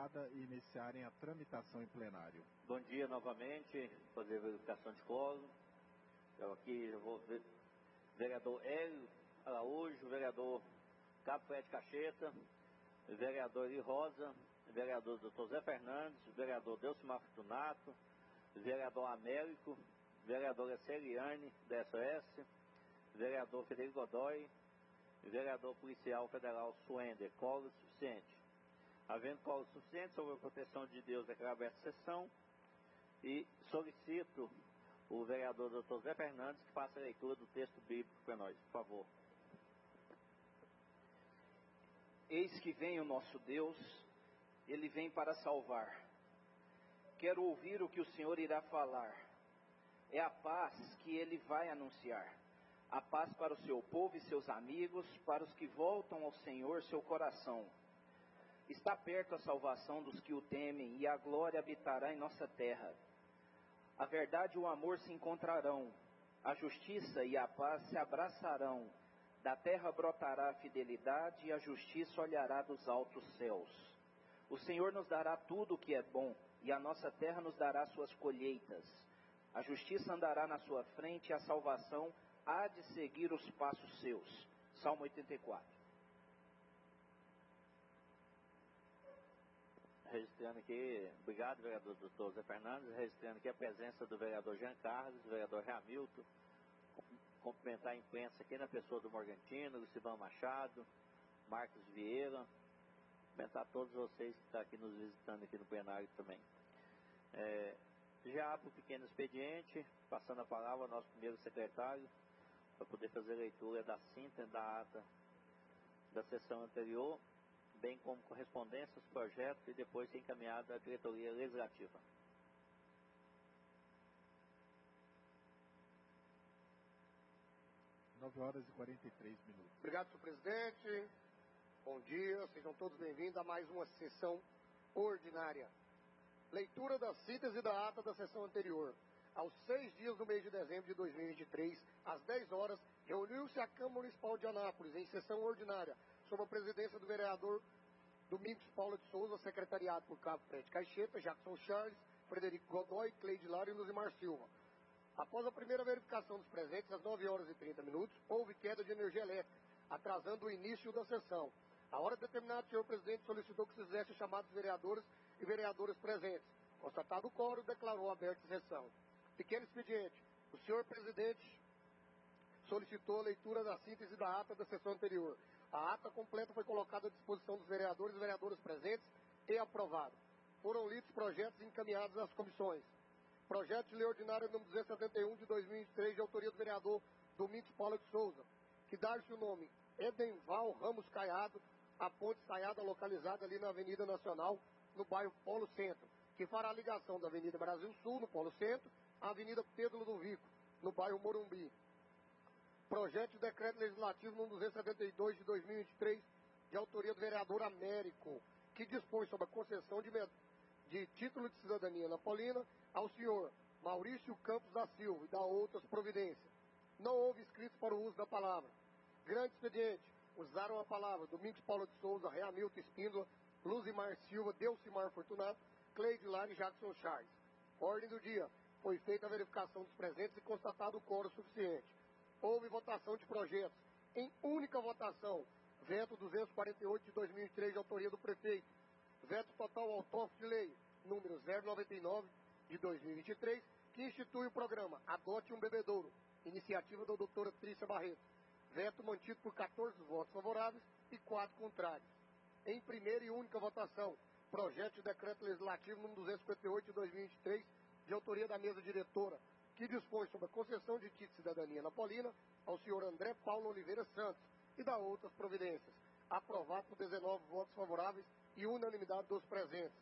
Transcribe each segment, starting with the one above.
chamada e iniciarem a tramitação em plenário. Bom dia novamente, fazer verificação de quórum. Eu aqui vou ver vereador Hélio Araújo, vereador Cabo Fred Cacheta, vereador Eli Rosa, vereador Dr. Zé Fernandes, vereador Delcimar Fortunato, vereador Américo, vereadora Celiane, da SOS, vereador Federico Godoy, vereador policial federal Suender. Quórum suficiente. Havendo quórum suficiente, sobre a proteção de Deus, declaro aberta a sessão e solicito o vereador Dr. Zé Fernandes que faça a leitura do texto bíblico para nós, por favor. Eis que vem o nosso Deus, Ele vem para salvar. Quero ouvir o que o Senhor irá falar. É a paz que Ele vai anunciar. A paz para o seu povo e seus amigos, para os que voltam ao Senhor seu coração. Está perto a salvação dos que o temem, e a glória habitará em nossa terra. A verdade e o amor se encontrarão, a justiça e a paz se abraçarão. Da terra brotará a fidelidade, e a justiça olhará dos altos céus. O Senhor nos dará tudo o que é bom, e a nossa terra nos dará suas colheitas. A justiça andará na sua frente, e a salvação há de seguir os passos seus. Salmo 84. Registrando aqui, obrigado, vereador Dr. Zé Fernandes, registrando aqui a presença do vereador Jean Carlos, do vereador Hamilton, cumprimentar a imprensa aqui na pessoa do Morgantino, Lucibão Machado, Marcos Vieira, cumprimentar todos vocês que estão aqui nos visitando aqui no plenário também. Já abro o pequeno expediente, passando a palavra ao nosso primeiro secretário, para poder fazer a leitura da síntese da ata da sessão anterior, bem como correspondências, projetos e depois ser encaminhado à diretoria legislativa. Nove horas e 43 minutos. Obrigado, senhor presidente. Bom dia, sejam todos bem-vindos a mais uma sessão ordinária. Leitura da síntese da ata da sessão anterior. Aos 6 dias do mês de dezembro de 2023, às 10 horas, reuniu-se a Câmara Municipal de Anápolis em sessão ordinária, sob a presidência do vereador Domingos Paulo de Souza, secretariado por Cabo Fred Caixeta, Jackson Charles, Frederico Godoy, Cleide Lara e Luzimar Silva. Após a primeira verificação dos presentes, às 9 horas e 30 minutos, houve queda de energia elétrica, atrasando o início da sessão. A hora determinada, o senhor presidente solicitou que se fizesse os chamados vereadores e vereadoras presentes. Constatado o quórum, declarou aberta a sessão. Pequeno expediente. O senhor presidente solicitou a leitura da síntese da ata da sessão anterior. A ata completa foi colocada à disposição dos vereadores e vereadoras presentes e aprovada. Foram lidos projetos encaminhados às comissões. Projeto de lei ordinária número 271 de 2023, de autoria do vereador Domingos Paulo de Souza, que dá-se o nome Edenval Ramos Caiado, a ponte Saiada, localizada ali na Avenida Nacional, no bairro Polo Centro, que fará a ligação da Avenida Brasil Sul, no Polo Centro, à Avenida Pedro Ludovico, no bairro Morumbi. Projeto de decreto legislativo número 272 de 2023, de autoria do vereador Américo, que dispõe sobre a concessão de título de cidadania napolina ao senhor Maurício Campos da Silva e da outras providências. Não houve inscritos para o uso da palavra. Grande expediente. Usaram a palavra Domingos Paulo de Souza, Hamilton Espíndola, Luzimar Silva, Delcimar Fortunato, Cleide Lara e Jackson Charles. Ordem do dia. Foi feita a verificação dos presentes e constatado o quórum suficiente. Houve votação de projetos. Em única votação, veto 248 de 2003, de autoria do prefeito. Veto total autógrafo de lei, número 099 de 2023, que institui o programa Adote um Bebedouro, iniciativa da doutora Trícia Barreto. Veto mantido por 14 votos favoráveis e 4 contrários. Em primeira e única votação, projeto de decreto legislativo número 258 de 2023, de autoria da mesa diretora, que dispõe sobre a concessão de título de cidadania napolina ao senhor André Paulo Oliveira Santos e da outras providências. Aprovado por 19 votos favoráveis e unanimidade dos presentes.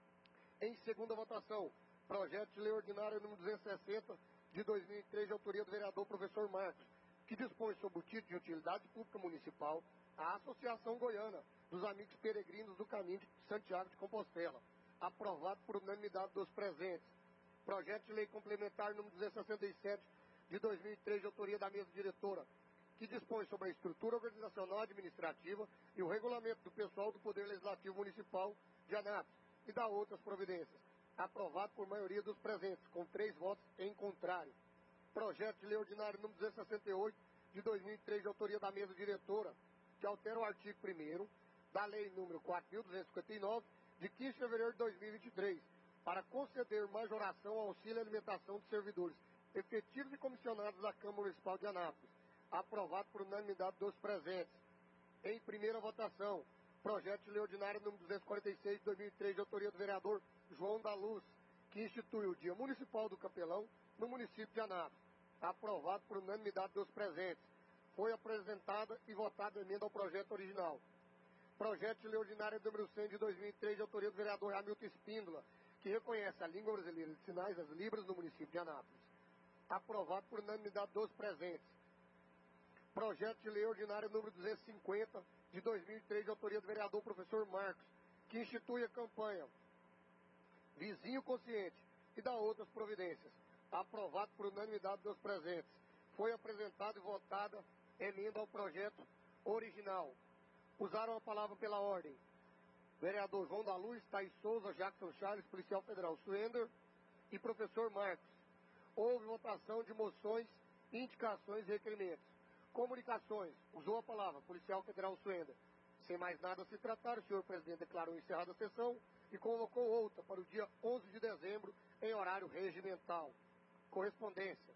Em segunda votação, projeto de lei ordinária número 260 de 2003, de autoria do vereador professor Marcos, que dispõe sobre o título de utilidade pública municipal à Associação Goiana dos Amigos Peregrinos do Caminho de Santiago de Compostela. Aprovado por unanimidade dos presentes. Projeto de lei complementar número 267 de 2003, de autoria da mesa diretora, que dispõe sobre a estrutura organizacional administrativa e o regulamento do pessoal do Poder Legislativo Municipal de Anápolis. e da outras providências. Aprovado por maioria dos presentes, com 3 votos em contrário. Projeto de lei ordinário número 268 de 2003, de autoria da mesa diretora, que altera o artigo 1º da lei número 4.259, de 15 de fevereiro de 2023, para conceder majoração ao auxílio e alimentação dos servidores efetivos e comissionados da Câmara Municipal de Anápolis. Aprovado por unanimidade dos presentes. Em primeira votação, projeto de lei ordinário número 246 de 2003, de autoria do vereador João da Luz, que institui o Dia Municipal do Capelão no município de Anápolis. Aprovado por unanimidade dos presentes. Foi apresentada e votada a emenda ao projeto original. Projeto de lei ordinário número 100 de 2003, de autoria do vereador Hamilton Espíndola, que reconhece a língua brasileira de sinais, as Libras, no município de Anápolis. Aprovado por unanimidade dos presentes. Projeto de lei ordinário número 250 de 2003, de autoria do vereador professor Marcos, que institui a campanha Vizinho Consciente e dá outras providências. Aprovado por unanimidade dos presentes. Foi apresentado e votada emenda ao projeto original. Usaram a palavra pela ordem vereador João da Luz, Thaís Souza, Jackson Charles, policial federal Suender e professor Marcos. Houve votação de moções, indicações e requerimentos. Comunicações. Usou a palavra policial federal Suender. Sem mais nada a se tratar, o senhor presidente declarou encerrada a sessão e convocou outra para o dia 11 de dezembro em horário regimental. Correspondência.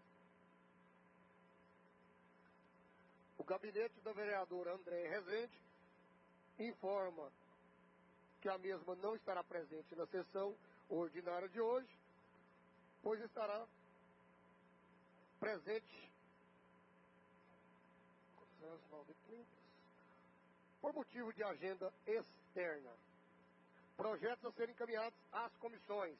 O gabinete da vereadora André Rezende informa que a mesma não estará presente na sessão ordinária de hoje, pois estará presente por motivo de agenda externa. Projetos a serem encaminhados às comissões.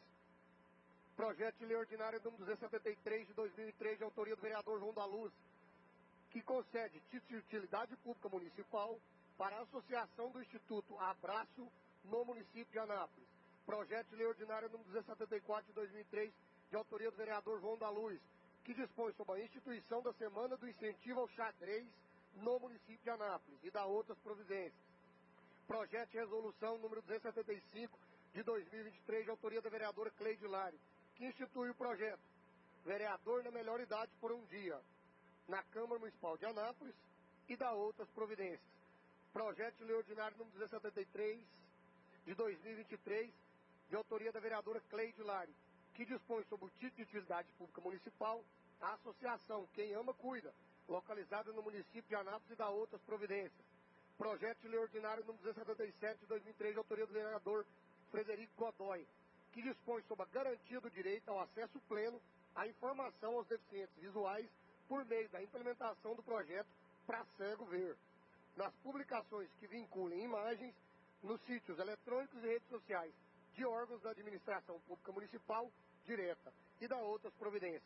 Projeto de lei ordinário número 273 de 2003, de autoria do vereador João da Luz, que concede título de utilidade pública municipal para a associação do Instituto Abraço no município de Anápolis. Projeto de lei ordinário número 274 de 2003, de autoria do vereador João da Luz, que dispõe sobre a instituição da Semana do Incentivo ao Xadrez no município de Anápolis e dá outras providências. Projeto de resolução número 275 de 2023, de autoria da vereadora Cleide Lari, que institui o projeto Vereador na Melhor Idade por um Dia, na Câmara Municipal de Anápolis e dá outras providências. Projeto de lei ordinário número 273 de 2023, de autoria da vereadora Cleide Lari, que dispõe sobre o título de utilidade pública municipal a associação Quem Ama Cuida, localizada no município de Anápolis e dá outras providências. Projeto de lei ordinário número 277 de 2003, de autoria do vereador Frederico Godoy, que dispõe sobre a garantia do direito ao acesso pleno à informação aos deficientes visuais por meio da implementação do projeto Pra Cego Ver, nas publicações que vinculem imagens nos sítios eletrônicos e redes sociais de órgãos da administração pública municipal direta e da outras providências.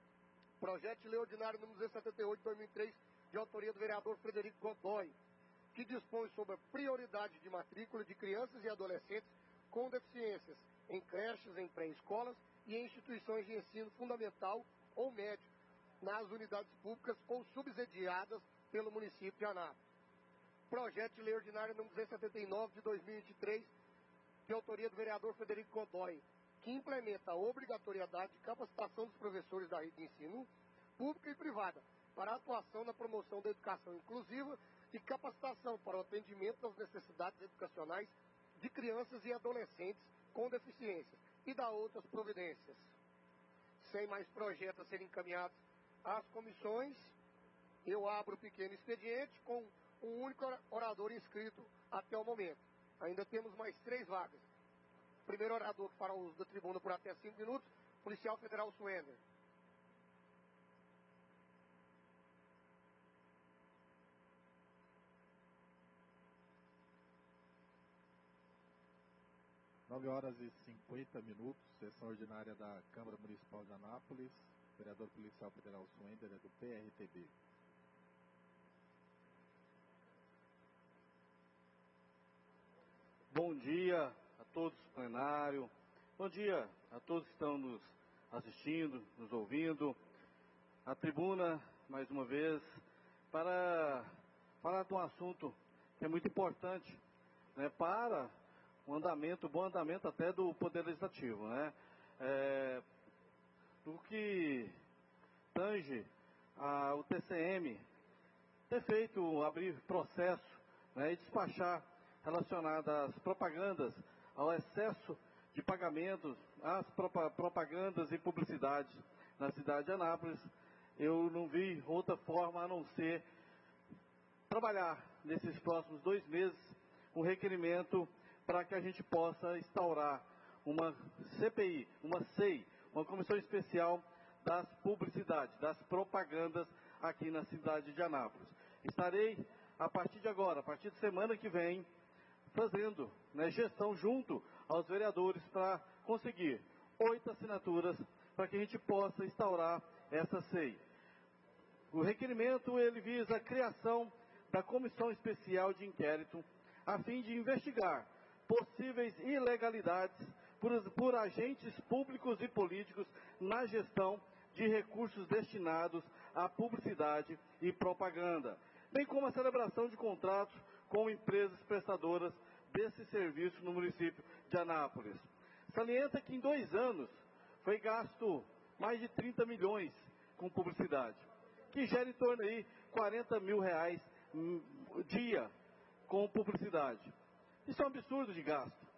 Projeto de lei ordinário número 278 de 2003, de autoria do vereador Frederico Godoy, que dispõe sobre a prioridade de matrícula de crianças e adolescentes com deficiências em creches, em pré-escolas e em instituições de ensino fundamental ou médio, nas unidades públicas ou subsidiadas pelo município de Anápolis. Projeto de lei ordinário número 279 de 2023, de autoria do vereador Frederico Godoy, que implementa a obrigatoriedade de capacitação dos professores da rede de ensino pública e privada para a atuação na promoção da educação inclusiva e capacitação para o atendimento às necessidades educacionais de crianças e adolescentes com deficiências e dá outras providências. Sem mais projetos a serem encaminhados às comissões, eu abro o pequeno expediente com um único orador inscrito até o momento. Ainda temos mais 3 vagas. O primeiro orador que fará uso da tribuna por até 5 minutos, policial federal Suender. Nove horas e 50 minutos, sessão ordinária da Câmara Municipal de Anápolis. Vereador policial federal Suender é do PRTB. Bom dia a todos do plenário, bom dia a todos que estão nos assistindo, nos ouvindo. A tribuna, mais uma vez, para falar de um assunto que é muito importante, né, para bom andamento até do Poder Legislativo, né? Do que tange o TCM ter feito, abrir processo, né, e despachar relacionado às propagandas, ao excesso de pagamentos, às propagandas e publicidade na cidade de Anápolis, eu não vi outra forma a não ser trabalhar nesses próximos 2 meses um requerimento para que a gente possa instaurar uma CPI, uma SEI, uma comissão especial das publicidades, das propagandas aqui na cidade de Anápolis. Estarei, a partir de agora, a partir de semana que vem, fazendo, né, gestão junto aos vereadores para conseguir 8 assinaturas para que a gente possa instaurar essa SEI. O requerimento, ele visa a criação da comissão especial de inquérito a fim de investigar possíveis ilegalidades por agentes públicos e políticos na gestão de recursos destinados à publicidade e propaganda, bem como a celebração de contratos com empresas prestadoras desse serviço no município de Anápolis. Salienta que em 2 anos foi gasto mais de 30 milhões com publicidade, que gera em torno aí 40 mil reais dia com publicidade. Isso é um absurdo de gasto.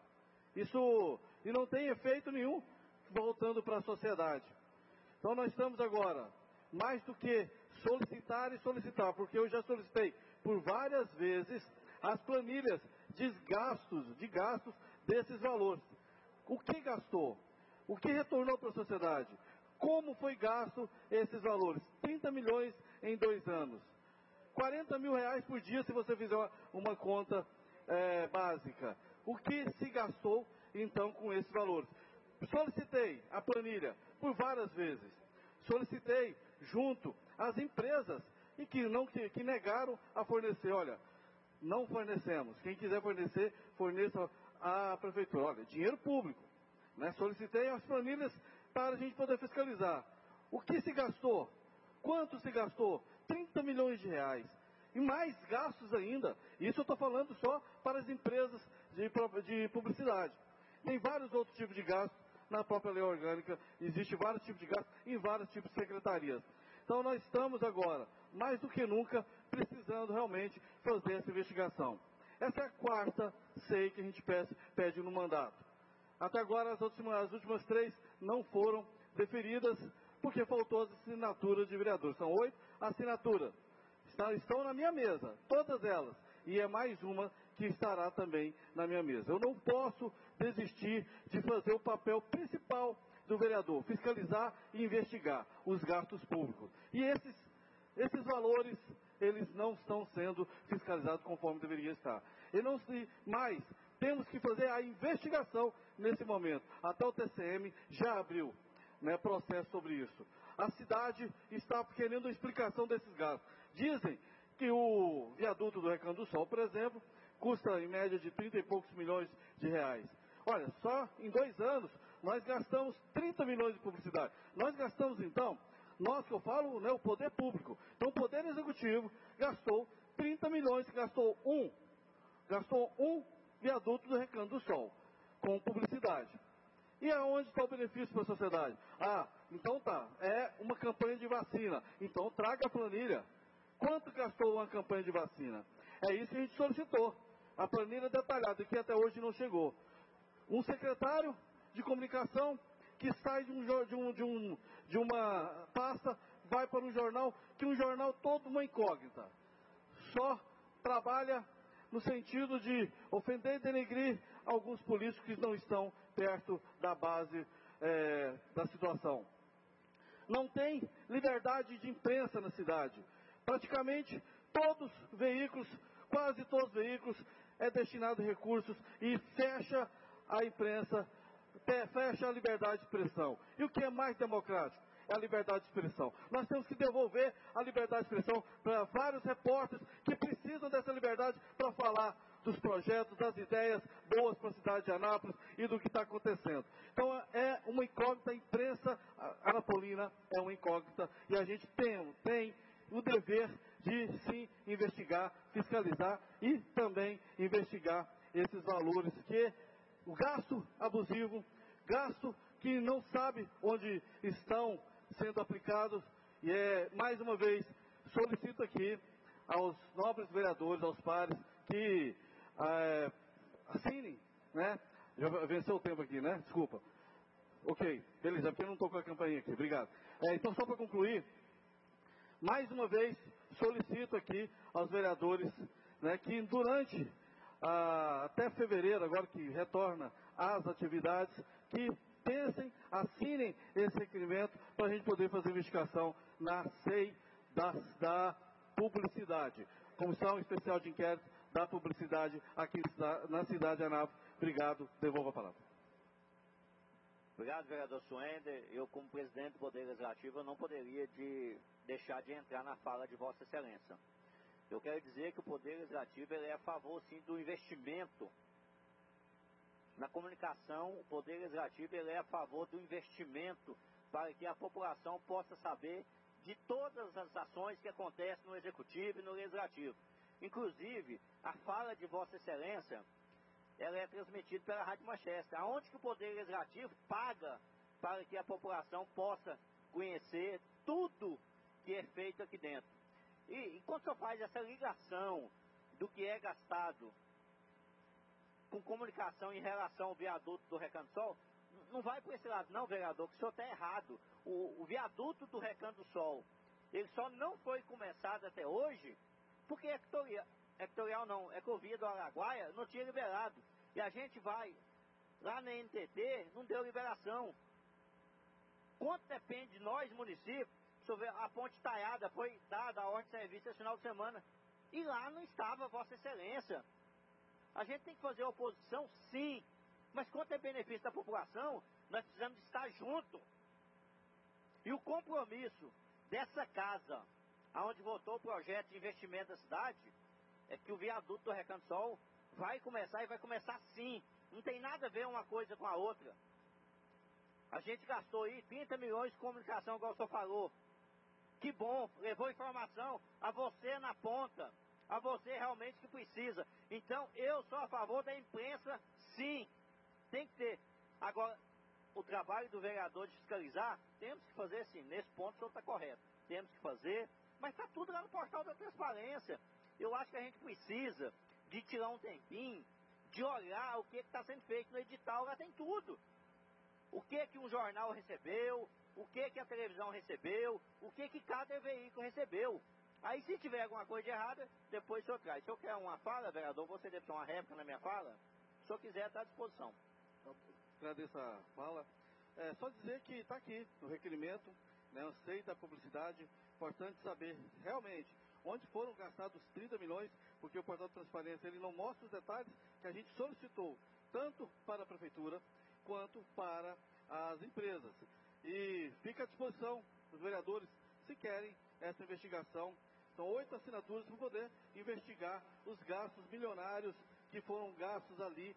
E não tem efeito nenhum voltando para a sociedade. Então nós estamos agora, mais do que solicitar, porque eu já solicitei por várias vezes as planilhas de gastos desses valores. O que gastou? O que retornou para a sociedade? Como foi gasto esses valores? 30 milhões em 2 anos. 40 mil reais por dia se você fizer uma conta básica. O que se gastou então com esses valores? Solicitei a planilha por várias vezes. Solicitei junto às empresas e que negaram a fornecer. Olha, não fornecemos. Quem quiser fornecer, forneça à prefeitura. Olha, dinheiro público. Né? Solicitei as planilhas para a gente poder fiscalizar. O que se gastou? Quanto se gastou? 30 milhões de reais. E mais gastos ainda. Isso eu estou falando só para as empresas de publicidade. Tem vários outros tipos de gastos na própria lei orgânica. Existem vários tipos de gastos em vários tipos de secretarias. Então nós estamos agora, mais do que nunca, precisando realmente fazer essa investigação. Essa é a 4ª SEI que a gente pede no mandato. Até agora as últimas 3 não foram deferidas porque faltou as assinaturas de vereadores. São 8 assinaturas. Estão na minha mesa, todas elas. E é mais uma que estará também na minha mesa. Eu não posso desistir de fazer o papel principal do vereador, fiscalizar e investigar os gastos públicos. E esses valores, eles não estão sendo fiscalizados conforme deveria estar. Mas temos que fazer a investigação nesse momento. Até o TCM já abriu, né, processo sobre isso. A cidade está querendo a explicação desses gastos. Dizem que o viaduto do Recanto do Sol, por exemplo, custa em média de 30 e poucos milhões de reais. Olha, só em 2 anos nós gastamos 30 milhões de publicidade. Nós gastamos então, nós que eu falo, né, o poder público. Então o poder executivo gastou 30 milhões, gastou um viaduto do Recanto do Sol com publicidade. E aonde está o benefício para a sociedade? Então tá, é uma campanha de vacina. Então traga a planilha. Quanto gastou uma campanha de vacina? É isso que a gente solicitou. A planilha detalhada, que até hoje não chegou. Um secretário de comunicação que sai de uma pasta, vai para um jornal, que um jornal todo uma incógnita. Só trabalha no sentido de ofender e denegrir alguns políticos que não estão perto da base da situação. Não tem liberdade de imprensa na cidade. Praticamente todos os veículos, quase todos os veículos, é destinado a recursos e fecha a imprensa, fecha a liberdade de expressão. E o que é mais democrático? É a liberdade de expressão. Nós temos que devolver a liberdade de expressão para vários repórteres que precisam dessa liberdade para falar dos projetos, das ideias boas para a cidade de Anápolis e do que está acontecendo. Então é uma incógnita, a imprensa anapolina é uma incógnita e a gente tem o dever de sim investigar, fiscalizar e também investigar esses valores que o gasto abusivo, gasto que não sabe onde estão sendo aplicados. E mais uma vez, solicito aqui aos nobres vereadores, aos pares, que assinem, né? Já venceu o tempo aqui, né? Desculpa. Ok, beleza, porque eu não estou com a campainha aqui, obrigado. Então, só para concluir, mais uma vez, solicito aqui aos vereadores, né, que durante, até fevereiro, agora que retorna às atividades, que pensem, assinem esse requerimento para a gente poder fazer investigação na SEI da publicidade. Comissão Especial de Inquérito da Publicidade aqui na cidade de Anápolis. Obrigado, devolvo a palavra. Obrigado, vereador Suender. Eu, como presidente do Poder Legislativo, eu não poderia deixar de entrar na fala de Vossa Excelência. Eu quero dizer que o Poder Legislativo ele é a favor, sim, do investimento na comunicação. O Poder Legislativo ele é a favor do investimento para que a população possa saber de todas as ações que acontecem no Executivo e no Legislativo. Inclusive, a fala de Vossa Excelência ela é transmitida pela Rádio Manchester, aonde que o Poder Legislativo paga para que a população possa conhecer tudo que é feito aqui dentro. E quando o senhor faz essa ligação do que é gastado com comunicação em relação ao viaduto do Recanto do Sol, não vai por esse lado não, vereador, que o senhor está errado. O viaduto do Recanto do Sol, ele só não foi começado até hoje porque Ectorial não, Ecovia do Araguaia não tinha liberado. E a gente vai lá na NTT, não deu liberação. Quanto depende de nós, município, a ponte Taiada foi dada a ordem de serviço esse final de semana. E lá não estava Vossa Excelência. A gente tem que fazer oposição, sim. Mas quanto é benefício da população, nós precisamos de estar junto. E o compromisso dessa casa, onde votou o projeto de investimento da cidade, é que o viaduto do Recanto do Sol vai começar e vai começar sim. Não tem nada a ver uma coisa com a outra. A gente gastou aí 30 milhões de comunicação, igual o senhor falou. Que bom, levou informação a você na ponta, a você realmente que precisa. Então, eu sou a favor da imprensa, sim. Tem que ter. Agora, o trabalho do vereador de fiscalizar, temos que fazer sim. Nesse ponto, o senhor está correto. Temos que fazer, mas está tudo lá no portal da transparência. Eu acho que a gente precisa de tirar um tempinho, de olhar o que está sendo feito no edital, lá tem tudo. O que um jornal recebeu, o que a televisão recebeu, o que cada veículo recebeu. Aí se tiver alguma coisa de errada, depois o senhor traz. Se eu quer uma fala, vereador, você deve ter uma réplica na minha fala, se o senhor quiser, está à disposição. Agradeço a fala. Só dizer que está aqui no requerimento, né, eu sei da publicidade, importante saber realmente onde foram gastados 30 milhões, porque o portal de transparência ele não mostra os detalhes que a gente solicitou, tanto para a prefeitura, quanto para as empresas. E fica à disposição dos vereadores, se querem essa investigação. São 8 assinaturas para poder investigar os gastos milionários que foram gastos ali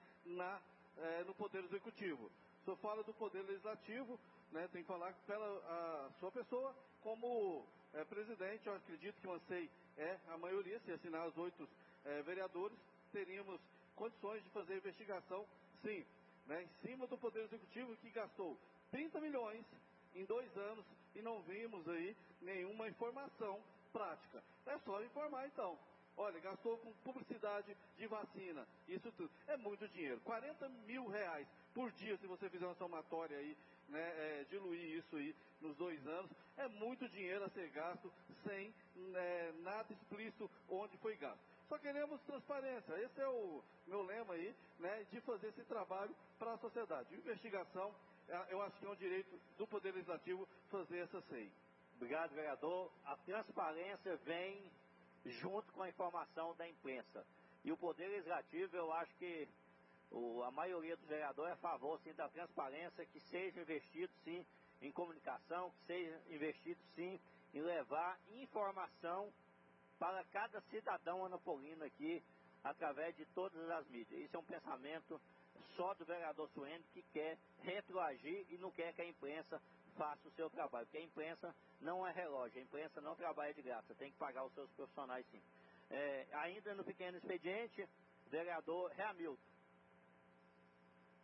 no Poder Executivo. O senhor fala do Poder Legislativo, né, tem que falar pela sua pessoa, como presidente. Eu acredito que o ANSEI é a maioria, se assinar os 8 vereadores, teríamos condições de fazer investigação, sim, né, em cima do Poder Executivo, que gastou 30 milhões em 2 anos e não vimos aí nenhuma informação prática. É só informar então. Olha, gastou com publicidade de vacina, isso tudo. É muito dinheiro. 40 mil reais por dia, se você fizer uma somatória aí, né, diluir isso aí nos 2 anos, é muito dinheiro a ser gasto sem nada explícito onde foi gasto. Só queremos transparência. Esse é o meu lema aí, né, de fazer esse trabalho para a sociedade. Investigação, eu acho que é um direito do Poder Legislativo fazer essa SEI. Obrigado, vereador. A transparência vem junto com a informação da imprensa. E o Poder Legislativo, eu acho que a maioria dos vereadores é a favor, sim, da transparência, que seja investido, sim, em comunicação, que seja investido, sim, em levar informação para cada cidadão anapolino aqui, através de todas as mídias. Isso é um pensamento só do vereador Suene, que quer retroagir e não quer que a imprensa faça o seu trabalho, porque a imprensa não é relógio, a imprensa não trabalha de graça, tem que pagar os seus profissionais, sim. Ainda no pequeno expediente, vereador Reamilton.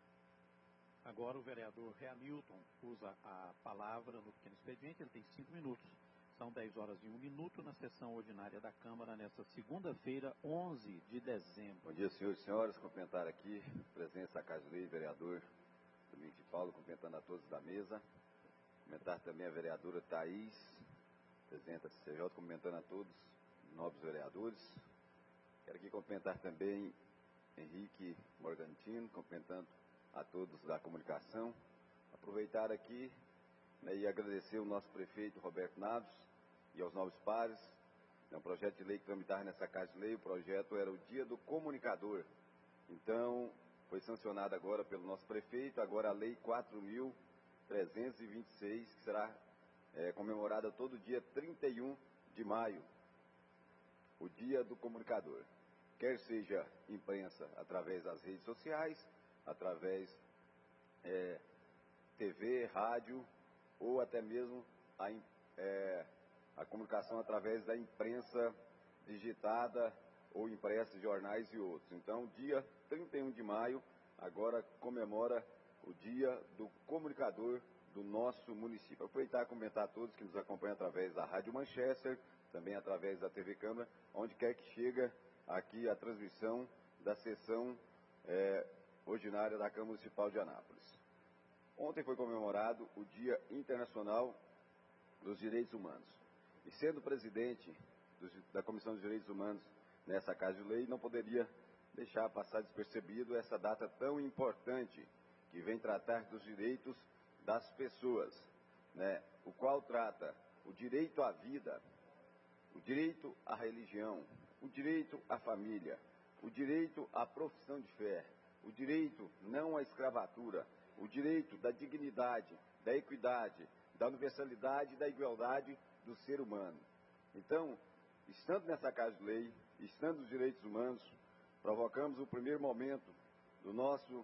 Agora o vereador Hamilton usa a palavra no pequeno expediente, ele tem 5 minutos. São 10 horas e 1 minuto na sessão ordinária da Câmara, nesta segunda-feira, 11 de dezembro. Bom dia, senhores e senhoras. Cumprimentar aqui a presença da Casa de Lei, vereador Domingos de Paulo, cumprimentando a todos da mesa. Cumprimentar também a vereadora Thaís, presidente da CCJ, cumprimentando a todos os nobres vereadores. Quero aqui cumprimentar também Henrique Morgantino, cumprimentando a todos da comunicação. Aproveitar aqui, né, e agradecer o nosso prefeito Roberto Naves e aos nobres pares. É um projeto de lei que tramitava nessa Casa de Lei. O projeto era o Dia do Comunicador. Então, foi sancionado agora pelo nosso prefeito, agora a Lei 4.326, que será comemorada todo dia 31 de maio, o Dia do Comunicador. Quer seja imprensa através das redes sociais, através TV, rádio, ou até mesmo a comunicação através da imprensa digitada ou impressa, jornais e outros. Então, dia 31 de maio, agora comemora o Dia do Comunicador do nosso município. Aproveitar e comentar a todos que nos acompanham através da Rádio Manchester, também através da TV Câmara, onde quer que chega aqui a transmissão da sessão ordinária da Câmara Municipal de Anápolis. Ontem foi comemorado o Dia Internacional dos Direitos Humanos. E sendo presidente da Comissão dos Direitos Humanos nessa Casa de Lei, não poderia deixar passar despercebido essa data tão importante que vem tratar dos direitos das pessoas, né? O qual trata o direito à vida, o direito à religião, o direito à família, o direito à profissão de fé, o direito não à escravatura, o direito da dignidade, da equidade, da universalidade e da igualdade do ser humano. Então, estando nessa Casa de Lei, estando nos direitos humanos, provocamos o primeiro momento do nosso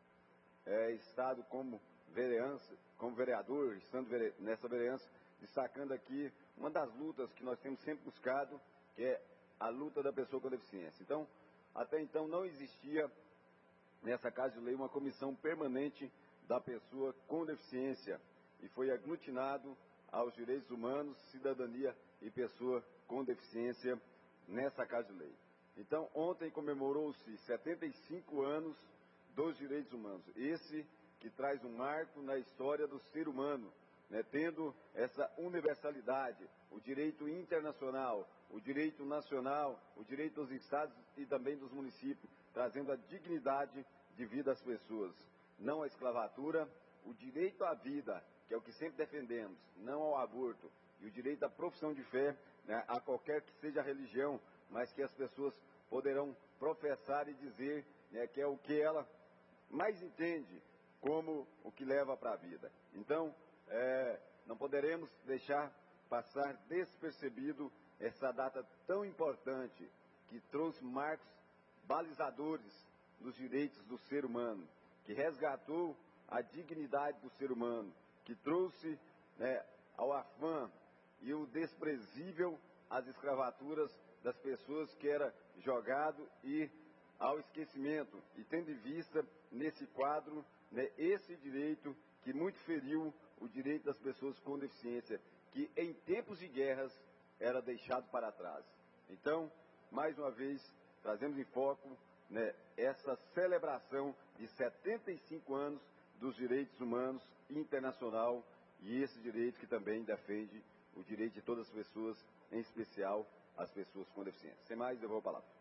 Estado como vereador, estando nessa vereança, destacando aqui uma das lutas que nós temos sempre buscado, que é a luta da pessoa com deficiência. Então, até então não existia nessa Casa de Lei uma comissão permanente da pessoa com deficiência, e foi aglutinado aos direitos humanos, cidadania e pessoa com deficiência nessa Casa de Lei. Então, ontem comemorou-se 75 anos dos direitos humanos, esse que traz um marco na história do ser humano, né, tendo essa universalidade, o direito internacional, o direito nacional, o direito dos estados e também dos municípios, trazendo a dignidade de vida às pessoas, não à escravatura, o direito à vida, que é o que sempre defendemos, não ao aborto, e o direito à profissão de fé, né, a qualquer que seja a religião, mas que as pessoas poderão professar e dizer, né, que é o que ela mais entende como o que leva para a vida. Então, não poderemos deixar passar despercebido essa data tão importante que trouxe marcos balizadores dos direitos do ser humano, que resgatou a dignidade do ser humano, que trouxe ao afã e o desprezível às escravaturas das pessoas que era jogado e ao esquecimento, e tendo em vista nesse quadro, né, esse direito que muito feriu o direito das pessoas com deficiência, que em tempos de guerras era deixado para trás. Então, mais uma vez, trazemos em foco, né, essa celebração de 75 anos dos direitos humanos internacional, e esse direito que também defende o direito de todas as pessoas, em especial as pessoas com deficiência. Sem mais, eu vou a palavra.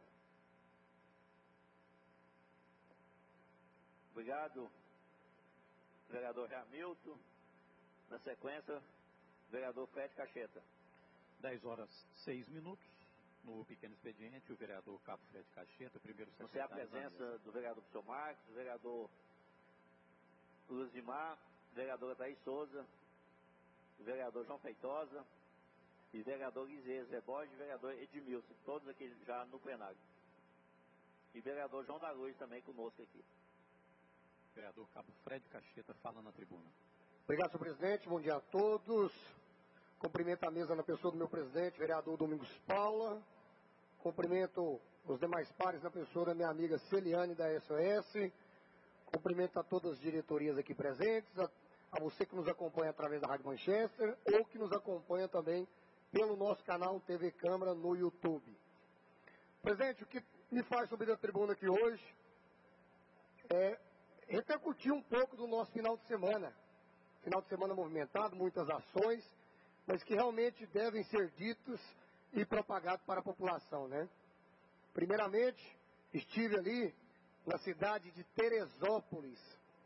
Obrigado, vereador Hamilton. Na sequência, vereador Fred Cacheta. 10 horas 6 minutos. No pequeno expediente, o vereador Cabo Fred Cacheta, primeiro secretário. Você a presença do vereador Professor Marcos, do vereador Luzimar, vereadora Thaís Souza, do vereador João Feitosa, e vereador Isês Rebode e vereador Edmilson, todos aqui já no plenário. E vereador João da Luz também conosco aqui. Vereador Cabo Fred Cacheta fala na tribuna. Obrigado, senhor presidente. Bom dia a todos. Cumprimento a mesa na pessoa do meu presidente, vereador Domingos Paula. Cumprimento os demais pares na pessoa da minha amiga Celiane da SOS. Cumprimento a todas as diretorias aqui presentes, a você que nos acompanha através da Rádio Manchester ou que nos acompanha também pelo nosso canal TV Câmara no YouTube. Presidente, o que me faz subir da tribuna aqui hoje é repercutir um pouco do nosso final de semana. Final de semana movimentado, muitas ações, mas que realmente devem ser ditas e propagadas para a população, né? Primeiramente, estive ali na cidade de Teresópolis,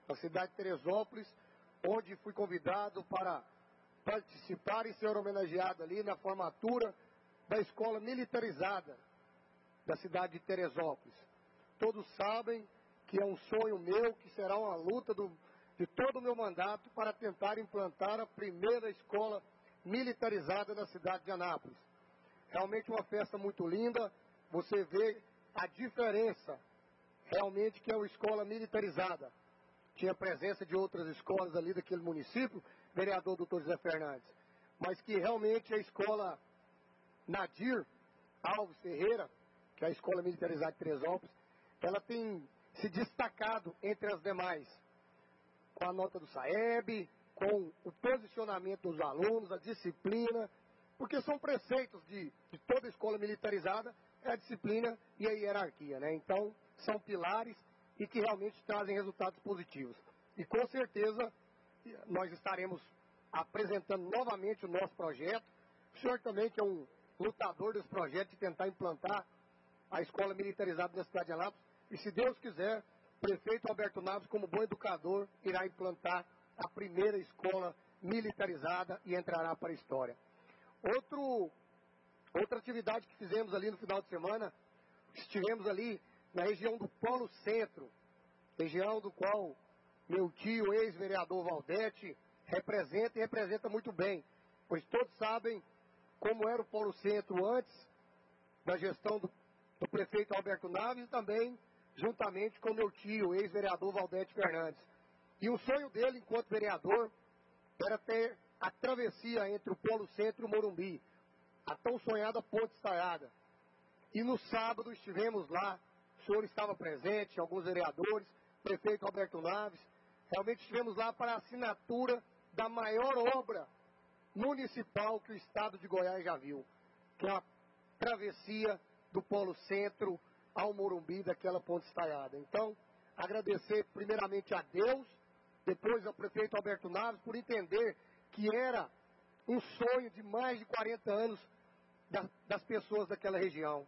onde fui convidado para participar e ser homenageado ali na formatura da escola militarizada da cidade de Teresópolis. Todos sabem que é um sonho meu, que será uma luta de todo o meu mandato para tentar implantar a primeira escola militarizada na cidade de Anápolis. Realmente uma festa muito linda, você vê a diferença realmente que é uma escola militarizada. Tinha presença de outras escolas ali daquele município, vereador Dr. José Fernandes, mas que realmente a escola Nadir Alves Ferreira, que é a escola militarizada de Teresópolis, ela tem se destacado entre as demais, com a nota do SAEB, com o posicionamento dos alunos, a disciplina, porque são preceitos de toda escola militarizada, é a disciplina e a hierarquia, né? Então, são pilares e que realmente trazem resultados positivos. E com certeza, nós estaremos apresentando novamente o nosso projeto. O senhor também, que é um lutador desse projeto, de tentar implantar a escola militarizada na cidade de Anápolis. E se Deus quiser, o prefeito Alberto Naves, como bom educador, irá implantar a primeira escola militarizada e entrará para a história. Outra atividade que fizemos ali no final de semana, estivemos ali na região do Polo Centro, região do qual meu tio, ex-vereador Valdete, representa e representa muito bem, pois todos sabem como era o Polo Centro antes da gestão do prefeito Alberto Naves e também juntamente com meu tio, ex-vereador Valdete Fernandes. E o sonho dele, enquanto vereador, era ter a travessia entre o Polo Centro e o Morumbi, a tão sonhada Ponte Estaiada. E no sábado estivemos lá, o senhor estava presente, alguns vereadores, o prefeito Alberto Naves, realmente estivemos lá para a assinatura da maior obra municipal que o estado de Goiás já viu, que é a travessia do Polo Centro ao Morumbi, daquela Ponte Estaiada. Então, agradecer primeiramente a Deus, depois ao prefeito Alberto Naves, por entender que era um sonho de mais de 40 anos das pessoas daquela região.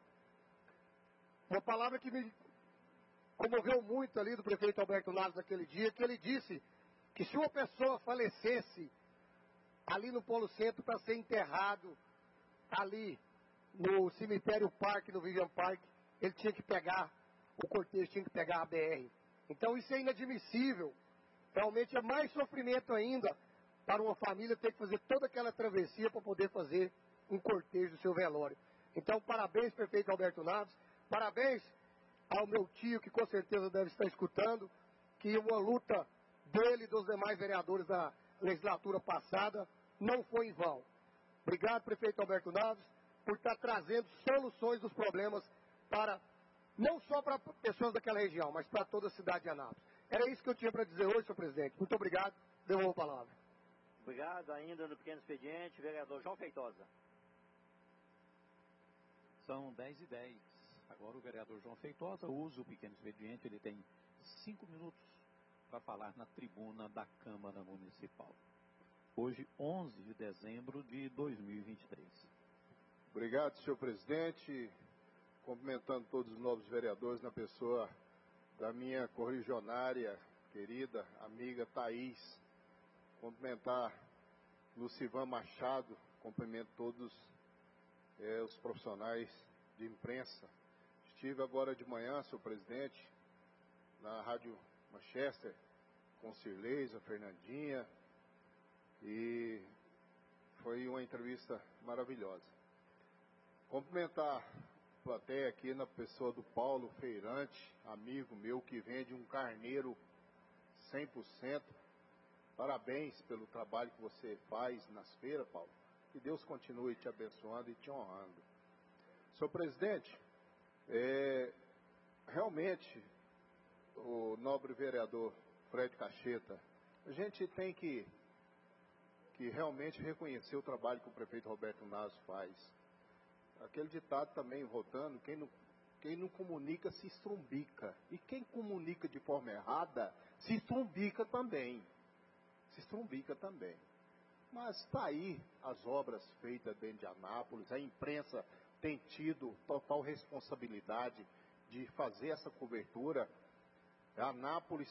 Uma palavra que me comoveu muito ali do prefeito Alberto Naves naquele dia, que ele disse que se uma pessoa falecesse ali no Polo Centro para ser enterrado ali no cemitério Parque, no Vivian Park, ele tinha que pegar, o cortejo tinha que pegar a BR. Então isso é inadmissível. Realmente é mais sofrimento ainda para uma família ter que fazer toda aquela travessia para poder fazer um cortejo do seu velório. Então, parabéns, prefeito Alberto Naves, parabéns ao meu tio, que com certeza deve estar escutando, que uma luta dele e dos demais vereadores da legislatura passada não foi em vão. Obrigado, prefeito Alberto Naves, por estar trazendo soluções dos problemas para, não só para pessoas daquela região, mas para toda a cidade de Anápolis. Era isso que eu tinha para dizer hoje, senhor presidente. Muito obrigado. Devolvo a palavra. Obrigado. Ainda no pequeno expediente, vereador João Feitosa. São 10h10. Agora o vereador João Feitosa usa o pequeno expediente. Ele tem 5 minutos para falar na tribuna da Câmara Municipal. Hoje, 11 de dezembro de 2023. Obrigado, senhor presidente. Cumprimentando todos os novos vereadores na pessoa da minha correligionária, querida amiga Thaís. Cumprimentar Lucivan Machado. Cumprimento todos os profissionais de imprensa. Estive agora de manhã, senhor presidente, na Rádio Manchester, com Cirleisa, Fernandinha, e foi uma entrevista maravilhosa. Cumprimentar a plateia aqui na pessoa do Paulo Feirante, amigo meu que vende um carneiro 100%. Parabéns pelo trabalho que você faz nas feiras, Paulo. Que Deus continue te abençoando e te honrando. Senhor presidente, realmente o nobre vereador Fred Cacheta, a gente tem que realmente reconhecer o trabalho que o prefeito Roberto Naso faz. Aquele ditado também rodando, quem não comunica se estrumbica. E quem comunica de forma errada se estrumbica também. Mas está aí as obras feitas dentro de Anápolis, a imprensa tem tido total responsabilidade de fazer essa cobertura. Anápolis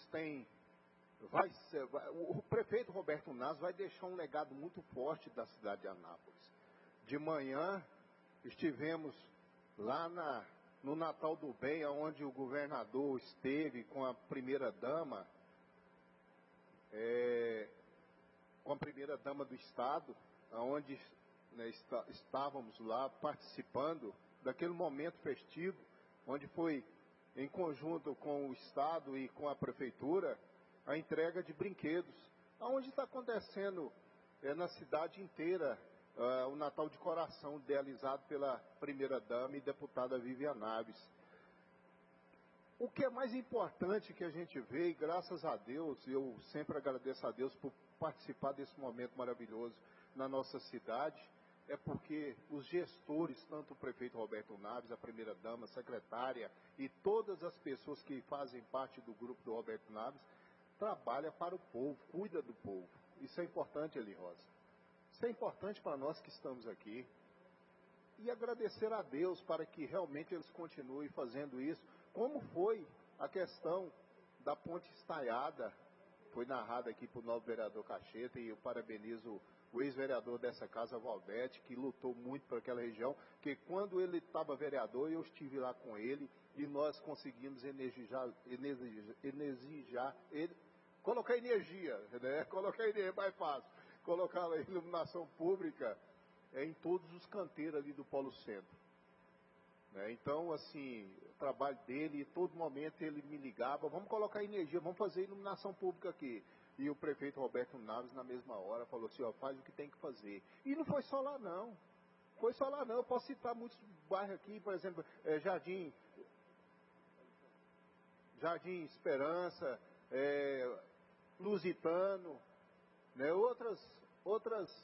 o prefeito Roberto Naso vai deixar um legado muito forte da cidade de Anápolis. De manhã estivemos lá no Natal do Bem, onde o governador esteve com a primeira-dama, do Estado, onde estávamos lá participando daquele momento festivo, onde foi em conjunto com o Estado e com a Prefeitura a entrega de brinquedos, onde está acontecendo na cidade inteira o Natal de Coração, idealizado pela primeira-dama e deputada Vivian Naves. O que é mais importante que a gente vê, e graças a Deus, eu sempre agradeço a Deus por participar desse momento maravilhoso na nossa cidade, é porque os gestores, tanto o prefeito Roberto Naves, a primeira-dama, a secretária e todas as pessoas que fazem parte do grupo do Roberto Naves, trabalham para o povo, cuida do povo. Isso é importante, Eli Rosa. Isso é importante para nós que estamos aqui. E agradecer a Deus para que realmente eles continuem fazendo isso, como foi a questão da ponte estaiada, foi narrada aqui por novo vereador Cacheta, e eu parabenizo o ex-vereador dessa casa, Valdete, que lutou muito por aquela região, que quando ele estava vereador, eu estive lá com ele, e nós conseguimos colocar energia, né? Colocar energia é mais fácil, colocar a iluminação pública em todos os canteiros ali do Polo Centro. Então, assim, o trabalho dele, todo momento ele me ligava, vamos colocar energia, vamos fazer iluminação pública aqui. E o prefeito Roberto Naves, na mesma hora, falou assim, faz o que tem que fazer. E não foi só lá não, eu posso citar muitos bairros aqui, por exemplo, Jardim Esperança, Lusitano, né, outras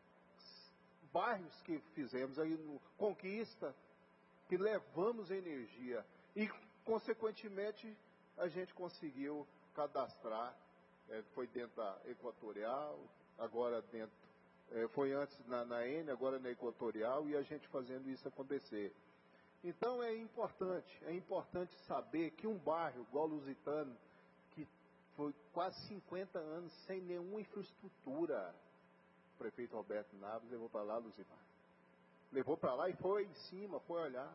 bairros que fizemos aí no Conquista, que levamos energia e, consequentemente, a gente conseguiu cadastrar, foi dentro da Equatorial, agora foi antes na N, agora na Equatorial, e a gente fazendo isso acontecer. Então é importante saber que um bairro igual Lusitano, que foi quase 50 anos sem nenhuma infraestrutura, o prefeito Roberto Naves levou para lá, Luzimar. Levou para lá e foi em cima, foi olhar.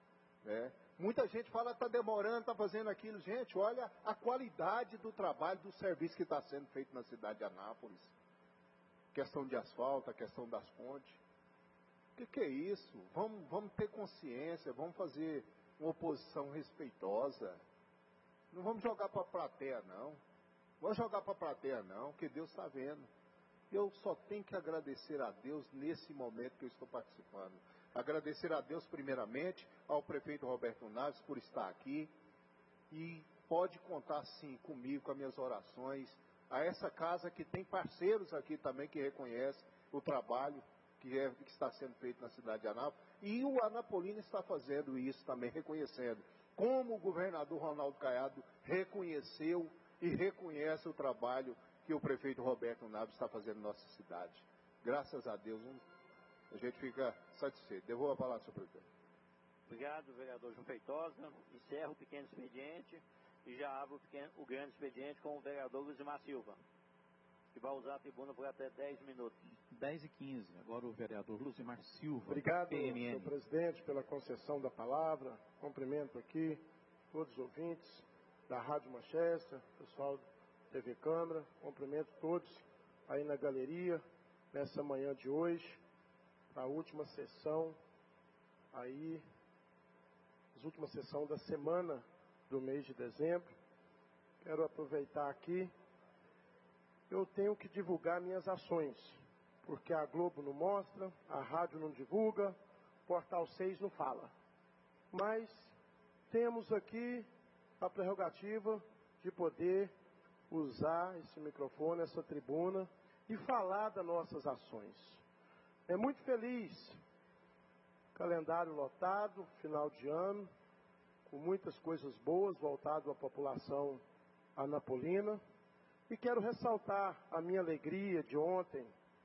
Muita gente fala, está demorando, está fazendo aquilo. Gente, olha a qualidade do trabalho, do serviço que está sendo feito na cidade de Anápolis. Questão de asfalto, a questão das pontes. O que é isso? Vamos ter consciência, vamos fazer uma oposição respeitosa. Não vamos jogar para a plateia, não. Vamos jogar para a plateia, não, porque Deus está vendo. Eu só tenho que agradecer a Deus nesse momento que eu estou participando. Agradecer a Deus primeiramente, ao prefeito Roberto Naves por estar aqui. E pode contar sim comigo, com as minhas orações. A essa casa que tem parceiros aqui também que reconhecem o trabalho que está sendo feito na cidade de Anápolis. E o Anapolino está fazendo isso também, reconhecendo. Como o governador Ronaldo Caiado reconheceu e reconhece o trabalho que o prefeito Roberto Naves está fazendo na nossa cidade. Graças a Deus, a gente fica satisfeito. Devolvo a palavra, senhor presidente. Obrigado, vereador João Feitosa. Encerro o pequeno expediente e já abro o grande expediente com o vereador Luzimar Silva, que vai usar a tribuna por até 10 minutos. 10h15, agora o vereador Luzimar Silva. Obrigado, senhor presidente, pela concessão da palavra. Cumprimento aqui todos os ouvintes da Rádio Manchester, pessoal da TV Câmara. Cumprimento todos aí na galeria, nessa manhã de hoje, a última sessão aí, a última sessão da semana do mês de dezembro. Quero aproveitar aqui. Eu tenho que divulgar minhas ações, porque a Globo não mostra, a rádio não divulga, o Portal 6 não fala. Mas temos aqui a prerrogativa de poder usar esse microfone, essa tribuna e falar das nossas ações. É muito feliz, calendário lotado, final de ano, com muitas coisas boas voltado à população anapolina. E quero ressaltar a minha alegria de ontem,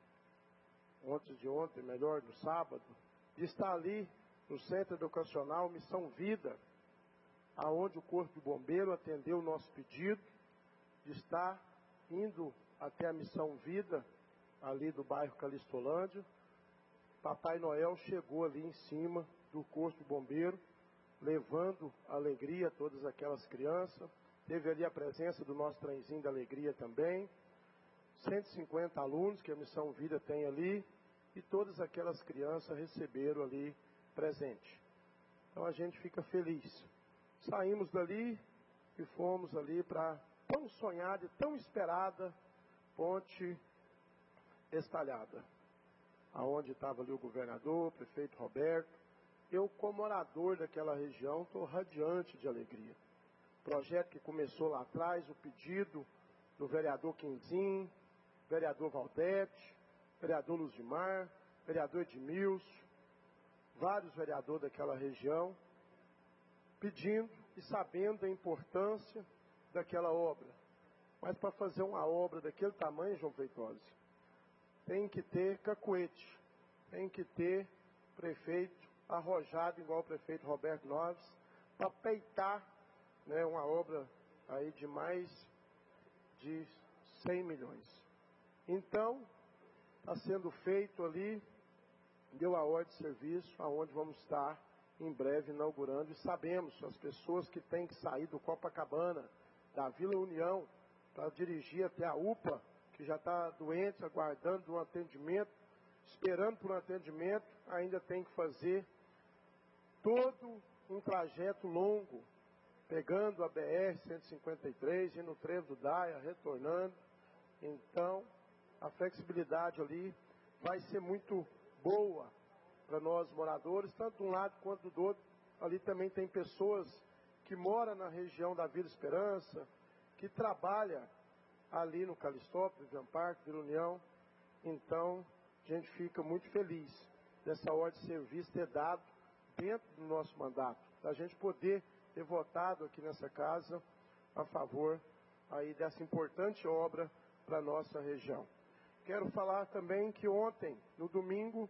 no sábado, de estar ali no Centro Educacional Missão Vida, aonde o Corpo de Bombeiro atendeu o nosso pedido de estar indo até a Missão Vida, ali do bairro Calistolândia. Papai Noel chegou ali em cima do Corpo de Bombeiro, levando alegria a todas aquelas crianças. Teve ali a presença do nosso trenzinho da alegria também. 150 alunos que a Missão Vida tem ali, e todas aquelas crianças receberam ali presente. Então a gente fica feliz. Saímos dali e fomos ali para tão sonhada e tão esperada Ponte Estalhada, aonde estava ali o governador, o prefeito Roberto. Eu, como morador daquela região, estou radiante de alegria. Projeto que começou lá atrás, o pedido do vereador Quinzinho, vereador Valdete, vereador Luzimar, vereador Edmilson, vários vereadores daquela região, pedindo e sabendo da importância daquela obra. Mas para fazer uma obra daquele tamanho, João Feitosa, tem que ter cacuete, tem que ter prefeito arrojado, igual o prefeito Roberto Noves, para peitar, né, uma obra aí de mais de 100 milhões. Então, está sendo feito ali, deu a ordem de serviço, aonde vamos estar em breve inaugurando, e sabemos as pessoas que têm que sair do Copacabana, da Vila União, para dirigir até a UPA, que já está doente, aguardando um atendimento, esperando por um atendimento, ainda tem que fazer todo um trajeto longo, pegando a BR-153, indo no trevo do Daia, retornando. Então, a flexibilidade ali vai ser muito boa para nós moradores, tanto de um lado quanto do outro. Ali também tem pessoas que moram na região da Vila Esperança, que trabalham ali no Calistópolis, Vian Parque, Vila União. Então, a gente fica muito feliz dessa ordem de serviço ter dado dentro do nosso mandato, da gente poder ter votado aqui nessa casa a favor aí dessa importante obra para a nossa região. Quero falar também que ontem, no domingo,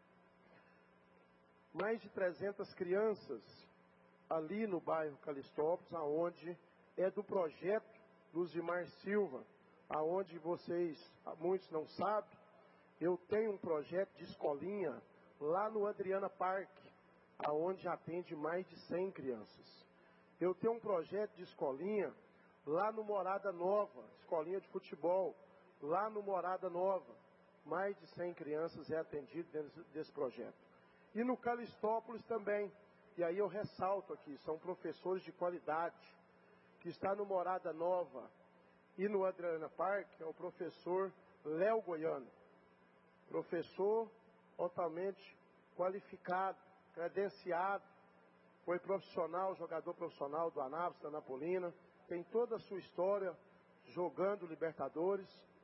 mais de 300 crianças ali no bairro Calistópolis, aonde é do projeto Luzimar Silva, aonde vocês, muitos não sabem, eu tenho um projeto de escolinha lá no Adriana Parque, aonde atende mais de 100 crianças. Eu tenho um projeto de escolinha lá no Morada Nova, escolinha de futebol, lá no Morada Nova, mais de 100 crianças é atendido dentro desse projeto. E no Calistópolis também, e aí eu ressalto aqui, são professores de qualidade, que está no Morada Nova e no Adriana Parque, é o professor Léo Goiano, professor totalmente qualificado, credenciado, foi profissional, jogador profissional do Anápolis, da Anapolina, tem toda a sua história jogando Libertadores,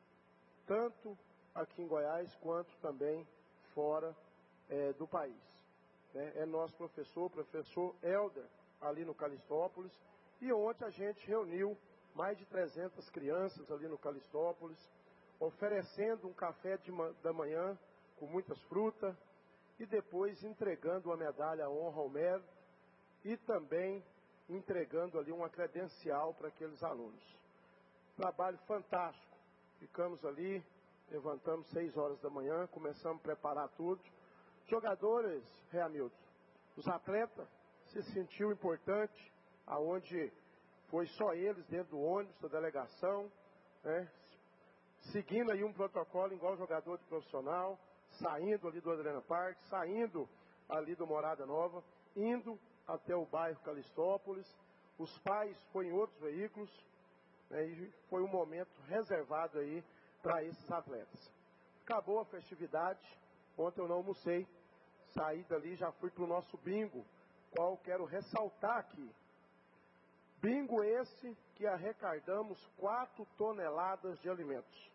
tanto aqui em Goiás, quanto também fora do país. É nosso professor Helder, ali no Calistópolis, e ontem a gente reuniu mais de 300 crianças ali no Calistópolis, oferecendo um café da manhã com muitas frutas, e depois entregando uma medalha à honra ao mérito, e também entregando ali uma credencial para aqueles alunos. Trabalho fantástico. Ficamos ali, levantamos 6 horas da manhã, começamos a preparar tudo. Jogadores, Hamilton, os atletas se sentiu importante, aonde foi só eles dentro do ônibus da delegação, né, seguindo aí um protocolo igual jogador de profissional, saindo ali do Adriana Parque, saindo ali do Morada Nova, indo até o bairro Calistópolis. Os pais foram em outros veículos, né, e foi um momento reservado aí para esses atletas. Acabou a festividade, ontem eu não almocei, saí dali, já fui para o nosso bingo, qual quero ressaltar aqui. Bingo esse que arrecadamos 4 toneladas de alimentos.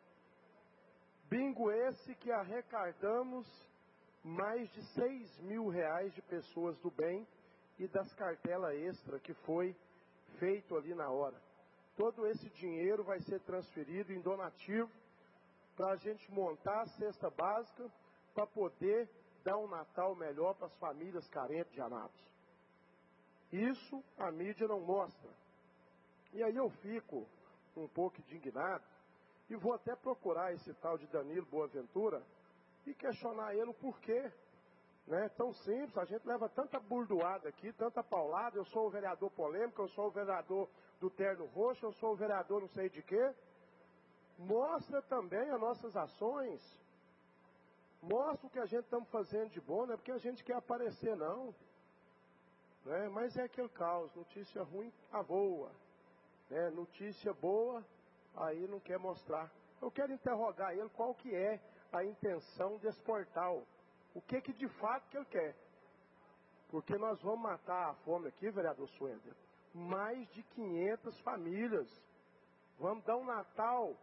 Bingo esse que arrecadamos mais de R$6.000 de pessoas do bem e das cartelas extra que foi feito ali na hora. Todo esse dinheiro vai ser transferido em donativo para a gente montar a cesta básica para poder dar um Natal melhor para as famílias carentes de Anápolis. Isso a mídia não mostra. E aí eu fico um pouco indignado e vou até procurar esse tal de Danilo Boaventura e questionar ele o porquê. Né? Tão simples, a gente leva tanta burdoada aqui, tanta paulada, eu sou o vereador polêmico, eu sou o vereador do terno roxo, eu sou o vereador não sei de quê. Mostra também as nossas ações, mostra o que a gente estamos fazendo de bom, não é porque a gente quer aparecer não. Né? Mas é aquele caos, notícia ruim, a boa. Né? Notícia boa, aí não quer mostrar. Eu quero interrogar ele qual que é a intenção desse portal. O que de fato que ele quer? Porque nós vamos matar a fome aqui, vereador Suender. Mais de 500 famílias. Vamos dar um Natal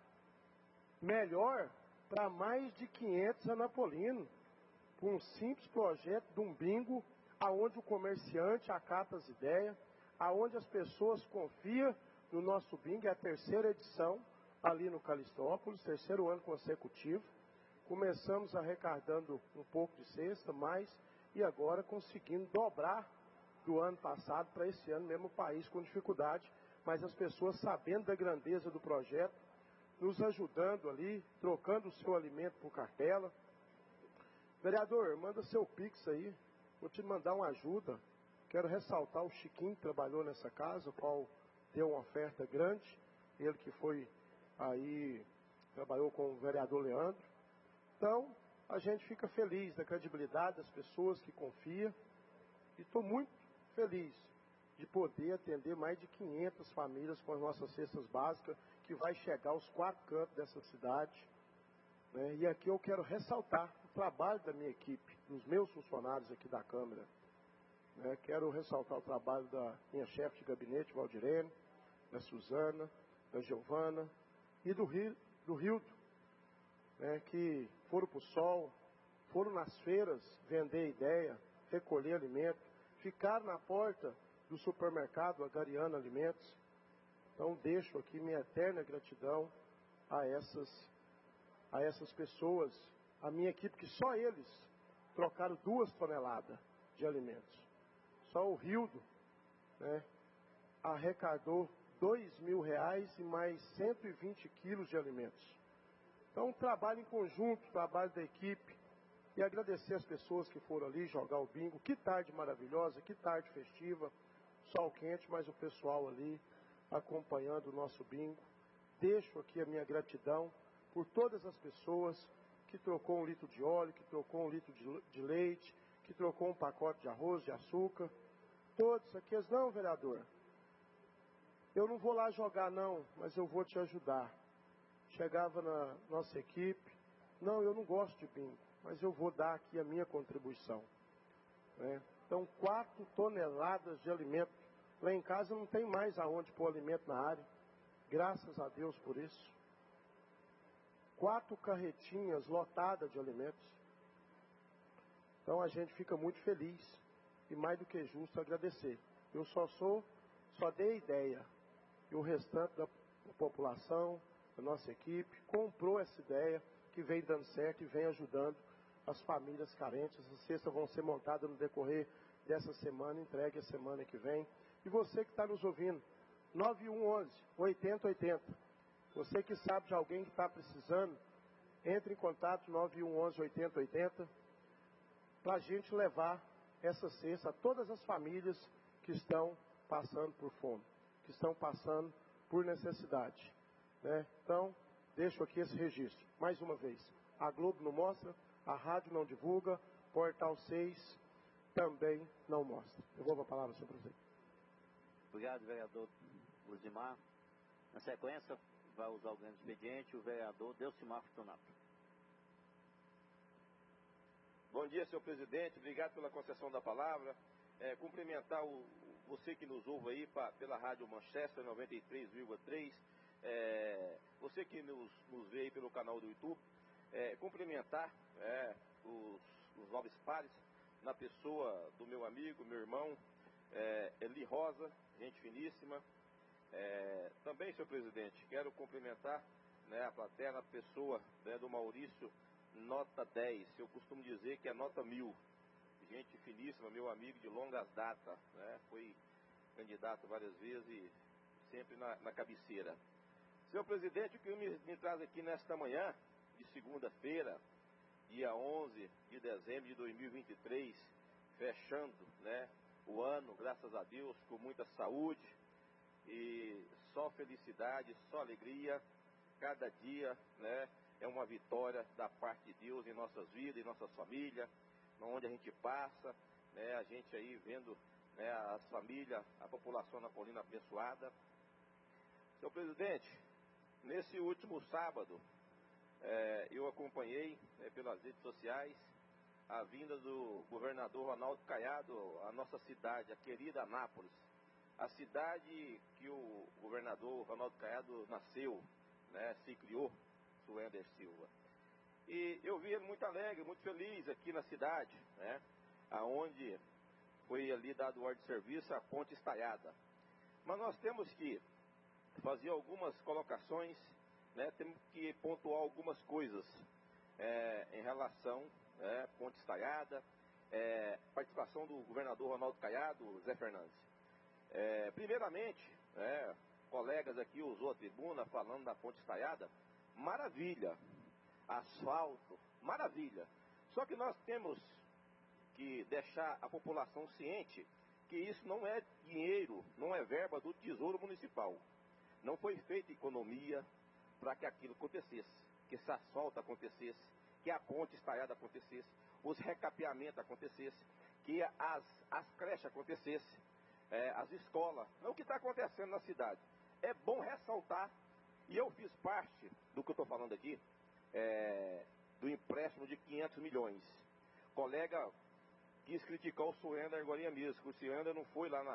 melhor para mais de 500 anapolinos. Com um simples projeto de um bingo, aonde o comerciante acata as ideias, aonde as pessoas confiam no nosso bingo. É a 3ª edição ali no Calistópolis, 3º ano consecutivo. Começamos arrecadando um pouco de cesta, mais, e agora conseguindo dobrar do ano passado para esse ano, mesmo o país com dificuldade, mas as pessoas sabendo da grandeza do projeto, nos ajudando ali, trocando o seu alimento por cartela. Vereador, manda seu Pix aí, vou te mandar uma ajuda. Quero ressaltar o Chiquinho que trabalhou nessa casa, o qual deu uma oferta grande, ele que foi aí, trabalhou com o vereador Leandro. Então, a gente fica feliz da credibilidade das pessoas que confiam. E estou muito feliz de poder atender mais de 500 famílias com as nossas cestas básicas, que vai chegar aos 4 cantos dessa cidade. Né? E aqui eu quero ressaltar o trabalho da minha equipe, dos meus funcionários aqui da Câmara. Né? Quero ressaltar o trabalho da minha chefe de gabinete, Valdirene, da Suzana, da Giovana e do Rildo. Né, que foram para o sol, foram nas feiras vender ideia, recolher alimento, ficaram na porta do supermercado agariando alimentos. Então deixo aqui minha eterna gratidão a essas pessoas, a minha equipe, que só eles trocaram 2 toneladas de alimentos. Só o Rildo, né, arrecadou R$2.000 e mais 120 quilos de alimentos. Então, trabalho em conjunto, trabalho da equipe, e agradecer as pessoas que foram ali jogar o bingo. Que tarde maravilhosa, que tarde festiva, sol quente, mas o pessoal ali acompanhando o nosso bingo. Deixo aqui a minha gratidão por todas as pessoas que trocou 1 litro de óleo, que trocou 1 litro de leite, que trocou um pacote de arroz, de açúcar. Todos aqui, não, vereador, eu não vou lá jogar não, mas eu vou te ajudar. Chegava na nossa equipe, não, eu não gosto de bingo, mas eu vou dar aqui a minha contribuição. Né? Então, 4 toneladas de alimento. Lá em casa não tem mais aonde pôr alimento na área. Graças a Deus por isso. 4 carretinhas lotadas de alimentos. Então, a gente fica muito feliz e mais do que justo agradecer. Eu só dei ideia. E o restante da população, a nossa equipe, comprou essa ideia que vem dando certo e vem ajudando as famílias carentes. As cestas vão ser montadas no decorrer dessa semana, entregue a semana que vem. E você que está nos ouvindo, 9111-8080. Você que sabe de alguém que está precisando, entre em contato, 9111-8080, para a gente levar essa cesta a todas as famílias que estão passando por fome, que estão passando por necessidade. Né? Então, deixo aqui esse registro. Mais uma vez, a Globo não mostra, a rádio não divulga, Portal 6 também não mostra. Devolvo a palavra, senhor presidente. Obrigado, vereador Luzimar. Na sequência, vai usar o grande expediente o vereador Delcimar Fortunato. Bom dia, senhor presidente. Obrigado pela concessão da palavra. Cumprimentar o você que nos ouve aí pela Rádio Manchester 93,3, você que nos vê aí pelo canal do YouTube, cumprimentar os nobres pares, na pessoa do meu amigo, meu irmão, Eli Rosa, gente finíssima. Também, senhor presidente, quero cumprimentar, né, a plateia na pessoa, né, do Maurício, nota 10. Eu costumo dizer que é nota 1000. Gente finíssima, meu amigo de longas datas, né, foi candidato várias vezes e sempre na cabeceira. Senhor presidente, o que me traz aqui nesta manhã, de segunda-feira, dia 11 de dezembro de 2023, fechando, né, o ano, graças a Deus, com muita saúde e só felicidade, só alegria. Cada dia, né, é uma vitória da parte de Deus em nossas vidas, em nossas famílias, onde a gente passa, né, a gente aí vendo, né, as famílias, a população napolina abençoada. Senhor presidente, nesse último sábado, eu acompanhei, pelas redes sociais a vinda do governador Ronaldo Caiado à nossa cidade, a querida Anápolis, a cidade que o governador Ronaldo Caiado nasceu, né, se criou, Suender Silva. E eu vi ele muito alegre, muito feliz aqui na cidade, né, aonde foi ali dado ordem de serviço a ponte estaiada. Mas nós temos que fazer algumas colocações, né, temos que pontuar algumas coisas em relação ponte estaiada, participação do governador Ronaldo Caiado, Zé Fernandes. Primeiramente, colegas aqui usou a tribuna falando da ponte estaiada, maravilha, asfalto, maravilha. Só que nós temos que deixar a população ciente que isso não é dinheiro, não é verba do Tesouro Municipal. Não foi feita economia para que aquilo acontecesse, que esse asfalto acontecesse, que a ponte estaiada acontecesse, os recapeamentos acontecessem, que as creches acontecessem, as escolas. Não o que está acontecendo na cidade. É bom ressaltar, e eu fiz parte do que eu estou falando aqui, do empréstimo de 500 milhões. Colega quis criticar o Suender agora mesmo, que o Suender não foi lá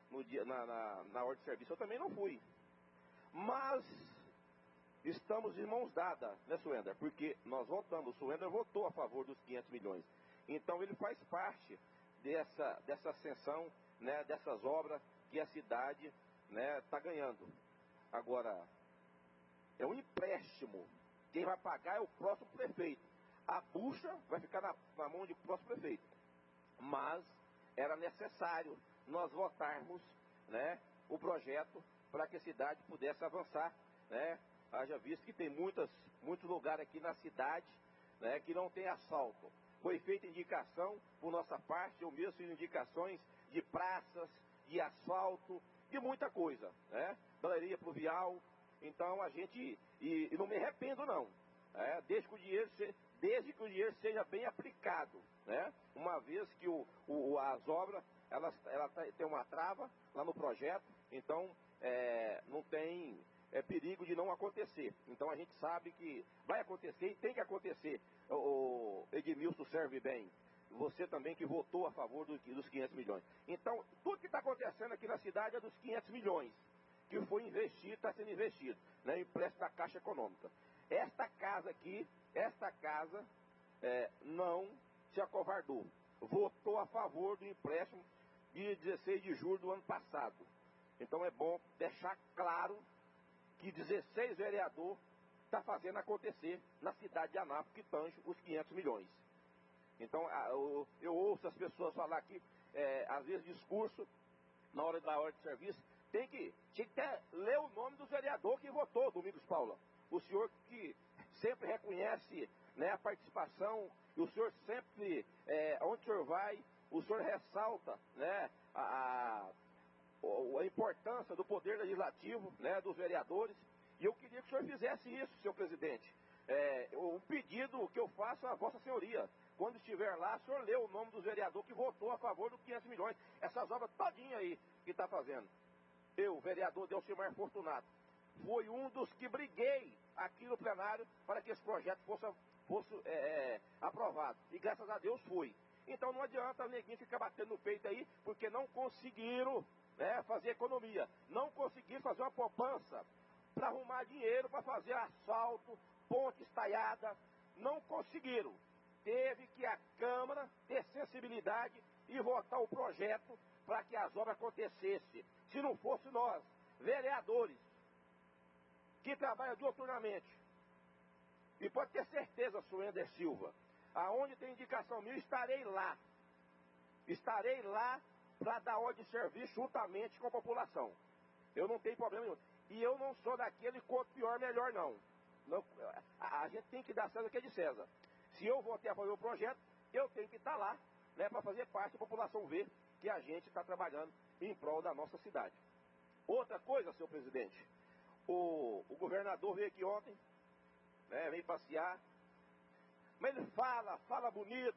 na ordem de serviço. Eu também não fui. Mas estamos de mãos dadas, né, Suender? Porque nós votamos, o Suender votou a favor dos 500 milhões. Então ele faz parte dessa ascensão, né, dessas obras que a cidade, né, está ganhando. Agora, é um empréstimo. Quem vai pagar é o próximo prefeito. A bucha vai ficar na mão do próximo prefeito. Mas era necessário nós votarmos, né, o projeto para que a cidade pudesse avançar, né? Haja visto que tem muitos lugares aqui na cidade, né, que não tem asfalto. Foi feita indicação por nossa parte, eu mesmo fiz indicações de praças, de asfalto, de muita coisa, né? Galeria pluvial. Então a gente, e não me arrependo não, desde que o dinheiro seja bem aplicado, né? Uma vez que as obras, ela tem uma trava lá no projeto, então não tem perigo de não acontecer. Então a gente sabe que vai acontecer e tem que acontecer. O Edmilson serve bem. Você também que votou a favor dos 500 milhões. Então, tudo que está acontecendo aqui na cidade é dos 500 milhões que foi investido, está sendo investido, né? Empréstimo da Caixa Econômica. Esta casa aqui, não se acovardou. Votou a favor do empréstimo de 16 de julho do ano passado. Então é bom deixar claro que 16 vereadores está fazendo acontecer na cidade de Anápolis, que tange os 500 milhões. Então eu ouço as pessoas falar aqui, às vezes discurso, na hora da ordem de serviço, tinha que ler o nome do vereador que votou, Domingos Paula. O senhor que sempre reconhece, né, a participação, e o senhor sempre, onde o senhor vai, o senhor ressalta, né, a importância do poder legislativo, né, dos vereadores. E eu queria que o senhor fizesse isso, senhor presidente. Um pedido que eu faço à vossa senhoria. Quando estiver lá, o senhor lê o nome dos vereadores que votou a favor dos 500 milhões. Essas obras todinhas aí que está fazendo. Eu, vereador Delcimar Fortunato, fui um dos que briguei aqui no plenário para que esse projeto fosse aprovado. E graças a Deus foi. Então não adianta o neguinho ficar batendo no peito aí, porque não conseguiram fazer economia. Não conseguiram fazer uma poupança para arrumar dinheiro para fazer asfalto, ponte estaiada. Não conseguiram. Teve que a Câmara ter sensibilidade e votar o projeto para que as obras acontecessem. Se não fosse nós, vereadores, que trabalham diuturnamente. E pode ter certeza, senhor Ender Silva, aonde tem indicação minha, estarei lá. Estarei lá para dar ordem de serviço juntamente com a população. Eu não tenho problema nenhum. E eu não sou daquele quanto pior, melhor não. A gente tem que dar César o que é de César. Se eu votei a favor do projeto, eu tenho que estar lá, para fazer parte da população ver que a gente está trabalhando em prol da nossa cidade. Outra coisa, senhor presidente, o governador veio aqui ontem, veio passear, mas ele fala bonito,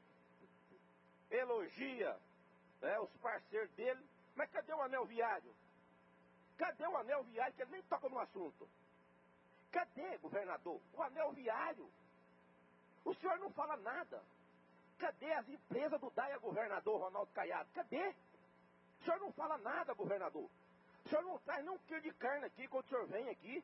elogia os parceiros dele, mas cadê o anel viário? Cadê o anel viário que ele nem toca no assunto? Cadê, governador, o anel viário? O senhor não fala nada. Cadê as empresas do DAIA, governador Ronaldo Caiado? Cadê? O senhor não fala nada, governador. O senhor não traz nem um quilo de carne aqui quando o senhor vem aqui.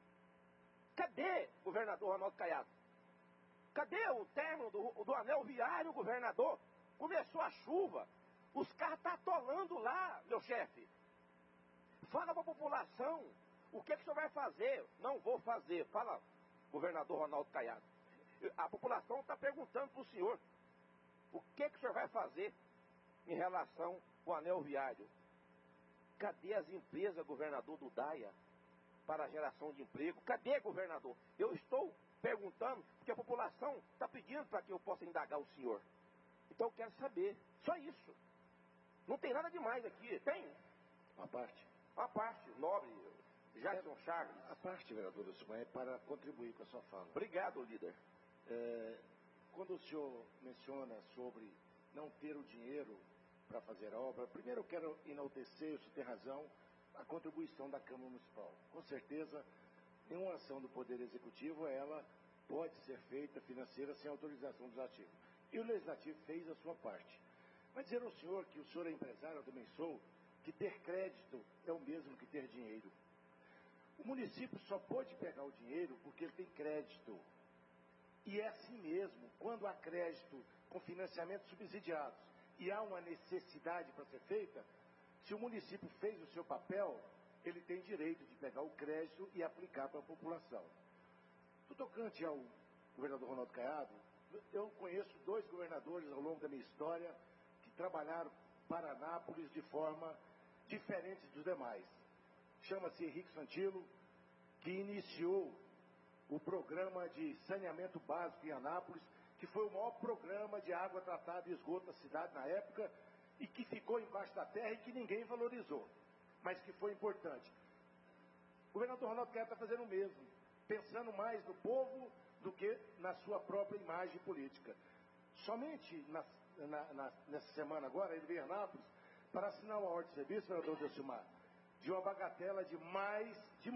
Cadê, governador Ronaldo Caiado? Cadê o término do anel viário, governador? Começou a chuva. Os carros estão atolando lá, meu chefe. Fala para a população. O que o senhor vai fazer? Não vou fazer. Fala, governador Ronaldo Caiado. A população está perguntando para o senhor. O que o senhor vai fazer em relação ao anel viário? Cadê as empresas, governador, do DAIA para a geração de emprego? Cadê, governador? Eu estou perguntando porque a população está pedindo para que eu possa indagar o senhor. Então eu quero saber. Só isso. Não tem nada demais aqui. Tem? Uma parte. Uma parte. Nobre. Jackson Charles. A parte, vereador Lucimar, é para contribuir com a sua fala. Obrigado, líder. Quando o senhor menciona sobre não ter o dinheiro para fazer a obra, primeiro eu quero enaltecer, o senhor tem razão, a contribuição da Câmara Municipal. Com certeza, nenhuma ação do Poder Executivo, ela pode ser feita financeira sem autorização do Legislativo. E o Legislativo fez a sua parte. Mas dizer ao senhor que o senhor é empresário, eu também sou, que ter crédito é o mesmo que ter dinheiro. O município só pode pegar o dinheiro porque ele tem crédito. E é assim mesmo, quando há crédito com financiamentos subsidiados e há uma necessidade para ser feita, se o município fez o seu papel, ele tem direito de pegar o crédito e aplicar para a população. No tocante ao governador Ronaldo Caiado, eu conheço 2 governadores ao longo da minha história que trabalharam para Anápolis de forma diferente dos demais. Chama-se Henrique Santilo, que iniciou o programa de saneamento básico em Anápolis, que foi o maior programa de água tratada e esgoto da cidade na época, e que ficou embaixo da terra e que ninguém valorizou, mas que foi importante. O governador Ronaldo Caiado está fazendo o mesmo, pensando mais no povo do que na sua própria imagem política. Somente nessa semana agora, ele veio a Anápolis para assinar uma ordem de serviço, vereador Delcimar, de uma bagatela de mais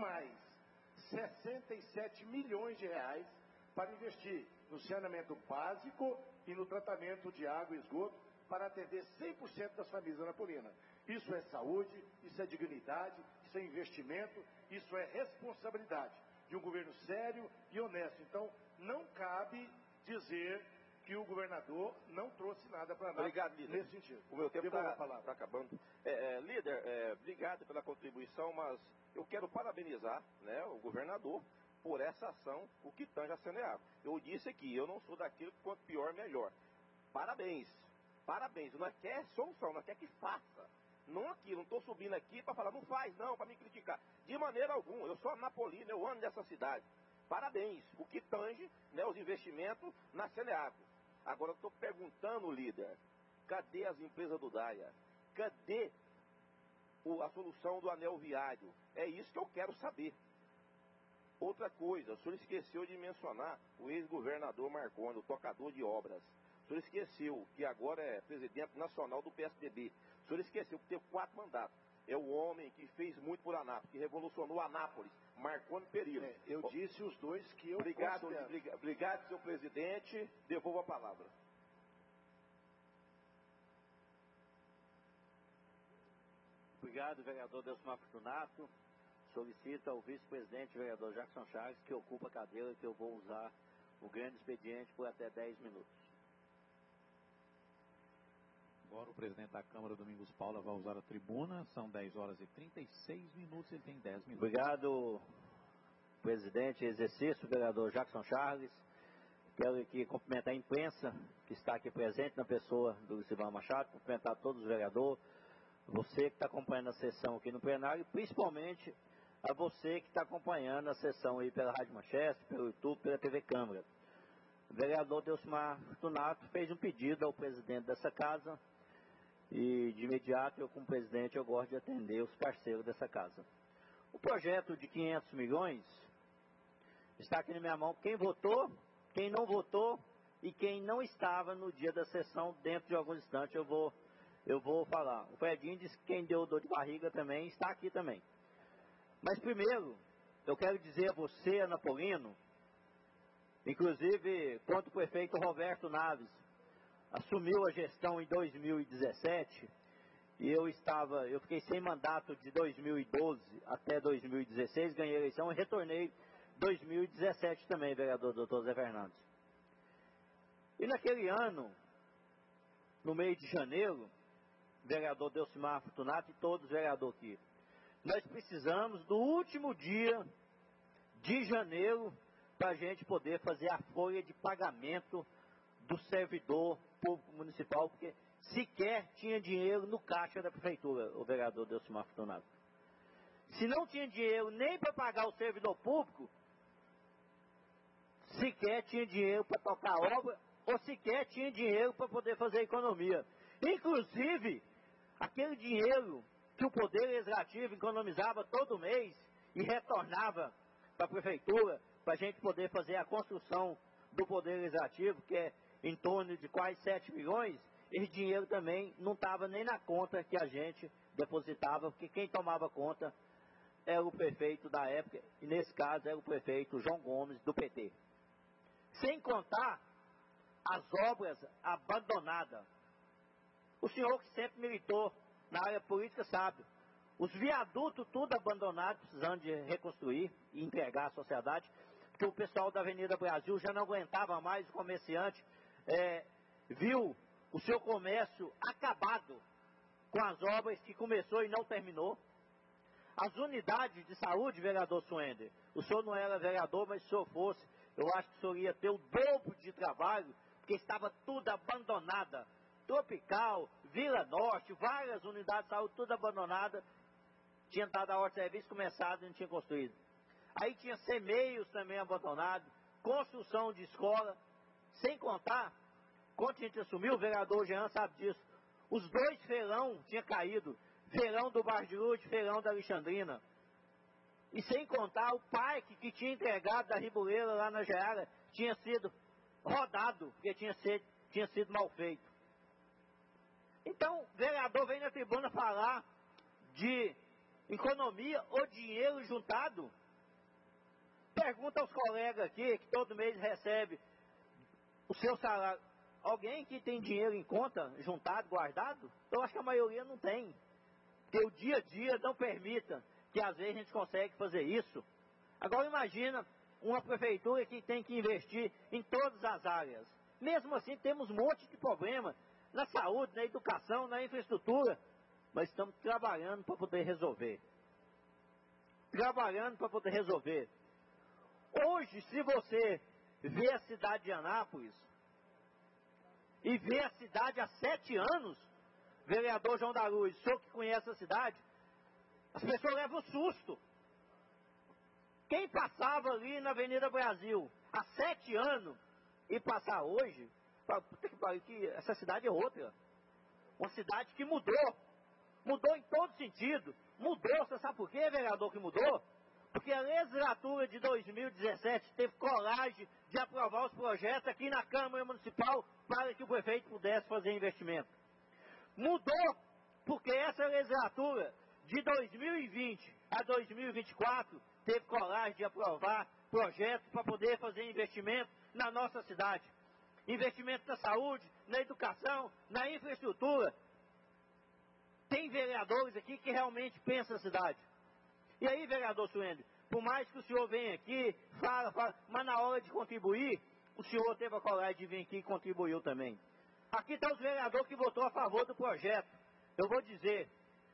67 milhões de reais para investir no saneamento básico e no tratamento de água e esgoto para atender 100% das famílias anapolinas. Isso é saúde, isso é dignidade, isso é investimento, isso é responsabilidade de um governo sério e honesto. Então, não cabe dizer que o governador não trouxe nada para nada. Obrigado, líder. Nesse sentido. O meu tempo está acabando. Líder, obrigado pela contribuição, mas eu quero parabenizar, o governador por essa ação, o que tange a Saneago. Eu disse aqui, eu não sou daquele que quanto pior, melhor. Parabéns. Parabéns. Não quer solução, não quer que faça. Não aqui, não estou subindo aqui para falar, não faz não, para me criticar. De maneira alguma, eu sou anapolino, eu amo dessa cidade. Parabéns. O que tange, os investimentos na Saneago. Agora eu estou perguntando, líder, cadê as empresas do DAIA? Cadê a solução do anel viário? É isso que eu quero saber. Outra coisa, o senhor esqueceu de mencionar o ex-governador Marconi, o tocador de obras. O senhor esqueceu que agora é presidente nacional do PSDB. O senhor esqueceu que teve 4 mandatos. É o homem que fez muito por Anápolis, que revolucionou Anápolis, Marconi Perillo. Eu disse os 2 que eu Obrigado, senhor presidente. Devolvo a palavra. Obrigado. Obrigado, vereador Delcimar Fortunato. Solicita ao vice-presidente, vereador Jackson Chagas, que ocupa a cadeira que eu vou usar o grande expediente por até 10 minutos. Agora o presidente da Câmara, Domingos Paula, vai usar a tribuna. São 10 horas e 36 minutos, ele tem 10 minutos. Obrigado, presidente em exercício, vereador Jackson Charles. Quero aqui cumprimentar a imprensa que está aqui presente na pessoa do Lucivão Machado, cumprimentar todos os vereadores, você que está acompanhando a sessão aqui no plenário, principalmente a você que está acompanhando a sessão aí pela Rádio Manchester, pelo YouTube, pela TV Câmara. O vereador Delcimar Fortunato fez um pedido ao presidente dessa casa e de imediato eu, como presidente, eu gosto de atender os parceiros dessa casa. O projeto de 500 milhões está aqui na minha mão. Quem votou, quem não votou e quem não estava no dia da sessão, dentro de alguns instantes eu vou falar. O Fredinho disse que quem deu dor de barriga também está aqui também. Mas primeiro, eu quero dizer a você, Anapolino, inclusive quando o prefeito Roberto Naves assumiu a gestão em 2017, e eu fiquei sem mandato de 2012 até 2016, ganhei a eleição e retornei em 2017 também, vereador Dr. Zé Fernandes. E naquele ano, no mês de janeiro, vereador Delcimar Fortunato e todos os vereadores aqui, nós precisamos do último dia de janeiro para a gente poder fazer a folha de pagamento do servidor público municipal, porque sequer tinha dinheiro no caixa da prefeitura, o vereador Delcimar Fortunato. Se não tinha dinheiro nem para pagar o servidor público, sequer tinha dinheiro para tocar a obra, ou sequer tinha dinheiro para poder fazer a economia. Inclusive, aquele dinheiro que o Poder Legislativo economizava todo mês e retornava para a prefeitura, para a gente poder fazer a construção do Poder Legislativo, que é em torno de quase 7 milhões, esse dinheiro também não estava nem na conta que a gente depositava, porque quem tomava conta era o prefeito da época, e nesse caso era o prefeito João Gomes, do PT. Sem contar as obras abandonadas. O senhor que sempre militou na área política sabe, os viadutos tudo abandonado, precisando de reconstruir e entregar à sociedade, porque o pessoal da Avenida Brasil já não aguentava mais, o comerciante viu o seu comércio acabado com as obras que começou e não terminou. As unidades de saúde, vereador Suender, o senhor não era vereador, mas se o senhor fosse, eu acho que o senhor ia ter o dobro de trabalho, porque estava tudo abandonada. Tropical, Vila Norte, várias unidades de saúde, tudo abandonada. Tinha dado a ordem de serviço, começado e não tinha construído. Aí tinha semeios também abandonados, construção de escola, sem contar, quando a gente assumiu, o vereador Jean sabe disso, os 2 feirão tinham caído, feirão do Bar de Lute, feirão da Alexandrina. E sem contar o parque que tinha entregado da Ribuleira lá na Geara, tinha sido rodado, porque tinha sido mal feito. Então, o vereador vem na tribuna falar de economia ou dinheiro juntado. Pergunta aos colegas aqui, que todo mês recebe o seu salário. Alguém que tem dinheiro em conta, juntado, guardado? Eu acho que a maioria não tem. Porque o dia a dia não permita que às vezes a gente consegue fazer isso. Agora imagina uma prefeitura que tem que investir em todas as áreas. Mesmo assim temos um monte de problema na saúde, na educação, na infraestrutura, mas estamos trabalhando para poder resolver. Trabalhando para poder resolver. Hoje, se você vê a cidade de Anápolis e vê a cidade há 7 anos, vereador João da Luz, o senhor que conhece a cidade, as pessoas levam susto. Quem passava ali na Avenida Brasil há 7 anos e passar hoje, puta que pariu, que essa cidade é outra. Uma cidade que mudou. Mudou em todo sentido. Mudou, você sabe por quê, vereador, que mudou? Porque a legislatura de 2017 teve coragem de aprovar os projetos aqui na Câmara Municipal para que o prefeito pudesse fazer investimento. Mudou porque essa legislatura de 2020 a 2024 teve coragem de aprovar projetos para poder fazer investimento na nossa cidade. Investimento na saúde, na educação, na infraestrutura. tem vereadores aqui que realmente pensam a cidade. E aí, vereador Suene, por mais que o senhor venha aqui, fala, mas na hora de contribuir, o senhor teve a coragem de vir aqui e contribuiu também. Aqui estão os vereadores que votou a favor do projeto. Eu vou dizer,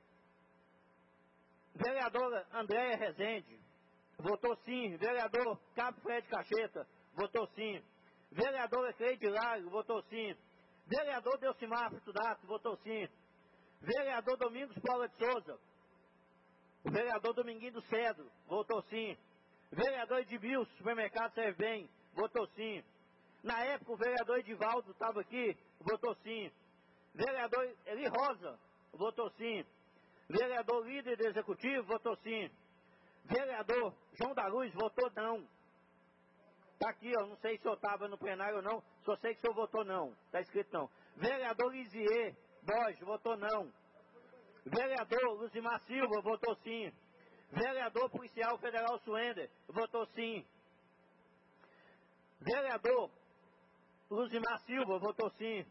vereadora Andréia Rezende, votou sim. Vereador Cabo Fred Cacheta, votou sim. Vereadora Cleide Lário, votou sim. Vereador Delcimar Fritudato, votou sim. Vereador Domingos Paula de Souza. O vereador Dominguinho do Cedro, votou sim. Vereador Edmilson, supermercado Serve Bem, votou sim. Na época o vereador Edivaldo estava aqui, votou sim. Vereador Eli Rosa, votou sim. Vereador líder do executivo, votou sim. Vereador João da Luz, votou não. Está aqui, ó, não sei se o senhor estava no plenário ou não, só sei que o senhor votou não. Está escrito não. Vereador Lisier Borges, votou não. Vereador Luzimar Silva, votou sim. Vereador Policial Federal Suender, votou sim. Vereador Luzimar Silva, votou sim.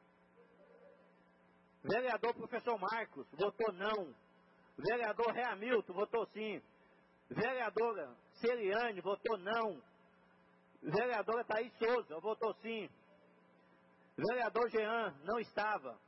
Vereador Professor Marcos, votou não. Vereador Reamilton, votou sim. Vereadora Celiane, votou não. Vereadora Thaís Souza, votou sim. Vereador Jean, não estava.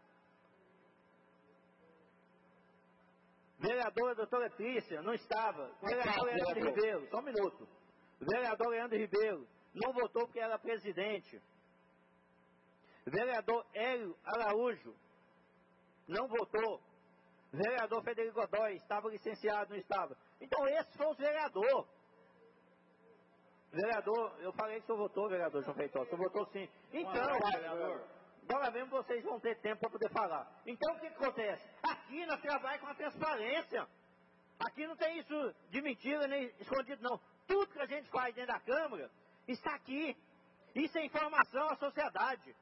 Vereadora doutora Trícia, não estava. Vereador Leandro Ribeiro, só um minuto. Vereador Leandro Ribeiro, não votou porque era presidente. Vereador Hélio Araújo, não votou. Vereador Federico Godoy, estava licenciado, não estava. Então esses foram os vereadores. Vereador, eu falei que o senhor votou, vereador João Feitosa, o senhor votou sim. Então, vereador, agora mesmo vocês vão ter tempo para poder falar. Então o que acontece? Aqui nós trabalhamos com a transparência. Aqui não tem isso de mentira nem escondido não. Tudo que a gente faz dentro da Câmara está aqui. Isso é informação à sociedade.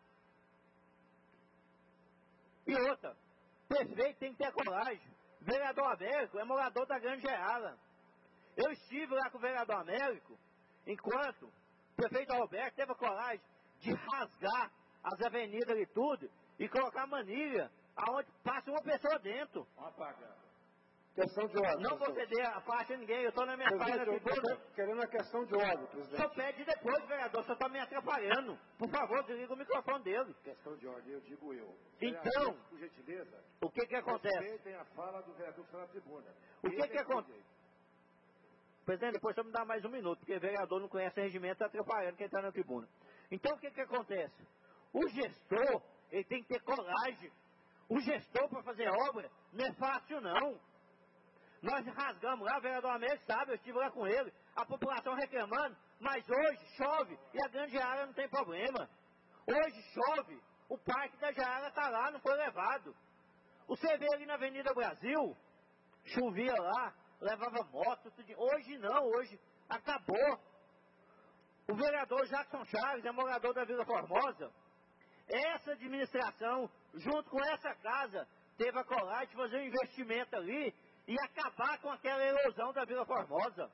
E outra, prefeito tem que ter coragem. Vereador Américo é morador da Grande Geara. Eu estive lá com o vereador Américo, enquanto o prefeito Alberto teve a coragem de rasgar as avenidas e tudo, e colocar manilha, aonde passa uma pessoa dentro. Questão de ordem. Não vou ceder a parte a ninguém, eu estou na minha fala aqui. Querendo a questão de ordem, presidente. O senhor pede depois, vereador, o senhor está me atrapalhando. Por favor, desliga o microfone dele. Questão de ordem, eu digo eu. Então, por gentileza, o que acontece? Respeitem a fala do vereador que está na tribuna. O que acontece? Presidente, depois o senhor me dá mais um minuto, porque o vereador não conhece o regimento, está atrapalhando quem está na tribuna. Então, o que acontece? O gestor, ele tem que ter coragem. O gestor, para fazer obra, não é fácil, não. Nós rasgamos lá, o vereador Américo sabe, eu estive lá com ele, a população reclamando, mas hoje chove e a Grande Geara não tem problema. Hoje chove, o Parque da Geara está lá, não foi levado. Você vê ali na Avenida Brasil, chovia lá, levava moto, tudo. Hoje não, hoje acabou. O vereador Jackson Chaves é morador da Vila Formosa. Essa administração, junto com essa casa, teve a coragem de fazer um investimento ali e acabar com aquela erosão da Vila Formosa.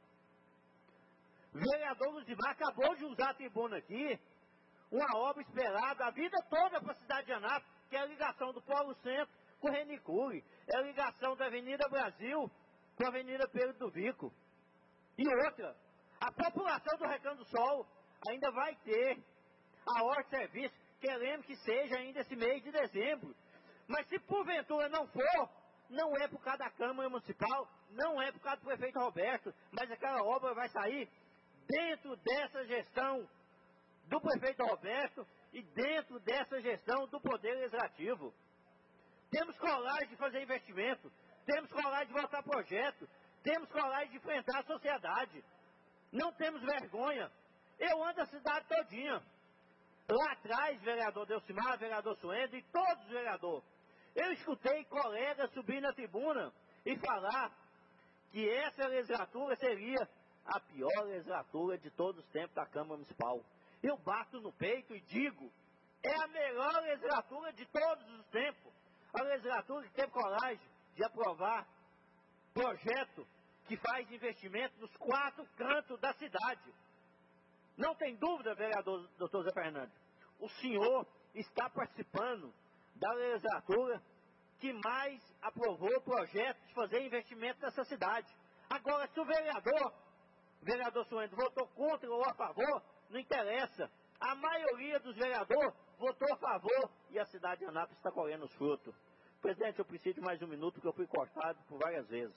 O vereador Luzimar acabou de usar a tribuna aqui, uma obra esperada a vida toda para a cidade de Anápolis, que é a ligação do Polo Centro com o Renicule, é a ligação da Avenida Brasil com a Avenida Pedro do Vico. E outra, a população do Recanto do Sol ainda vai ter a hora de serviço, querendo que seja ainda esse mês de dezembro. Mas se porventura não for, não é por causa da Câmara Municipal, não é por causa do prefeito Roberto, mas aquela obra vai sair dentro dessa gestão do prefeito Roberto e dentro dessa gestão do Poder Legislativo. Temos coragem de fazer investimento, temos coragem de votar projeto, temos coragem de enfrentar a sociedade. Não temos vergonha. Eu ando a cidade todinha. Lá atrás, vereador Delcimar, vereador Suendo e todos os vereadores, eu escutei colegas subir na tribuna e falar que essa legislatura seria a pior legislatura de todos os tempos da Câmara Municipal. Eu bato no peito e digo, é a melhor legislatura de todos os tempos. A legislatura que teve coragem de aprovar projeto que faz investimento nos 4 cantos da cidade. Não tem dúvida, vereador Dr. Zé Fernandes, o senhor está participando da legislatura que mais aprovou o projeto de fazer investimento nessa cidade. Agora, se o vereador Suênio, votou contra ou a favor, não interessa. A maioria dos vereadores votou a favor e a cidade de Anápolis está colhendo os frutos. Presidente, eu preciso de mais um minuto porque eu fui cortado por várias vezes.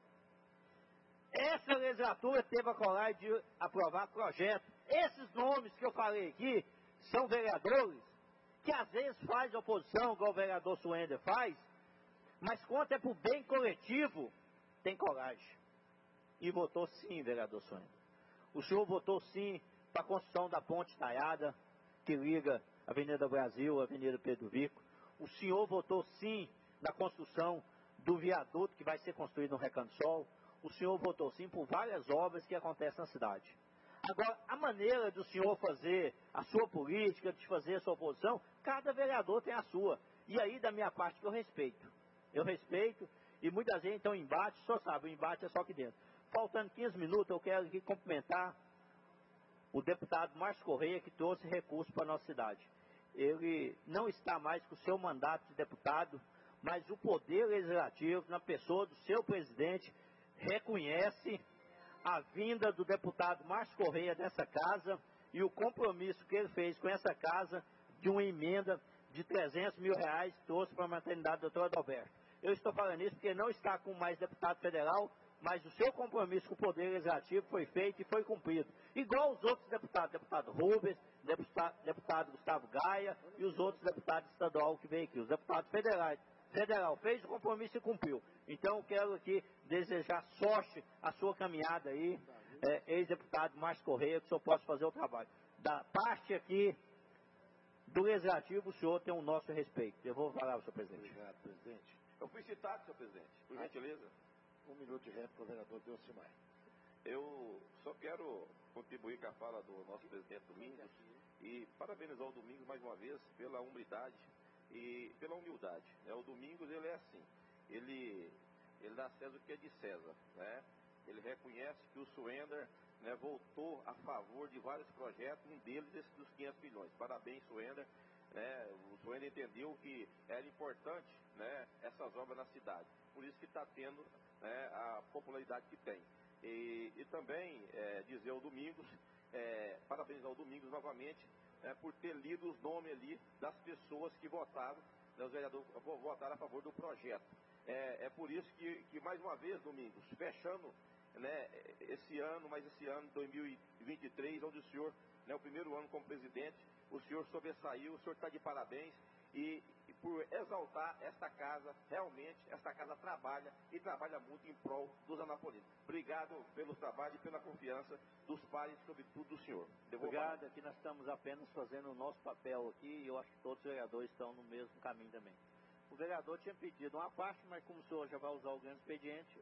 Essa legislatura teve a coragem de aprovar projeto. Esses nomes que eu falei aqui são vereadores que às vezes faz oposição, igual o vereador Suênio faz, mas quando é para o bem coletivo, tem coragem. E votou sim, vereador Suênio. O senhor votou sim para a construção da ponte Taiada, que liga a Avenida Brasil, a Avenida Pedro Vico. O senhor votou sim na construção do viaduto que vai ser construído no Recanto Sol. O senhor votou sim por várias obras que acontecem na cidade. Agora, a maneira do senhor fazer a sua política, de fazer a sua oposição, cada vereador tem a sua. E aí, da minha parte, que eu respeito. Eu respeito, e muita gente então embate, só sabe, o embate é só aqui dentro. Faltando 15 minutos, eu quero aqui cumprimentar o deputado Márcio Correia, que trouxe recursos para a nossa cidade. Ele não está mais com o seu mandato de deputado, mas o Poder Legislativo, na pessoa do seu presidente, reconhece a vinda do deputado Márcio Correia nessa casa e o compromisso que ele fez com essa casa de uma emenda de R$300 mil que trouxe para a maternidade do Dr. Adalberto. Eu estou falando isso porque não está com mais deputado federal, mas o seu compromisso com o Poder Legislativo foi feito e foi cumprido. Igual os outros deputados, deputado Rubens, deputado Gustavo Gaia e os outros deputados estaduais que veio aqui. Os deputados federal fez o compromisso e cumpriu. Então eu quero aqui desejar sorte à sua caminhada aí, ex-deputado Márcio Correia, que o senhor possa fazer o trabalho. Da parte aqui do Legislativo, o senhor tem o nosso respeito. Eu vou falar, senhor presidente. Obrigado, presidente. Eu fui citado, senhor presidente, por gentileza. Um minuto de réplica, o vereador Delcimar. Eu só quero contribuir com a fala do nosso presidente Domingos e parabenizar o Domingos mais uma vez pela humildade e pela humildade. O Domingos, ele é assim, ele dá a César o que é de César, né? Ele reconhece que o Suênder, né, voltou a favor de vários projetos, um deles esse dos 500 milhões. Parabéns, Suênder. Né? O Suênder entendeu que era importante, né, essas obras na cidade. Por isso que está tendo, né, a popularidade que tem. E também dizer ao Domingos, parabenizar o Domingos novamente, por ter lido os nomes ali das pessoas que votaram, né, os vereadores votaram a favor do projeto. É por isso que mais uma vez, Domingos, fechando, né, esse ano, 2023, onde o senhor, né, o primeiro ano como presidente, o senhor sobressaiu, o senhor está de parabéns e por exaltar esta casa, realmente, esta casa trabalha e trabalha muito em prol dos anapolinos. Obrigado pelo trabalho e pela confiança dos pais, sobretudo do senhor. Obrigado, aqui nós estamos apenas fazendo o nosso papel aqui e eu acho que todos os vereadores estão no mesmo caminho também. O vereador tinha pedido uma parte, mas como o senhor já vai usar o grande expediente,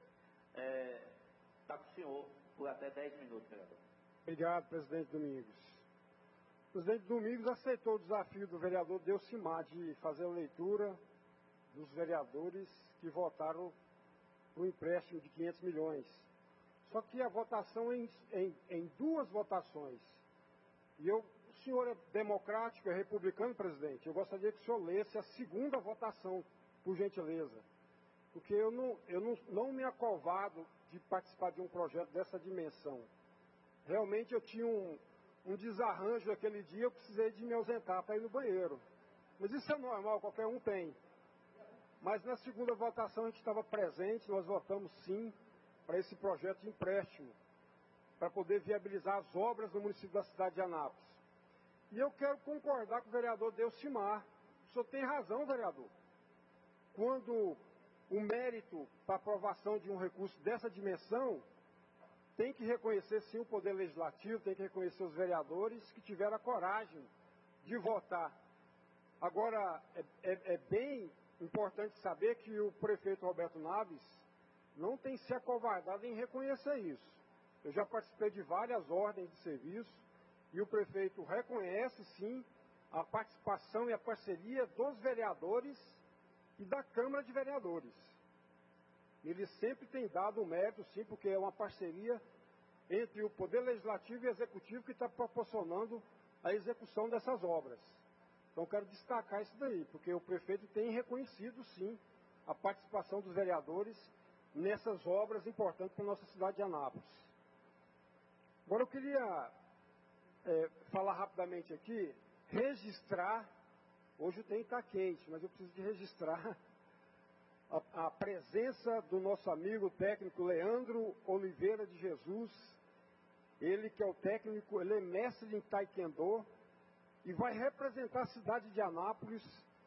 está com o senhor por até 10 minutos, vereador. Obrigado, presidente Domingos. O presidente Domingos aceitou o desafio do vereador Delcimar de fazer a leitura dos vereadores que votaram para o empréstimo de 500 milhões. Só que a votação em duas votações. E o senhor é democrático, é republicano, presidente. Eu gostaria que o senhor lesse a segunda votação, por gentileza. Porque eu não me acovardo de participar de um projeto dessa dimensão. Realmente eu tinha um desarranjo aquele dia, eu precisei de me ausentar para ir no banheiro. Mas isso é normal, qualquer um tem. Mas na segunda votação a gente estava presente, nós votamos sim para esse projeto de empréstimo, para poder viabilizar as obras no município da cidade de Anápolis. E eu quero concordar com o vereador Delcimar. O senhor tem razão, vereador. Quando o mérito para aprovação de um recurso dessa dimensão, tem que reconhecer sim o Poder Legislativo, tem que reconhecer os vereadores que tiveram a coragem de votar. Agora, é bem importante saber que o prefeito Roberto Naves não tem se acovardado em reconhecer isso. Eu já participei de várias ordens de serviço e o prefeito reconhece sim a participação e a parceria dos vereadores e da Câmara de Vereadores. Ele sempre tem dado o mérito, sim, porque é uma parceria entre o Poder Legislativo e Executivo que está proporcionando a execução dessas obras. Então, quero destacar isso daí, porque o prefeito tem reconhecido, sim, a participação dos vereadores nessas obras importantes para a nossa cidade de Anápolis. Agora eu queria falar rapidamente aqui, registrar, hoje o tempo está quente, mas eu preciso de registrar a presença do nosso amigo técnico Leandro Oliveira de Jesus, ele que é o técnico, ele é mestre em Taekwondo e vai representar a cidade de Anápolis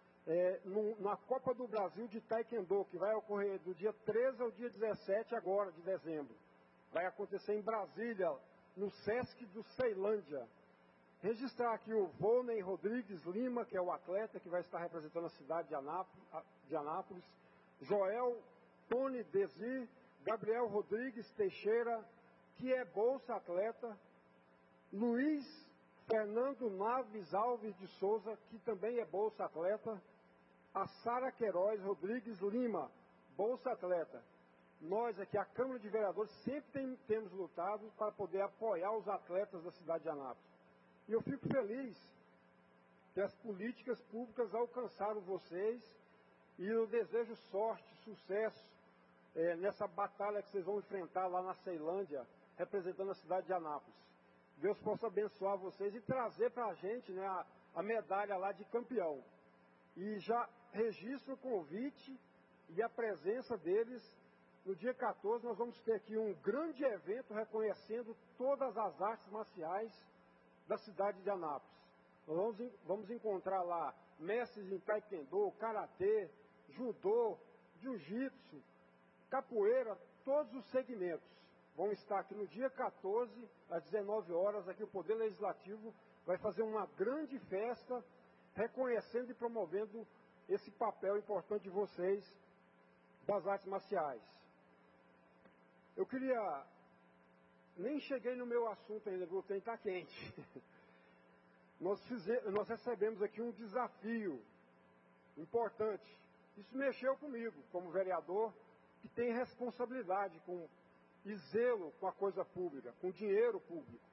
na Copa do Brasil de Taekwondo, que vai ocorrer do dia 13 ao dia 17 agora de dezembro. Vai acontecer em Brasília, no Sesc do Ceilândia. Registrar aqui o Volney Rodrigues Lima, que é o atleta que vai estar representando a cidade de Anápolis, Joel Tony Desi, Gabriel Rodrigues Teixeira, que é bolsa atleta, Luiz Fernando Naves Alves de Souza, que também é bolsa atleta, a Sara Queiroz Rodrigues Lima, bolsa atleta. Nós aqui, a Câmara de Vereadores, sempre temos lutado para poder apoiar os atletas da cidade de Anápolis. E eu fico feliz que as políticas públicas alcançaram vocês e eu desejo sorte, sucesso nessa batalha que vocês vão enfrentar lá na Ceilândia, representando a cidade de Anápolis. Deus possa abençoar vocês e trazer para a gente, né, a medalha lá de campeão. E já registro o convite e a presença deles. No dia 14 nós vamos ter aqui um grande evento reconhecendo todas as artes marciais da cidade de Anápolis. Nós vamos encontrar lá mestres em taekwondo, karatê, judô, jiu-jitsu, capoeira, todos os segmentos. Vão estar aqui no dia 14, às 19 horas, aqui o Poder Legislativo vai fazer uma grande festa, reconhecendo e promovendo esse papel importante de vocês das artes marciais. Eu queria... Nem cheguei no meu assunto ainda, o tempo está quente. Nós recebemos aqui um desafio importante. Isso mexeu comigo, como vereador, que tem responsabilidade e zelo com a coisa pública, com o dinheiro público.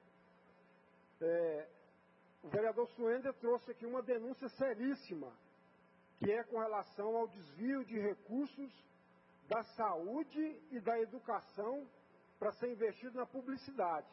O vereador Suender trouxe aqui uma denúncia seríssima, que é com relação ao desvio de recursos da saúde e da educação para ser investido na publicidade.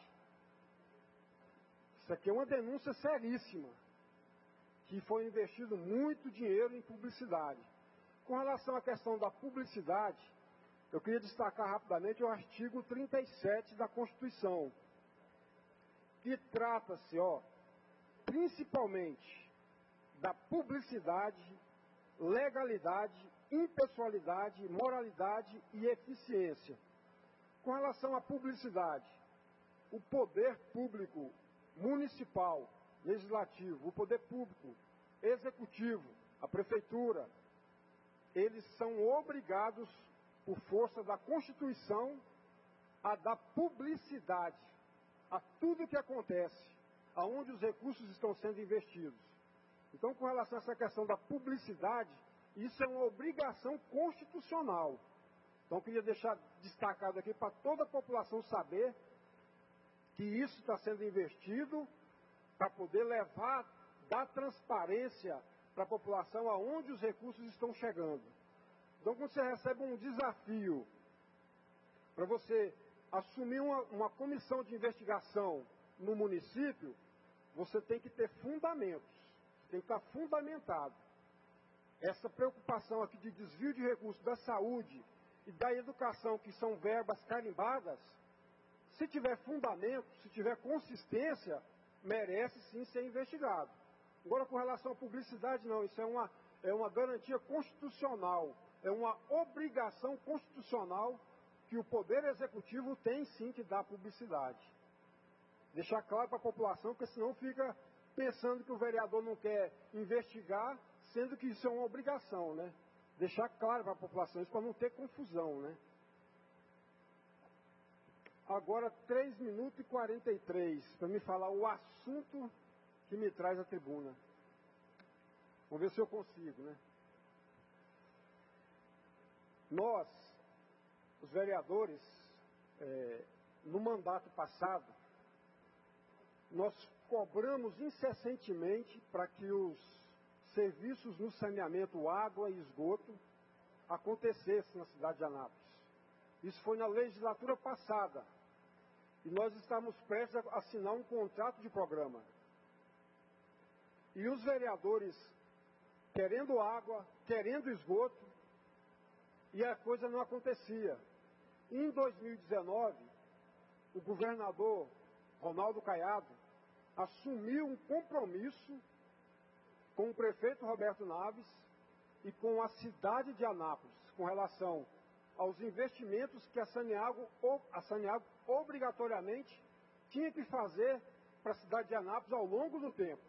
Isso aqui é uma denúncia seríssima, que foi investido muito dinheiro em publicidade. Com relação à questão da publicidade, eu queria destacar rapidamente o artigo 37 da Constituição, que trata-se, principalmente da publicidade, legalidade, impessoalidade, moralidade e eficiência. Com relação à publicidade, o poder público municipal, legislativo, o poder público executivo, a prefeitura, eles são obrigados, por força da Constituição, a dar publicidade a tudo que acontece, aonde os recursos estão sendo investidos. Então, com relação a essa questão da publicidade, isso é uma obrigação constitucional. Então, eu queria deixar destacado aqui para toda a população saber que isso está sendo investido para poder dar transparência para a população aonde os recursos estão chegando. Então, quando você recebe um desafio para você assumir uma comissão de investigação no município, você tem que ter fundamentos, tem que estar fundamentado. Essa preocupação aqui de desvio de recursos da saúde e da educação, que são verbas carimbadas, se tiver fundamento, se tiver consistência, merece sim ser investigado. Agora, com relação à publicidade, não, isso é uma garantia constitucional, é uma obrigação constitucional que o Poder Executivo tem sim que dar publicidade. Deixar claro para a população, porque senão fica pensando que o vereador não quer investigar, sendo que isso é uma obrigação, né? Deixar claro para a população isso para não ter confusão, né? Agora 3 minutos e 43 para me falar o assunto que me traz à tribuna. Vamos ver se eu consigo, né? Nós, os vereadores, no mandato passado, nós cobramos incessantemente para que os serviços no saneamento, água e esgoto, acontecesse na cidade de Anápolis. Isso foi na legislatura passada. E nós estamos prestes a assinar um contrato de programa. E os vereadores querendo água, querendo esgoto, e a coisa não acontecia. Em 2019, o governador Ronaldo Caiado assumiu um compromisso com o prefeito Roberto Naves e com a cidade de Anápolis, com relação aos investimentos que a Saneago obrigatoriamente tinha que fazer para a cidade de Anápolis ao longo do tempo.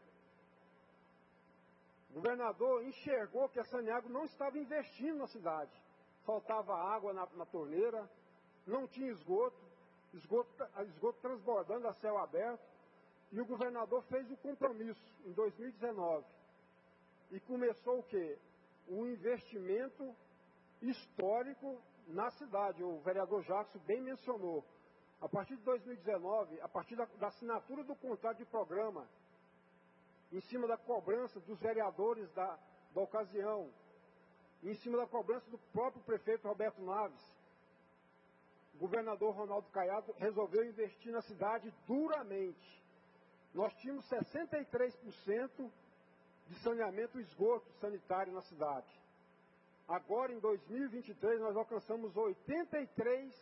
O governador enxergou que a Saneago não estava investindo na cidade. Faltava água na torneira, não tinha esgoto transbordando a céu aberto, e o governador fez o compromisso em 2019. E começou o quê? Um investimento histórico na cidade. O vereador Jackson bem mencionou. A partir de 2019, a partir da assinatura do contrato de programa, em cima da cobrança dos vereadores da ocasião, em cima da cobrança do próprio prefeito Roberto Naves, o governador Ronaldo Caiado resolveu investir na cidade duramente. Nós tínhamos 63% de saneamento e esgoto sanitário na cidade. Agora, em 2023, nós alcançamos 83%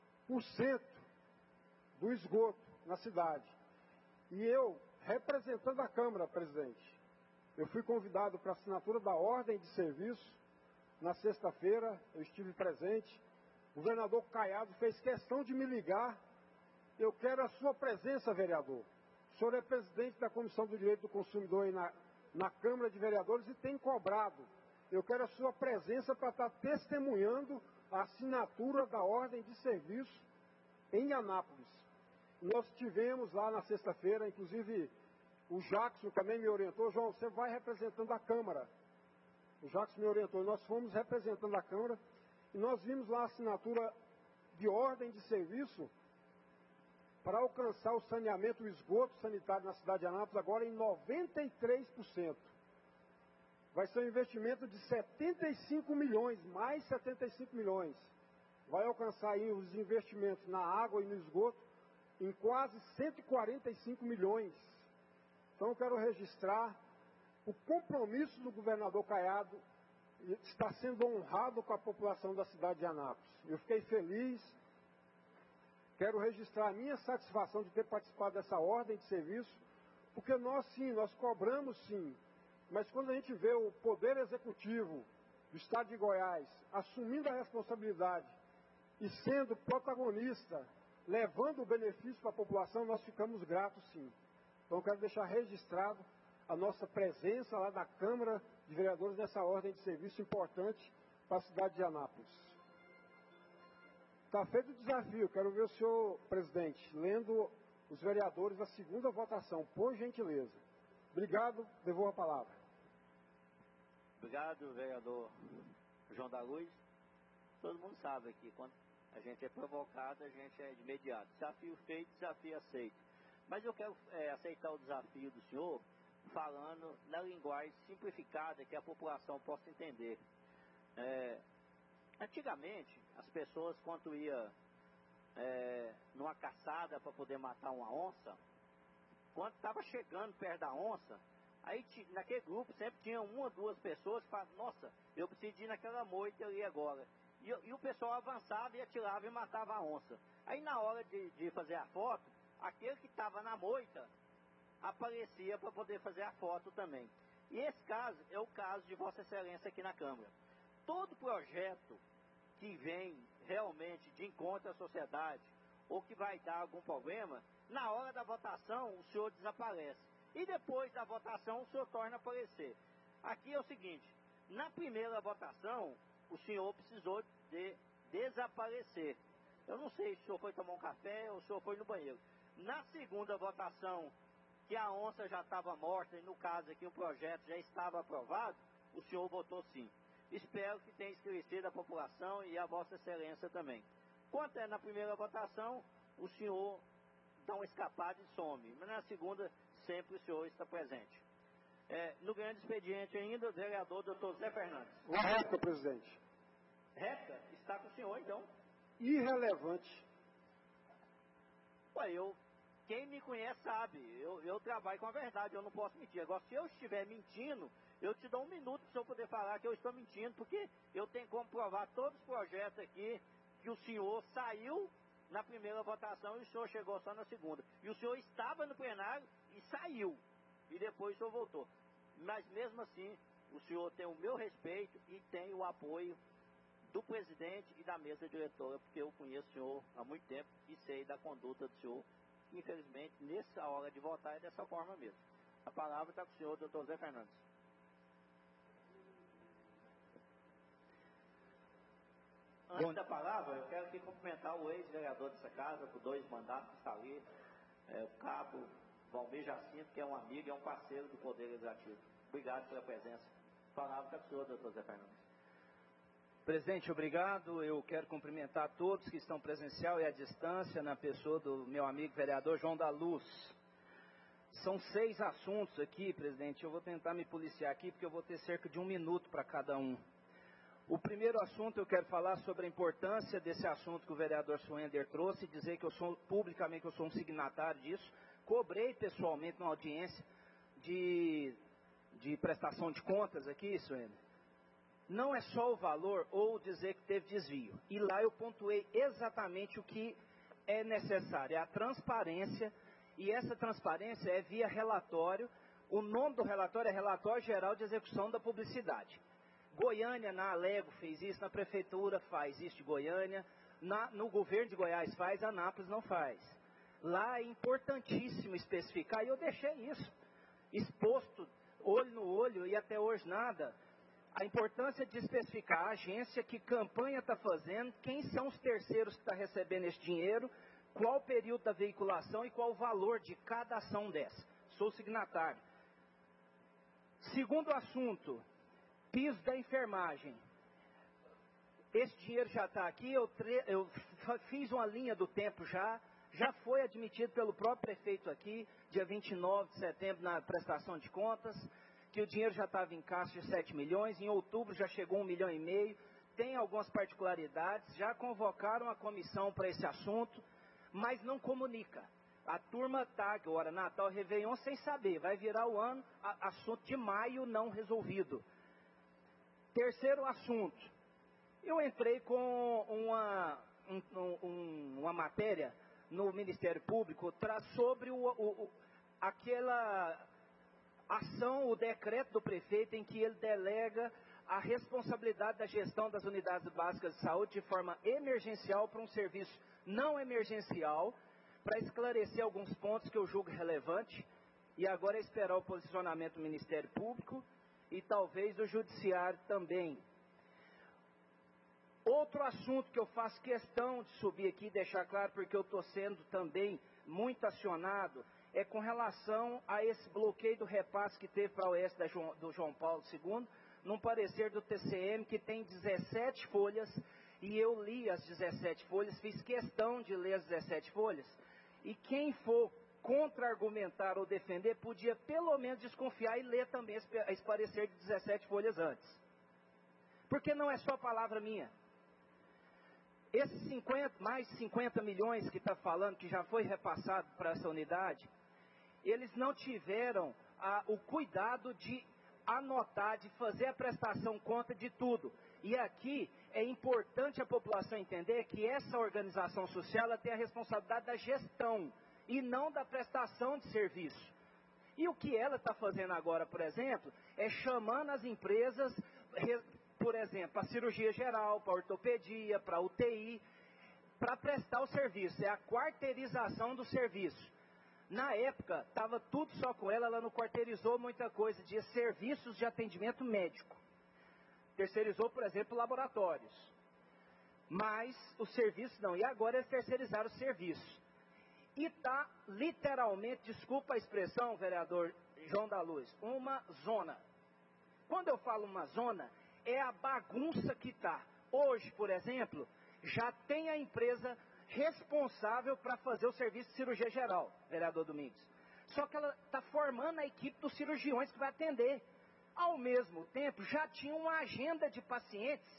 do esgoto na cidade. E eu, representando a Câmara, presidente, eu fui convidado para a assinatura da ordem de serviço. Na sexta-feira, eu estive presente. O governador Caiado fez questão de me ligar. Eu quero a sua presença, vereador. O senhor é presidente da Comissão do Direito do Consumidor aí na Câmara de Vereadores e tem cobrado. Eu quero a sua presença para estar testemunhando a assinatura da ordem de serviço em Anápolis. Nós tivemos lá na sexta-feira, inclusive o Jackson também me orientou: João, você vai representando a Câmara. O Jackson me orientou, nós fomos representando a Câmara e nós vimos lá a assinatura de ordem de serviço para alcançar o saneamento, o esgoto sanitário na cidade de Anápolis agora em 93%. Vai ser um investimento de 75 milhões, mais 75 milhões. Vai alcançar aí os investimentos na água e no esgoto em quase 145 milhões. Então eu quero registrar o compromisso do governador Caiado, está sendo honrado com a população da cidade de Anápolis. Eu fiquei feliz, quero registrar a minha satisfação de ter participado dessa ordem de serviço, porque nós cobramos sim, mas quando a gente vê o Poder Executivo do Estado de Goiás assumindo a responsabilidade e sendo protagonista, levando o benefício para a população, nós ficamos gratos sim. Então eu quero deixar registrado a nossa presença lá na Câmara de Vereadores nessa ordem de serviço importante para a cidade de Anápolis. Está feito o desafio, quero ver o senhor presidente lendo os vereadores a segunda votação, por gentileza. Obrigado, devolvo a palavra. Obrigado, vereador João da Luz. Todo mundo sabe que quando a gente é provocado, a gente é de imediato. Desafio feito, desafio aceito. Mas eu quero aceitar o desafio do senhor falando na linguagem simplificada que a população possa entender. Antigamente, as pessoas, quando iam numa caçada para poder matar uma onça, quando estava chegando perto da onça, aí naquele grupo sempre tinha uma ou duas pessoas que falavam: nossa, eu preciso ir naquela moita ali agora. E o pessoal avançava e atirava e matava a onça. Aí na hora de fazer a foto, aquele que estava na moita aparecia para poder fazer a foto também. E esse caso é o caso de Vossa Excelência aqui na Câmara. Todo projeto que vem realmente de encontro à sociedade ou que vai dar algum problema, na hora da votação o senhor desaparece. E depois da votação o senhor torna a aparecer. Aqui é o seguinte: na primeira votação o senhor precisou de desaparecer. Eu não sei se o senhor foi tomar um café ou se o senhor foi no banheiro. Na segunda votação, que a onça já estava morta, e no caso aqui o projeto já estava aprovado, o senhor votou sim. Espero que tenha esclarecido a população e a Vossa Excelência também. Quanto é na primeira votação, o senhor dá uma escapada e some, mas na segunda sempre o senhor está presente. No grande expediente ainda, o vereador Dr. Zé Fernandes. Uma réplica, presidente. reta está com o senhor, então. Irrelevante. Ué, quem me conhece sabe, eu trabalho com a verdade, eu não posso mentir. Agora, se eu estiver mentindo, eu te dou 1 minuto para o senhor poder falar que eu estou mentindo, porque eu tenho como provar todos os projetos aqui que o senhor saiu na primeira votação e o senhor chegou só na segunda. E o senhor estava no plenário e saiu. E depois o senhor voltou. Mas mesmo assim, o senhor tem o meu respeito e tem o apoio do presidente e da mesa diretora, porque eu conheço o senhor há muito tempo e sei da conduta do senhor. Infelizmente, nessa hora de votar é dessa forma mesmo. A palavra está com o senhor, doutor Zé Fernandes. Antes da palavra, eu quero aqui cumprimentar o ex-vereador dessa casa, por 2 mandatos que está ali, o cabo Valmir Jacinto, que é um amigo e é um parceiro do Poder Legislativo. Obrigado pela presença. A palavra está com o senhor, doutor Zé Fernandes. Presidente, obrigado. Eu quero cumprimentar todos que estão presencial e à distância, na pessoa do meu amigo vereador João da Luz. São 6 assuntos aqui, presidente. Eu vou tentar me policiar aqui, porque eu vou ter cerca de 1 minuto para cada um. O primeiro assunto, eu quero falar sobre a importância desse assunto que o vereador Suender trouxe, e dizer que eu sou, publicamente, eu sou um signatário disso. Cobrei pessoalmente numa audiência de prestação de contas aqui, Suender. Não é só o valor ou dizer que teve desvio. E lá eu pontuei exatamente o que é necessário, é a transparência, e essa transparência é via relatório. O nome do relatório é Relatório Geral de Execução da Publicidade. Goiânia, na Alego, fez isso, na Prefeitura faz isso de Goiânia, no governo de Goiás faz, a Anápolis não faz. Lá é importantíssimo especificar, e eu deixei isso exposto, olho no olho, e até hoje nada. A importância de especificar a agência, que campanha está fazendo, quem são os terceiros que estão recebendo esse dinheiro, qual o período da veiculação e qual o valor de cada ação dessa. Sou signatário. Segundo assunto, piso da enfermagem. Esse dinheiro já está aqui, eu fiz uma linha do tempo já foi admitido pelo próprio prefeito aqui, dia 29 de setembro, na prestação de contas, que o dinheiro já estava em caixa de 7 milhões, em outubro já chegou 1,5 milhão, tem algumas particularidades, já convocaram a comissão para esse assunto, mas não comunica. A turma está agora, Natal, Réveillon, sem saber, vai virar o ano, assunto de maio não resolvido. Terceiro assunto, eu entrei com uma matéria no Ministério Público sobre aquela ação, o decreto do prefeito em que ele delega a responsabilidade da gestão das unidades básicas de saúde de forma emergencial para um serviço não emergencial, para esclarecer alguns pontos que eu julgo relevante, e agora é esperar o posicionamento do Ministério Público e talvez do Judiciário também. Outro assunto que eu faço questão de subir aqui e deixar claro, porque eu estou sendo também muito acionado, é com relação a esse bloqueio do repasse que teve para a OS do João Paulo II, num parecer do TCM que tem 17 folhas, e eu li as 17 folhas, fiz questão de ler as 17 folhas, e quem for contra-argumentar ou defender, podia pelo menos desconfiar e ler também esse parecer de 17 folhas antes. Porque não é só palavra minha. Esses mais 50 milhões que está falando, que já foi repassado para essa unidade, eles não tiveram o cuidado de anotar, de fazer a prestação conta de tudo. E aqui é importante a população entender que essa organização social ela tem a responsabilidade da gestão e não da prestação de serviço. E o que ela está fazendo agora, por exemplo, é chamando as empresas, por exemplo, para cirurgia geral, para ortopedia, para UTI, para prestar o serviço. É a quarteirização do serviço. Na época, estava tudo só com ela não quarteirizou muita coisa de serviços de atendimento médico. Terceirizou, por exemplo, laboratórios. Mas o serviço não. E agora eles terceirizaram o serviço. E está literalmente, desculpa a expressão, vereador João da Luz, uma zona. Quando eu falo uma zona, é a bagunça que está. Hoje, por exemplo, já tem a empresa responsável para fazer o serviço de cirurgia geral, vereador Domingos. Só que ela está formando a equipe dos cirurgiões que vai atender. Ao mesmo tempo, já tinha uma agenda de pacientes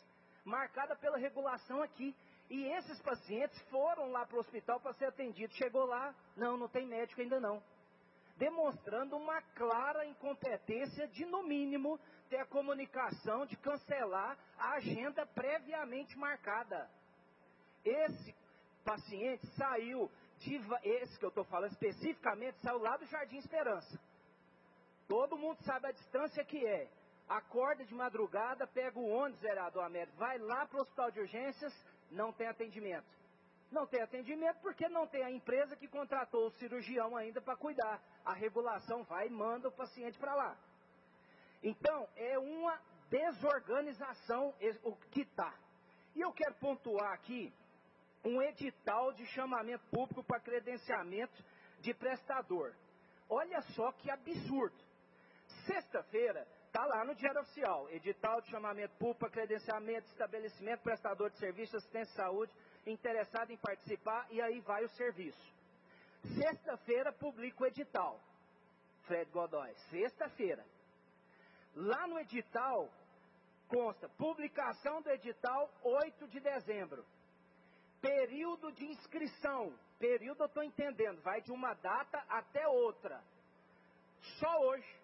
marcada pela regulação aqui. E esses pacientes foram lá para o hospital para ser atendidos. Chegou lá, não tem médico ainda não. Demonstrando uma clara incompetência de, no mínimo, ter a comunicação de cancelar a agenda previamente marcada. Esse paciente saiu, esse que eu estou falando especificamente, saiu lá do Jardim Esperança. Todo mundo sabe a distância que é. Acorda de madrugada, pega o ônibus, vereador Américo, vai lá para o hospital de urgências, não tem atendimento. Não tem atendimento porque não tem a empresa que contratou o cirurgião ainda para cuidar. A regulação vai e manda o paciente para lá. Então, é uma desorganização o que está. E eu quero pontuar aqui um edital de chamamento público para credenciamento de prestador. Olha só que absurdo. Sexta-feira, está lá no Diário Oficial, edital de chamamento público para credenciamento de estabelecimento prestador de serviço de assistência de saúde interessado em participar, e aí vai o serviço. Sexta-feira publica o edital. Fred Godoy, sexta-feira. Lá no edital consta publicação do edital 8 de dezembro. Período de inscrição. Período eu estou entendendo, vai de uma data até outra. Só hoje.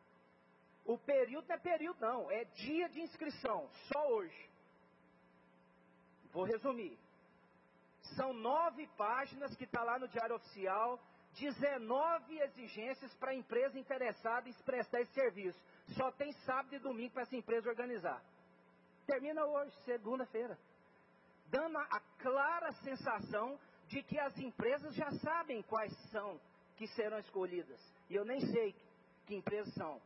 O período não é período não, é dia de inscrição, só hoje. Vou resumir. São 9 páginas que está lá no Diário Oficial, 19 exigências para a empresa interessada em prestar esse serviço. Só tem sábado e domingo para essa empresa organizar. Termina hoje, segunda-feira. Dando a clara sensação de que as empresas já sabem quais são que serão escolhidas. E eu nem sei que empresas são.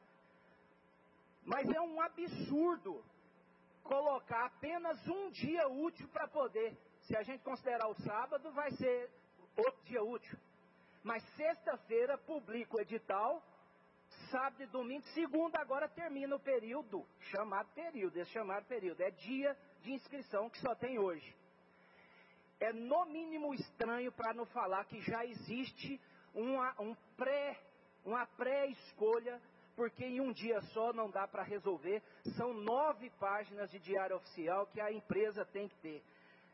Mas é um absurdo colocar apenas um dia útil para poder. Se a gente considerar o sábado, vai ser outro dia útil. Mas sexta-feira publica o edital, sábado e domingo, segunda agora termina o período, esse chamado período. É dia de inscrição que só tem hoje. É no mínimo estranho para não falar que já existe uma pré-escolha, porque em um dia só não dá para resolver. São 9 páginas de Diário Oficial que a empresa tem que ter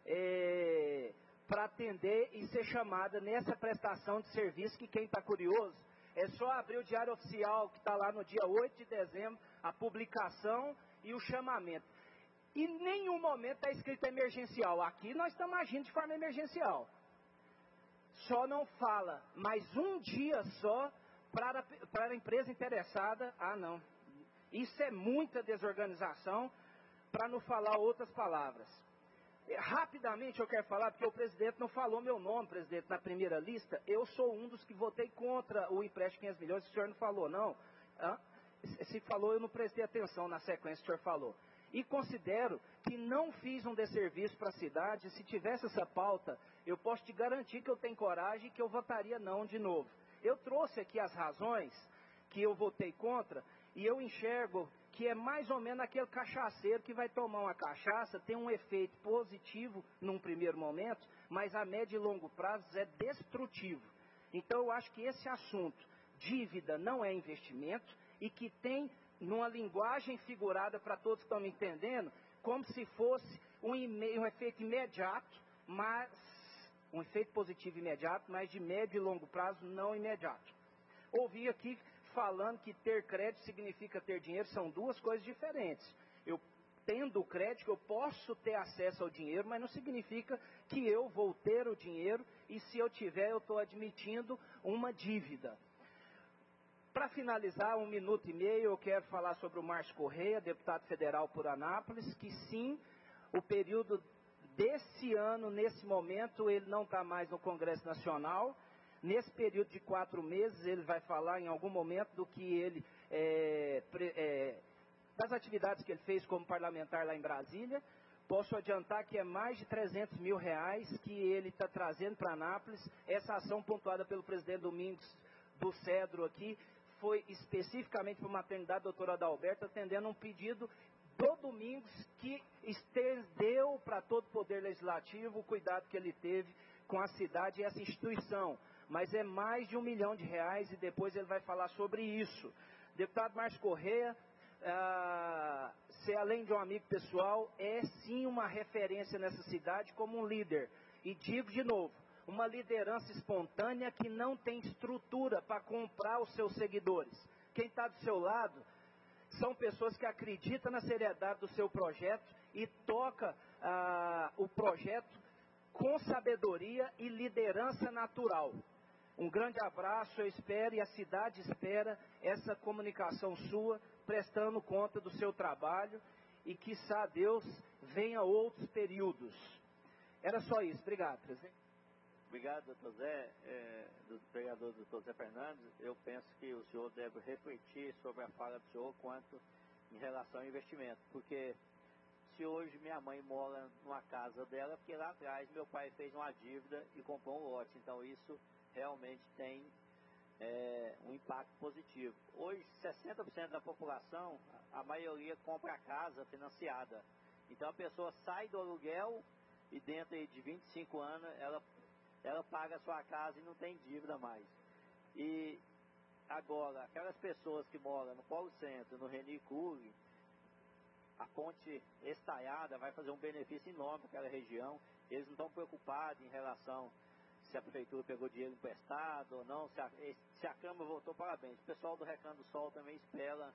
para atender e ser chamada nessa prestação de serviço, que quem está curioso, é só abrir o Diário Oficial, que está lá no dia 8 de dezembro, a publicação e o chamamento. E em nenhum momento está escrito emergencial. Aqui nós estamos agindo de forma emergencial. Só não fala, mas um dia só para a empresa interessada, não. Isso é muita desorganização, para não falar outras palavras. Rapidamente eu quero falar, porque o presidente não falou meu nome, presidente, na primeira lista. Eu sou um dos que votei contra o empréstimo de 500 milhões, o senhor não falou, não. Se falou, eu não prestei atenção na sequência que o senhor falou. E considero que não fiz um desserviço para a cidade. Se tivesse essa pauta, eu posso te garantir que eu tenho coragem e que eu votaria não de novo. Eu trouxe aqui as razões que eu votei contra, e eu enxergo que é mais ou menos aquele cachaceiro que vai tomar uma cachaça, tem um efeito positivo num primeiro momento, mas a médio e longo prazo é destrutivo. Então eu acho que esse assunto, dívida não é investimento, e que tem, numa linguagem figurada para todos que estão me entendendo, como se fosse um efeito imediato, mas um efeito positivo imediato, mas de médio e longo prazo não imediato. Ouvi aqui falando que ter crédito significa ter dinheiro, são duas coisas diferentes. Eu tendo o crédito, eu posso ter acesso ao dinheiro, mas não significa que eu vou ter o dinheiro, e se eu tiver, eu estou admitindo uma dívida. Para finalizar, 1 minuto e meio, eu quero falar sobre o Márcio Correia, deputado federal por Anápolis, que sim, o período desse ano, nesse momento, ele não está mais no Congresso Nacional. Nesse período de 4 meses, ele vai falar em algum momento do que ele, das atividades que ele fez como parlamentar lá em Brasília. Posso adiantar que é mais de 300 mil reais que ele está trazendo para Anápolis. Essa ação pontuada pelo presidente Domingos do Cedro aqui foi especificamente para a maternidade doutora Adalberto, atendendo um pedido do Domingos, que estendeu para todo o Poder Legislativo o cuidado que ele teve com a cidade e essa instituição. Mas é mais de R$1 milhão, e depois ele vai falar sobre isso. Deputado Márcio Correia ser, além de um amigo pessoal, é sim uma referência nessa cidade como um líder. E digo de novo, uma liderança espontânea que não tem estrutura para comprar os seus seguidores. Quem está do seu lado são pessoas que acreditam na seriedade do seu projeto e toca o projeto com sabedoria e liderança natural. Um grande abraço, eu espero e a cidade espera essa comunicação sua, prestando conta do seu trabalho e quiçá Deus venha outros períodos. Era só isso. Obrigado, presidente. Obrigado, doutor Zé, do vereador doutor Zé Fernandes. Eu penso que o senhor deve refletir sobre a fala do senhor quanto em relação ao investimento, porque se hoje minha mãe mora numa casa dela, porque lá atrás meu pai fez uma dívida e comprou um lote, então isso realmente tem um impacto positivo. Hoje 60% da população, a maioria compra a casa financiada, então a pessoa sai do aluguel e dentro de 25 anos ela paga a sua casa e não tem dívida mais. E agora, aquelas pessoas que moram no Polo Centro, no Reni Cury, a ponte estaiada vai fazer um benefício enorme para aquela região. Eles não estão preocupados em relação se a prefeitura pegou dinheiro emprestado ou não, se a Câmara votou, parabéns. O pessoal do Recanto do Sol também espera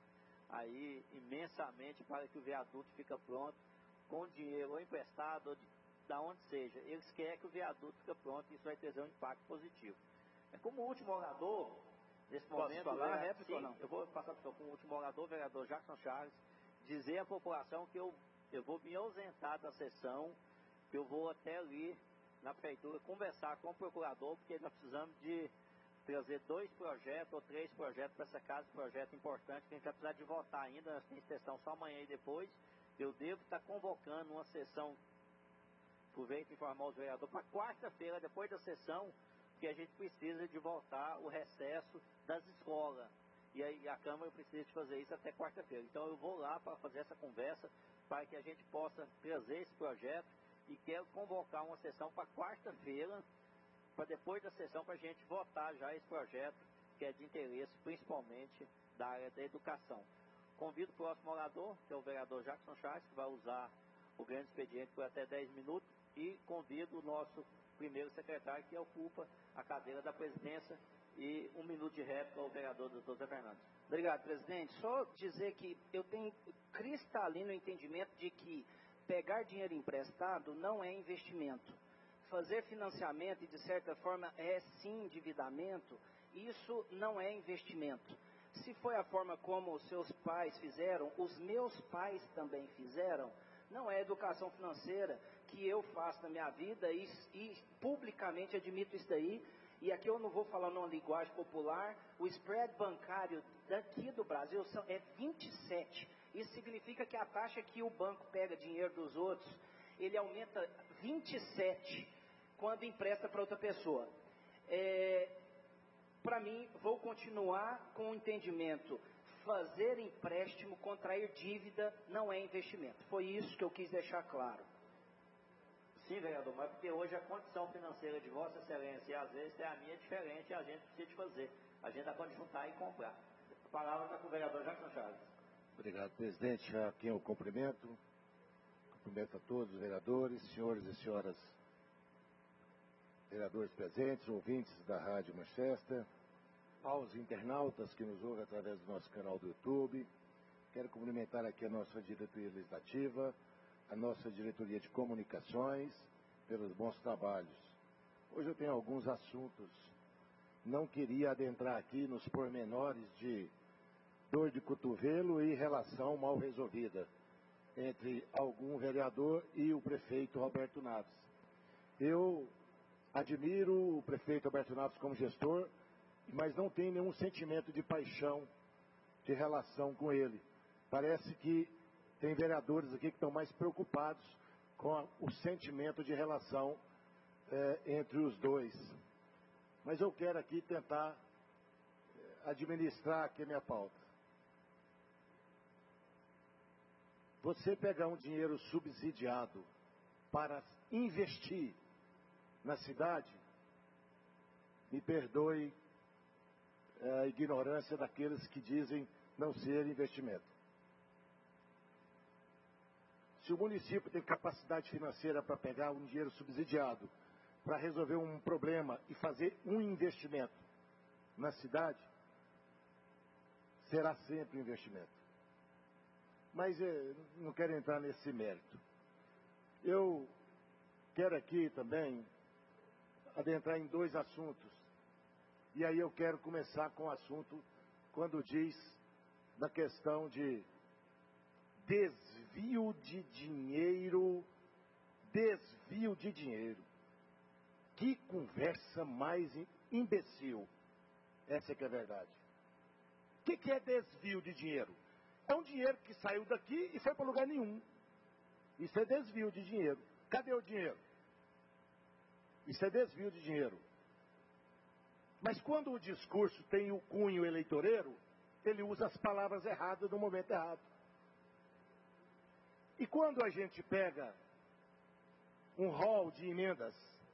aí imensamente para que o viaduto fique pronto, com dinheiro ou emprestado ou da onde seja. Eles querem que o viaduto fique pronto e isso vai trazer um impacto positivo. Como último orador, nesse momento... Posso falar réplica ou não? Eu vou passar para o senhor como último orador, o vereador Jackson Charles, dizer à população que eu vou me ausentar da sessão, que eu vou até ali na prefeitura conversar com o procurador, porque nós precisamos de trazer 2 projetos ou 3 projetos para essa casa, projeto importante, que a gente vai precisar de votar ainda, nós temos sessão só amanhã e depois. Eu devo estar convocando uma sessão, aproveito e informar os vereadores, para quarta-feira, depois da sessão, que a gente precisa de voltar o recesso das escolas. E aí a Câmara precisa de fazer isso até quarta-feira. Então eu vou lá para fazer essa conversa, para que a gente possa trazer esse projeto e quero convocar uma sessão para quarta-feira, para depois da sessão, para a gente votar já esse projeto, que é de interesse principalmente da área da educação. Convido o próximo orador, que é o vereador Jackson Charles, que vai usar o grande expediente por até 10 minutos, e convido o nosso primeiro secretário, que ocupa a cadeira da presidência, e 1 minuto de réplica ao vereador doutor Zé Fernandes. Obrigado, presidente. Só dizer que eu tenho cristalino entendimento de que pegar dinheiro emprestado não é investimento. Fazer financiamento e, de certa forma, é sim endividamento, isso não é investimento. Se foi a forma como os seus pais fizeram, os meus pais também fizeram, não é educação financeira que eu faço na minha vida e publicamente admito isso daí. E aqui eu não vou falar numa linguagem popular, o spread bancário daqui do Brasil é 27. Isso significa que a taxa que o banco pega dinheiro dos outros, ele aumenta 27 quando empresta para outra pessoa. Para mim, vou continuar com o entendimento. Fazer empréstimo, contrair dívida, não é investimento. Foi isso que eu quis deixar claro. Sim, vereador, mas porque hoje a condição financeira de Vossa Excelência, e às vezes é a minha diferente, a gente precisa de fazer. A gente dá para juntar e comprar. A palavra está com o vereador Jackson Charles. Obrigado, presidente. A quem eu cumprimento. Cumprimento a todos os vereadores, senhores e senhoras vereadores presentes, ouvintes da Rádio Manchester, aos internautas que nos ouvem através do nosso canal do YouTube. Quero cumprimentar aqui a nossa diretoria legislativa, a nossa diretoria de comunicações, pelos bons trabalhos. Hoje eu tenho alguns assuntos. Não queria adentrar aqui nos pormenores de dor de cotovelo e relação mal resolvida entre algum vereador e o prefeito Roberto Naves. Eu admiro o prefeito Roberto Naves como gestor, mas não tenho nenhum sentimento de paixão, de relação com ele. Parece que tem vereadores aqui que estão mais preocupados com o sentimento de relação entre os dois. Mas eu quero aqui tentar administrar aqui a minha pauta. Você pegar um dinheiro subsidiado para investir na cidade, me perdoe a ignorância daqueles que dizem não ser investimento. Se o município tem capacidade financeira para pegar um dinheiro subsidiado, para resolver um problema e fazer um investimento na cidade, será sempre um investimento. Mas eu não quero entrar nesse mérito. Eu quero aqui também adentrar em 2 assuntos. E aí eu quero começar com o assunto quando diz da questão de desvio de dinheiro. Desvio de dinheiro. Que conversa mais imbecil. Essa é que é a verdade. O que é desvio de dinheiro? É um dinheiro que saiu daqui e foi para lugar nenhum. Isso é desvio de dinheiro. Cadê o dinheiro? Isso é desvio de dinheiro. Mas quando o discurso tem o cunho eleitoreiro, ele usa as palavras erradas no momento errado. E quando a gente pega um rol de emendas,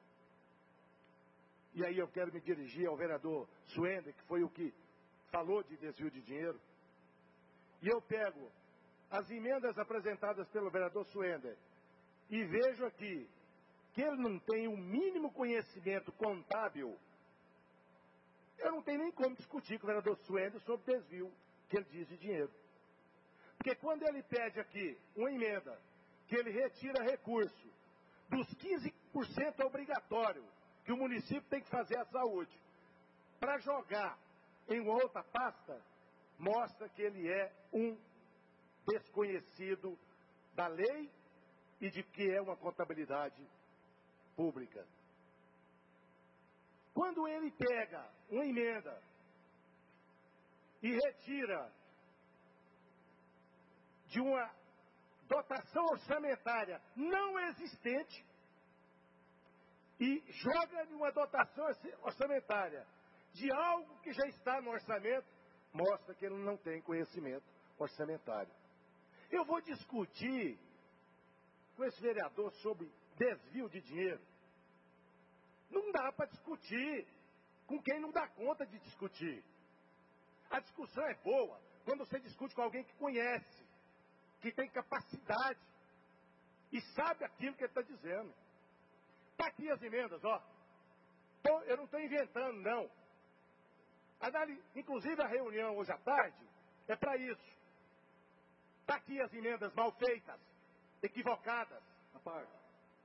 e aí eu quero me dirigir ao vereador Suender, que foi o que falou de desvio de dinheiro, e eu pego as emendas apresentadas pelo vereador Suender e vejo aqui que ele não tem o mínimo conhecimento contábil, eu não tenho nem como discutir com o vereador Suender sobre desvio que ele diz de dinheiro. Porque quando ele pede aqui uma emenda que ele retira recurso dos 15% obrigatório que o município tem que fazer à saúde para jogar em uma outra pasta, mostra que ele é um desconhecido da lei e de que é uma contabilidade pública. Quando ele pega uma emenda e retira de uma dotação orçamentária não existente e joga em uma dotação orçamentária de algo que já está no orçamento, mostra que ele não tem conhecimento orçamentário. Eu vou discutir com esse vereador sobre desvio de dinheiro. Não dá para discutir com quem não dá conta de discutir. A discussão é boa quando você discute com alguém que conhece, que tem capacidade e sabe aquilo que ele está dizendo. Está aqui as emendas, ó. Eu não estou inventando, não. Inclusive a reunião hoje à tarde é para isso. Está aqui as emendas mal feitas, equivocadas. A parte,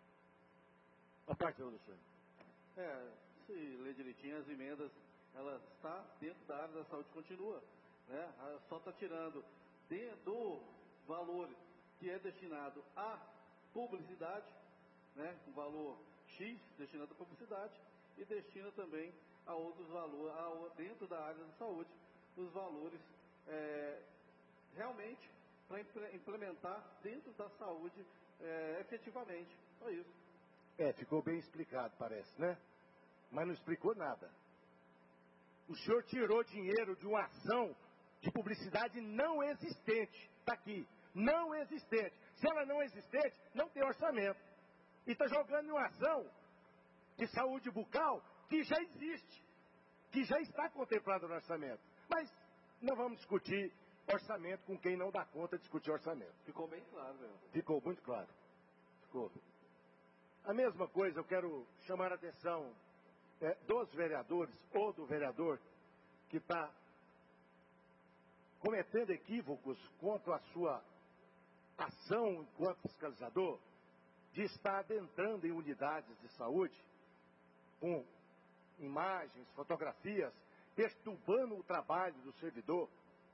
doutor Senhor. Se ler direitinho, as emendas, ela está dentro da área da saúde, continua, né? Só está tirando do valor que é destinado à publicidade, né? Um valor X destinado à publicidade e destina também a outros valores, dentro da área da saúde, os valores realmente para implementar dentro da saúde efetivamente. Só isso. Ficou bem explicado, parece, né? Mas não explicou nada. O senhor tirou dinheiro de uma ação de publicidade não existente. Está aqui. Não existente. Se ela não é existente, não tem orçamento. E está jogando em uma ação de saúde bucal que já existe. Que já está contemplada no orçamento. Mas não vamos discutir orçamento com quem não dá conta de discutir orçamento. Ficou bem claro, velho. Ficou muito claro. Ficou. A mesma coisa eu quero chamar a atenção dos vereadores ou do vereador que está cometendo equívocos quanto à sua ação enquanto fiscalizador, de estar adentrando em unidades de saúde com imagens, fotografias, perturbando o trabalho do servidor,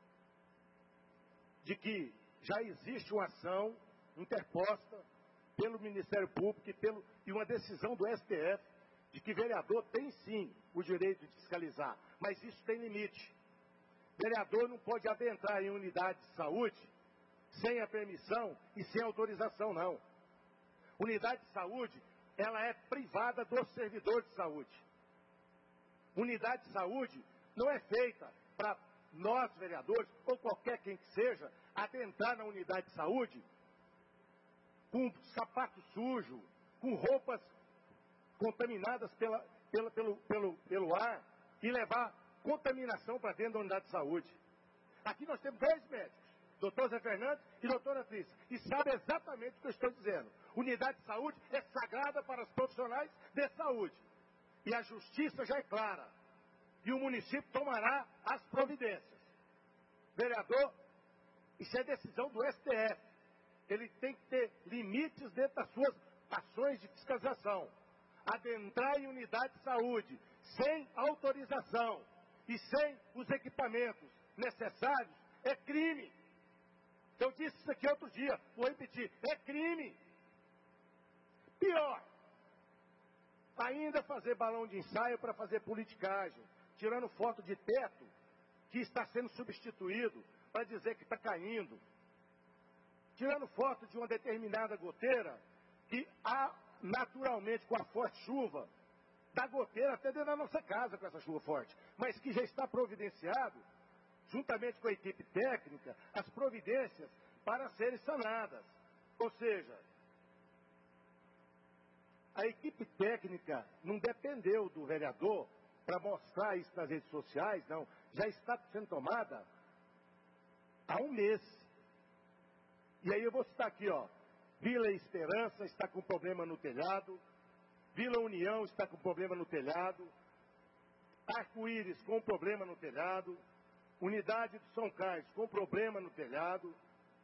de que já existe uma ação interposta pelo Ministério Público e uma decisão do STF de que vereador tem sim o direito de fiscalizar, mas isso tem limite. Vereador não pode adentrar em unidade de saúde sem a permissão e sem autorização, não. Unidade de saúde, ela é privada do servidor de saúde. Unidade de saúde não é feita para nós, vereadores, ou qualquer quem que seja, adentrar na unidade de saúde com sapato sujo, com roupas contaminadas pelo ar e levar contaminação para dentro da unidade de saúde. Aqui nós temos 2 médicos, doutor Zé Fernandes e doutora Trícia, e sabe exatamente o que eu estou dizendo. Unidade de saúde é sagrada para os profissionais de saúde. E a justiça já é clara. E o município tomará as providências. Vereador, isso é decisão do STF. Ele tem que ter limites dentro das suas ações de fiscalização. Adentrar em unidade de saúde sem autorização e sem os equipamentos necessários é crime. Eu disse isso aqui outro dia, vou repetir, é crime. Pior, ainda fazer balão de ensaio para fazer politicagem, tirando foto de teto que está sendo substituído para dizer que está caindo, tirando foto de uma determinada goteira que há naturalmente com a forte chuva, da goteira até dentro da nossa casa com essa chuva forte, mas que já está providenciado, juntamente com a equipe técnica, as providências para serem sanadas. Ou seja, a equipe técnica não dependeu do vereador para mostrar isso nas redes sociais, não. Já está sendo tomada há um mês. E aí eu vou citar aqui, ó. Vila Esperança está com problema no telhado. Vila União está com problema no telhado. Arco-Íris com problema no telhado. Unidade de São Carlos com problema no telhado.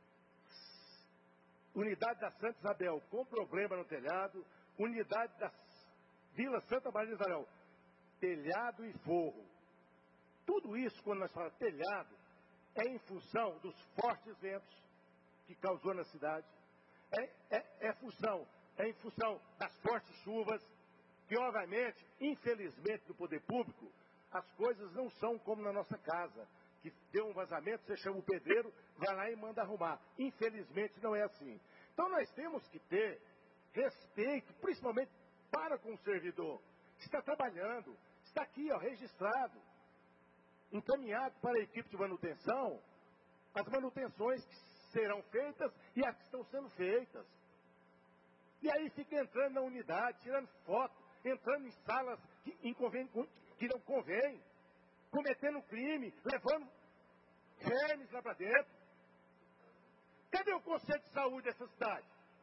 Unidade da Santa Isabel com problema no telhado. Unidade da Vila Santa Maria de Israel. Telhado e forro. Tudo isso, quando nós falamos telhado, é em função dos fortes ventos que causou na cidade. É em função das fortes chuvas, que obviamente, infelizmente, no poder público, as coisas não são como na nossa casa, que deu um vazamento, você chama o pedreiro, vai lá e manda arrumar. Infelizmente não é assim. Então nós temos que ter respeito, principalmente para com o servidor, que está trabalhando, está aqui, ó, registrado, encaminhado para a equipe de manutenção, as manutenções que serão feitas e as que estão sendo feitas. E aí fica entrando na unidade, tirando foto, entrando em salas que não convém, cometendo crime, levando vermes lá para dentro. Cadê o Conselho de Saúde dessa cidade?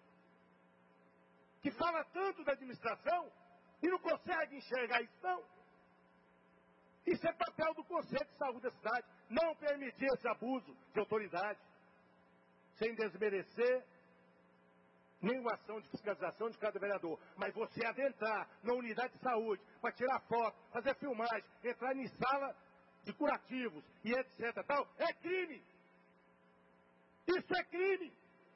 Que fala tanto da administração e não consegue enxergar isso, não. Isso é papel do Conselho de Saúde da cidade, não permitir esse abuso de autoridade, sem desmerecer nenhuma ação de fiscalização de cada vereador. Mas você adentrar na unidade de saúde para tirar foto, fazer filmagem, entrar em sala de curativos e etc. tal, é crime. Isso é crime.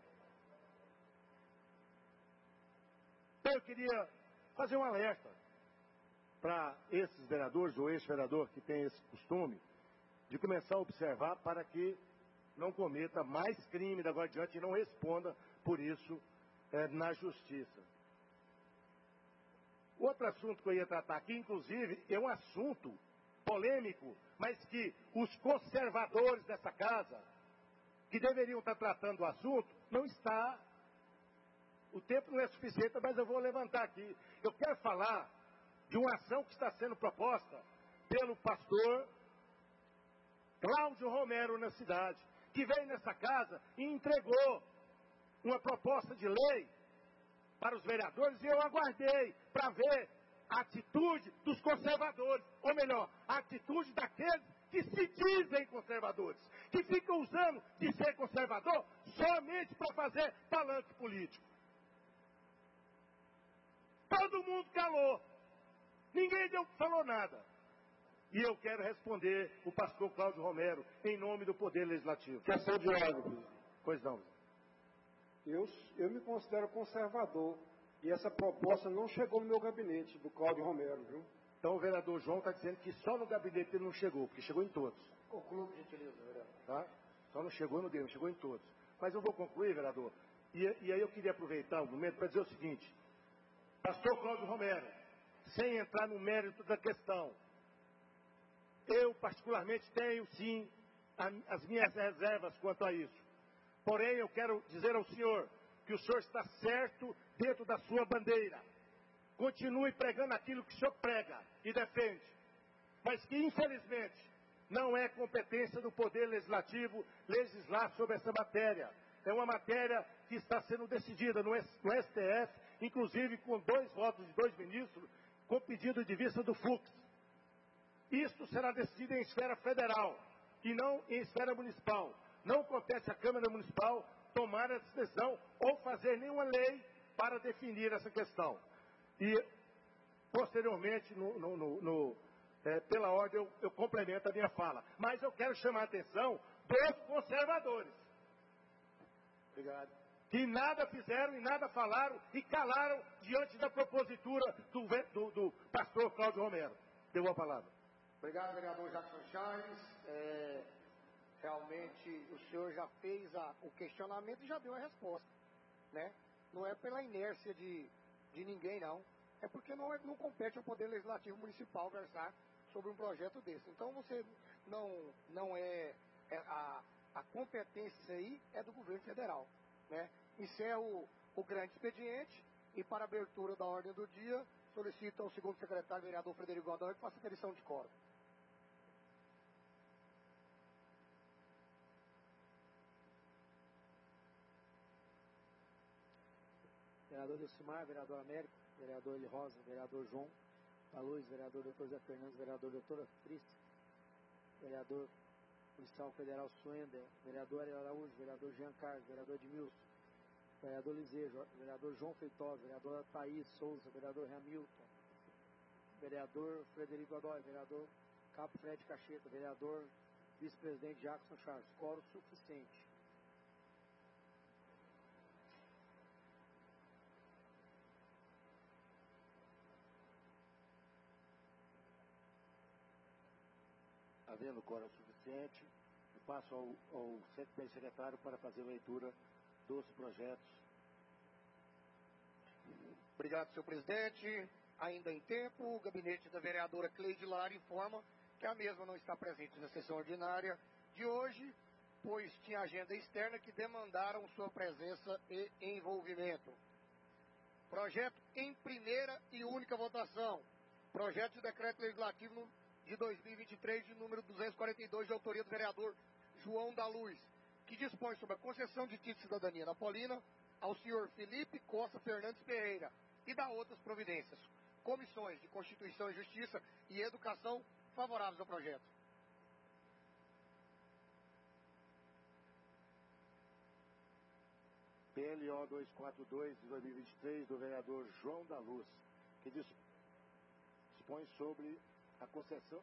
Então eu queria fazer um alerta para esses vereadores ou ex-vereador que tem esse costume de começar a observar para que não cometa mais crime da agora em diante e não responda por isso na justiça. Outro assunto que eu ia tratar aqui, inclusive, é um assunto polêmico, mas que os conservadores dessa casa, que deveriam estar tratando o assunto, não está. O tempo não é suficiente, mas eu vou levantar aqui. Eu quero falar de uma ação que está sendo proposta pelo pastor Cláudio Romero na cidade, que veio nessa casa e entregou uma proposta de lei para os vereadores, e eu aguardei para ver a atitude dos conservadores, ou melhor, a atitude daqueles que se dizem conservadores, que ficam usando de ser conservador somente para fazer palanque político. Todo mundo calou, ninguém falou nada. E eu quero responder o pastor Cláudio Romero, em nome do Poder Legislativo. Questão de ordem, presidente. Pois não. Eu me considero conservador e essa proposta não chegou no meu gabinete, do Cláudio Romero, viu? Então o vereador João está dizendo que só no gabinete ele não chegou, porque chegou em todos. Conclua, por gentileza, vereador. Tá? Só não chegou no dele, chegou em todos. Mas eu vou concluir, vereador. E aí eu queria aproveitar o momento para dizer o seguinte. Pastor Cláudio Romero, sem entrar no mérito da questão, eu particularmente tenho sim as minhas reservas quanto a isso. Porém, eu quero dizer ao senhor que o senhor está certo dentro da sua bandeira. Continue pregando aquilo que o senhor prega e defende. Mas que, infelizmente, Não é competência do Poder Legislativo legislar sobre essa matéria. É uma matéria que está sendo decidida no STF, inclusive com 2 votos de 2 ministros, com pedido de vista do Fux. Isto será decidido em esfera federal e não em esfera municipal. Não compete à Câmara Municipal tomar essa decisão ou fazer nenhuma lei para definir essa questão. E, posteriormente, pela ordem, eu complemento a minha fala. Mas eu quero chamar a atenção dos conservadores. Obrigado. Que nada fizeram e nada falaram e calaram diante da propositura do pastor Cláudio Romero. Deu a palavra. Obrigado, vereador Jackson Chaves. Realmente o senhor já fez o questionamento e já deu a resposta, né? Não é pela inércia de ninguém, não. É porque não compete ao Poder Legislativo Municipal versar sobre um projeto desse. Então você a competência aí é do governo federal, né? Encerro o grande expediente e para a abertura da ordem do dia solicito ao segundo secretário, vereador Frederico Godoy, que faça a petição de quórum. Vereador Delcimar, vereador Américo, vereador Eli Rosa, vereador João Aluz, vereador Dr. Zé Fernandes, vereador doutora Trícia, vereador policial federal Suender, vereador Ariel Araújo, vereador Jean Carlos, vereador Edmilson, vereador Lisejo, vereador João Feitosa, vereadora Thaís Souza, vereador Hamilton, vereador Frederico Godoy, vereador Cabo Fred Cacheta, vereador vice-presidente Jackson Chaves. Quórum suficiente. Havendo quórum suficiente, eu passo ao secretário para fazer a leitura dos projetos. Obrigado, senhor presidente. Ainda em tempo, o gabinete da vereadora Cleide Lara informa que a mesma não está presente na sessão ordinária de hoje, pois tinha agenda externa que demandaram sua presença e envolvimento. Projeto em primeira e única votação. Projeto de decreto legislativo de 2023, de número 242, de autoria do vereador João da Luz, que dispõe sobre a concessão de título de cidadania napolina ao senhor Felipe Costa Fernandes Pereira e dá outras providências. Comissões de Constituição e Justiça e Educação favoráveis ao projeto. PLO 242 de 2023, do vereador João da Luz, que dispõe sobre a concessão.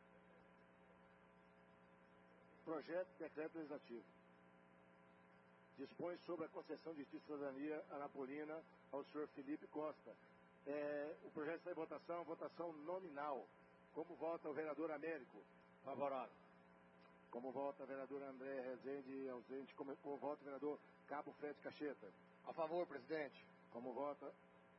Projeto de decreto legislativo. Dispõe sobre a concessão de cidadania anapolina ao senhor Felipe Costa. O projeto está em votação, votação nominal. Como vota o vereador Américo? Favorável. Como vota o vereador André Rezende ausente? Como vota o vereador Cabo Fred Cacheta? A favor, presidente. Como vota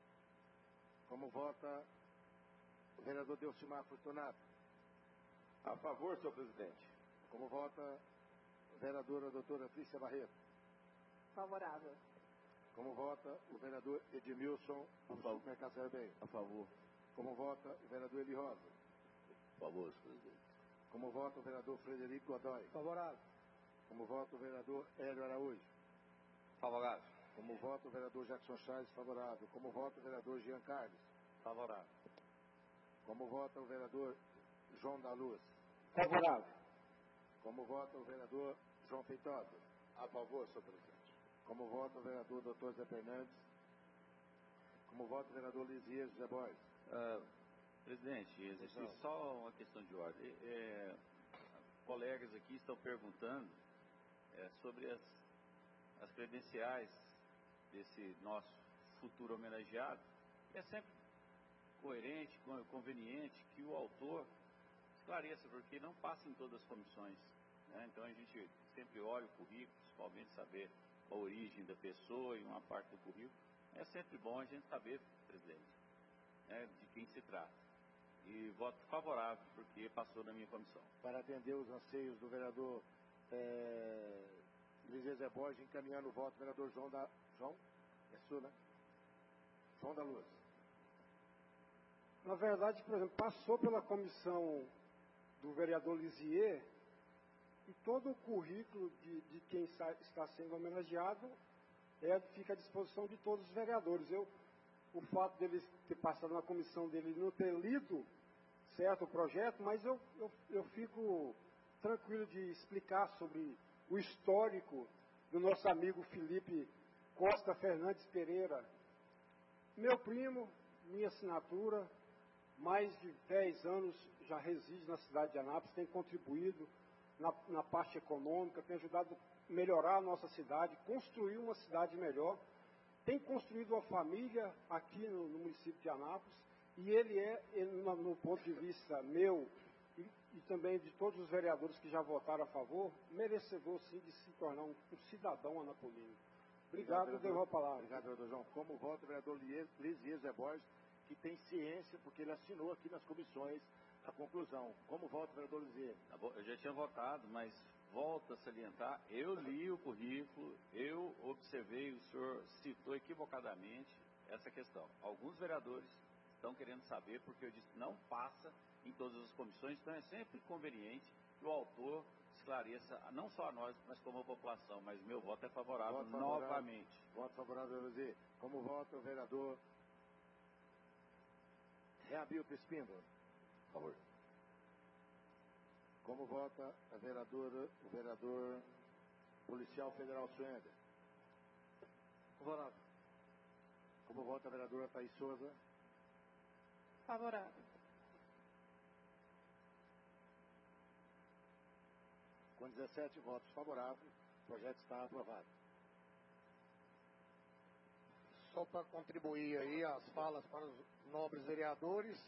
o vereador Delcimar Fortunato? A favor, senhor presidente. Como vota a vereadora doutora Trícia Barreto? Favorável. Como vota o vereador Edmilson do Mercado Bem? A favor. Como vota o vereador Eli Rosa? A favor, senhor presidente. Como vota o vereador Frederico Godoy? Favorável. Como vota o vereador Hélio Araújo? Favorável. Como vota o vereador Jackson Chaves? Favorável. Como vota o vereador Jean Carlos? Favorável. Como vota o vereador João da Luz? Favorável. Como vota o vereador João Feitosa? A favor, senhor presidente. Como vota o vereador Dr. Zé Fernandes? Como vota o vereador Lisias José Borges? Presidente, existe só uma questão de ordem. Colegas aqui estão perguntando sobre as credenciais desse nosso futuro homenageado. É sempre coerente, conveniente que o autor esclareça, porque não passa em todas as comissões, né? Então a gente sempre olha o currículo, principalmente saber a origem da pessoa e uma parte do currículo. É sempre bom a gente saber, presidente, né, de quem se trata. E voto favorável, porque passou na minha comissão. Para atender os anseios do vereador Luiz Zé Borges, encaminhando o voto do vereador João? É sua, né? João da Luz. Na verdade, por exemplo, passou pela comissão do vereador Lisier, e todo o currículo de quem está sendo homenageado fica à disposição de todos os vereadores. O fato dele ter passado na comissão dele e não ter lido certo o projeto, mas eu fico tranquilo de explicar sobre o histórico do nosso amigo Felipe Costa Fernandes Pereira. Meu primo, minha assinatura, mais de 10 anos já reside na cidade de Anápolis, tem contribuído na parte econômica, tem ajudado a melhorar a nossa cidade, construir uma cidade melhor, tem construído uma família aqui no município de Anápolis, e no ponto de vista meu e também de todos os vereadores que já votaram a favor, merecedor sim de se tornar um cidadão anapolino. Obrigado, devo a palavra. Obrigado, vereador João. Como vota o vereador Lisier Zé Borges, que tem ciência, porque ele assinou aqui nas comissões a conclusão. Como vota o vereador Lisier? Eu já tinha votado, mas volto a salientar, eu li o currículo, eu observei, o senhor citou equivocadamente essa questão. Alguns vereadores estão querendo saber, porque eu disse não passa em todas as comissões, então é sempre conveniente que o autor esclareça, não só a nós, mas como a população. Mas meu voto é favorável, novamente. Voto favorável, Lisier. Como vota o vereador Reabilto Espíndola? Por favor. Como vota o vereador policial federal Suender? Favorável. Como vota a vereadora Thaís Souza? Favorável. Com 17 votos favoráveis, o projeto está aprovado. Só para contribuir aí as falas para os nobres vereadores,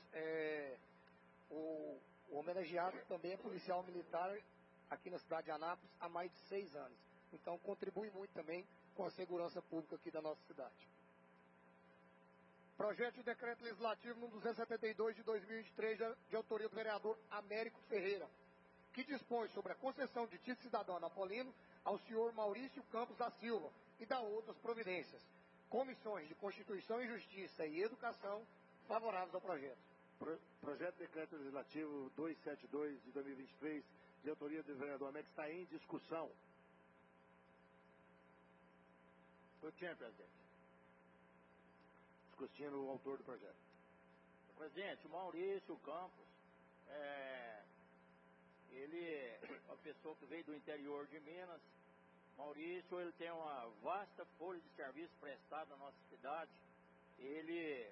o homenageado também é policial militar aqui na cidade de Anápolis há mais de 6 anos. Então contribui muito também com a segurança pública aqui da nossa cidade. Projeto de decreto legislativo número 272 de 2023, de autoria do vereador Américo Ferreira, que dispõe sobre a concessão de título cidadão anapolino ao senhor Maurício Campos da Silva e da outras providências. Comissões de Constituição e Justiça e Educação favoráveis ao projeto. Projeto de decreto legislativo 272 de 2023, de autoria do vereador Américo, está em discussão. Discutindo, presidente. Discutindo o autor do projeto. Presidente, o Maurício Campos, ele é uma pessoa que veio do interior de Minas. Maurício, ele tem uma vasta folha de serviço prestado na nossa cidade. Ele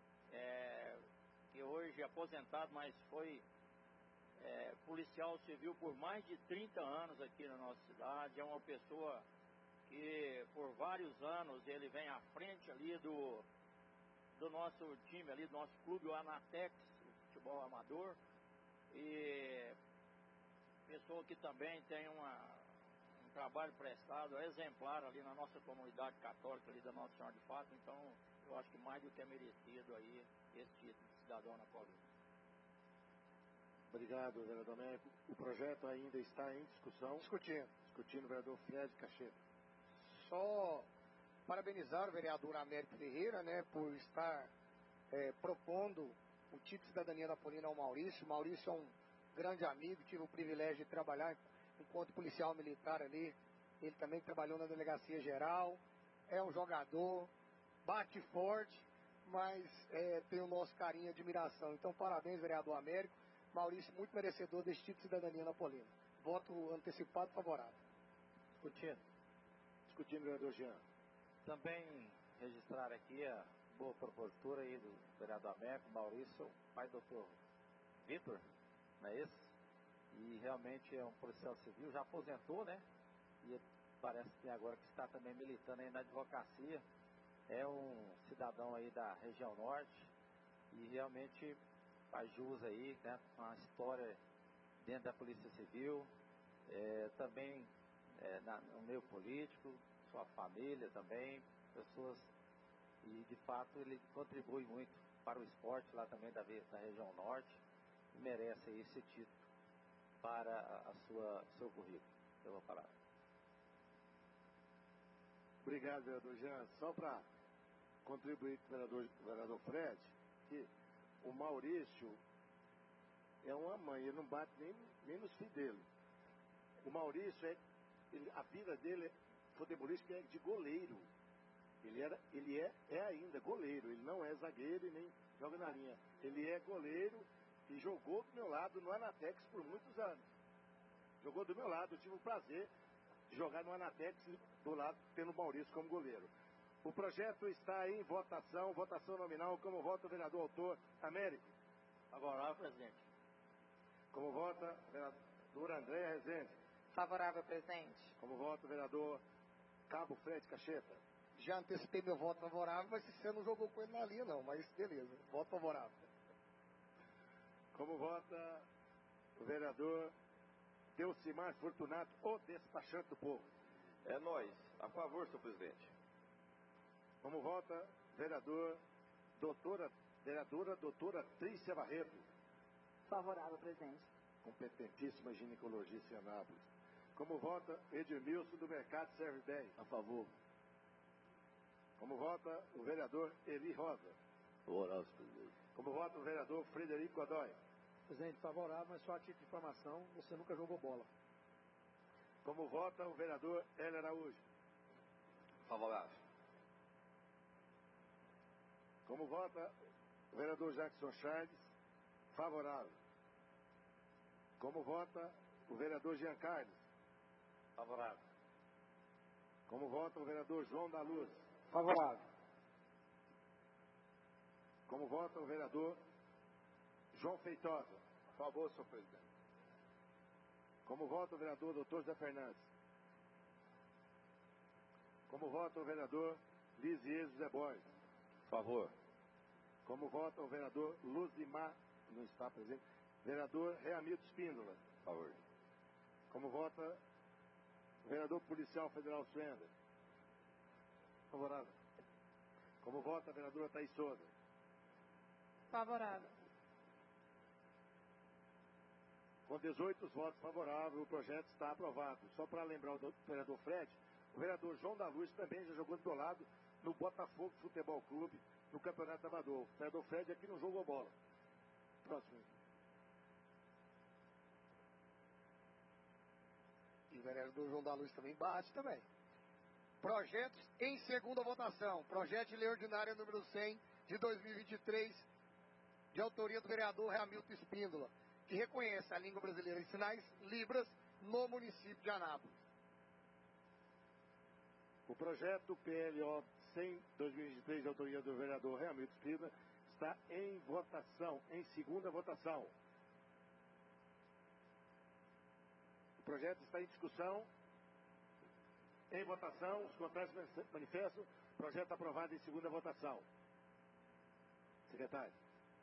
que hoje é aposentado, mas foi policial civil por mais de 30 anos aqui na nossa cidade. É uma pessoa que por vários anos ele vem à frente ali do nosso time, ali do nosso clube, o Anatex, o futebol amador. E pessoa que também tem um trabalho prestado exemplar ali na nossa comunidade católica ali da Nossa Senhora de Fátima. Então eu acho que mais do que é merecido aí esse título de cidadão anapolino. Obrigado, vereador Américo. O projeto ainda está em discussão. Discutindo o vereador Fred Cacheta. Só parabenizar o vereador Américo Ferreira, por estar propondo o título de cidadania anapolina ao Maurício. Maurício é um grande amigo, tive o privilégio de trabalhar enquanto policial militar ali. Ele também trabalhou na delegacia geral, é um jogador, bate forte, mas tem o nosso carinho e admiração. Então, parabéns, vereador Américo. Maurício, muito merecedor desse título de cidadania anapolina. Voto antecipado favorável. Discutindo, vereador Jean. Também registrar aqui a boa propositura aí do vereador Américo, Maurício, pai do doutor Vitor, não é isso? E realmente é um policial civil, já aposentou, né? E parece que agora que está também militando aí na advocacia. É um cidadão aí da região norte e realmente faz jus aí, né? Uma história dentro da Polícia Civil, também no meio político, sua família também, pessoas, e de fato ele contribui muito para o esporte lá também da região norte e merece aí esse título para seu currículo. Eu vou falar. Obrigado, vereador Jean. Só para contribuir com o vereador Fred, que o Maurício é uma mãe, ele não bate nem nos filhos dele. O Maurício, a vida dele é futebolística, é de goleiro. Ele é ainda goleiro, ele não é zagueiro e nem joga na linha. Ele é goleiro e jogou do meu lado no Anatex por muitos anos. Jogou do meu lado, eu tive o prazer de jogar no Anatex do lado, tendo o Maurício como goleiro. O projeto está em votação nominal. Como vota o vereador autor Américo? Favorável, presidente. Como vota o vereador André Rezende? Favorável, presidente. Como vota o vereador Cabo Fred Cacheta? Já antecipei meu voto favorável, mas você não jogou com ele na linha, não. Mas beleza, voto favorável. Como vota o vereador Delcimar Fortunato, o despachante do povo? É nós. A favor, senhor presidente. Como vota vereradora doutora Trícia Barreto? Favorável, presidente. Competentíssima ginecologista em Anápolis. Como vota Edmilson do Mercado Serve 10? A favor. Como vota o vereador Eli Rosa? Favorável, presidente. Como vota o vereador Frederico Godoy? Presidente, favorável, mas só a título de informação, você nunca jogou bola. Como vota o vereador Hélio Araújo? Favorável. Como vota o vereador Jackson Charles? Favorável. Como vota o vereador Jean Carlos? Favorável. Como vota o vereador João da Luz? Favorável. Como vota o vereador João Feitosa? A favor, senhor presidente. Como vota o vereador Dr. Zé Fernandes? Como vota o vereador Lisieiro José Borges? Favor. Como vota o vereador Luzimar, não está presente, vereador Reamildo Espíndola? Favor. Como vota o vereador policial federal Suenda? Favorável. Como vota a vereadora Thaís Souza? Favorável. Com 18 votos favoráveis, o projeto está aprovado. Só para lembrar o vereador Fred, o vereador João da Luz também já jogou do meu lado no Botafogo Futebol Clube, no Campeonato Amador. O vereador Fred aqui não jogou bola. Próximo. E o vereador João da Luz também bate também. Projetos em segunda votação. Projeto de lei ordinária número 100 de 2023, de autoria do vereador Reamilton Espíndola, que reconhece a língua brasileira em sinais, Libras, no município de Anápolis. O projeto PLO 100/2023, de autoria do vereador Reamilton Espíndola, está em votação, em segunda votação. O projeto está em discussão, em votação, os contrários manifestam, projeto aprovado em segunda votação. Secretário.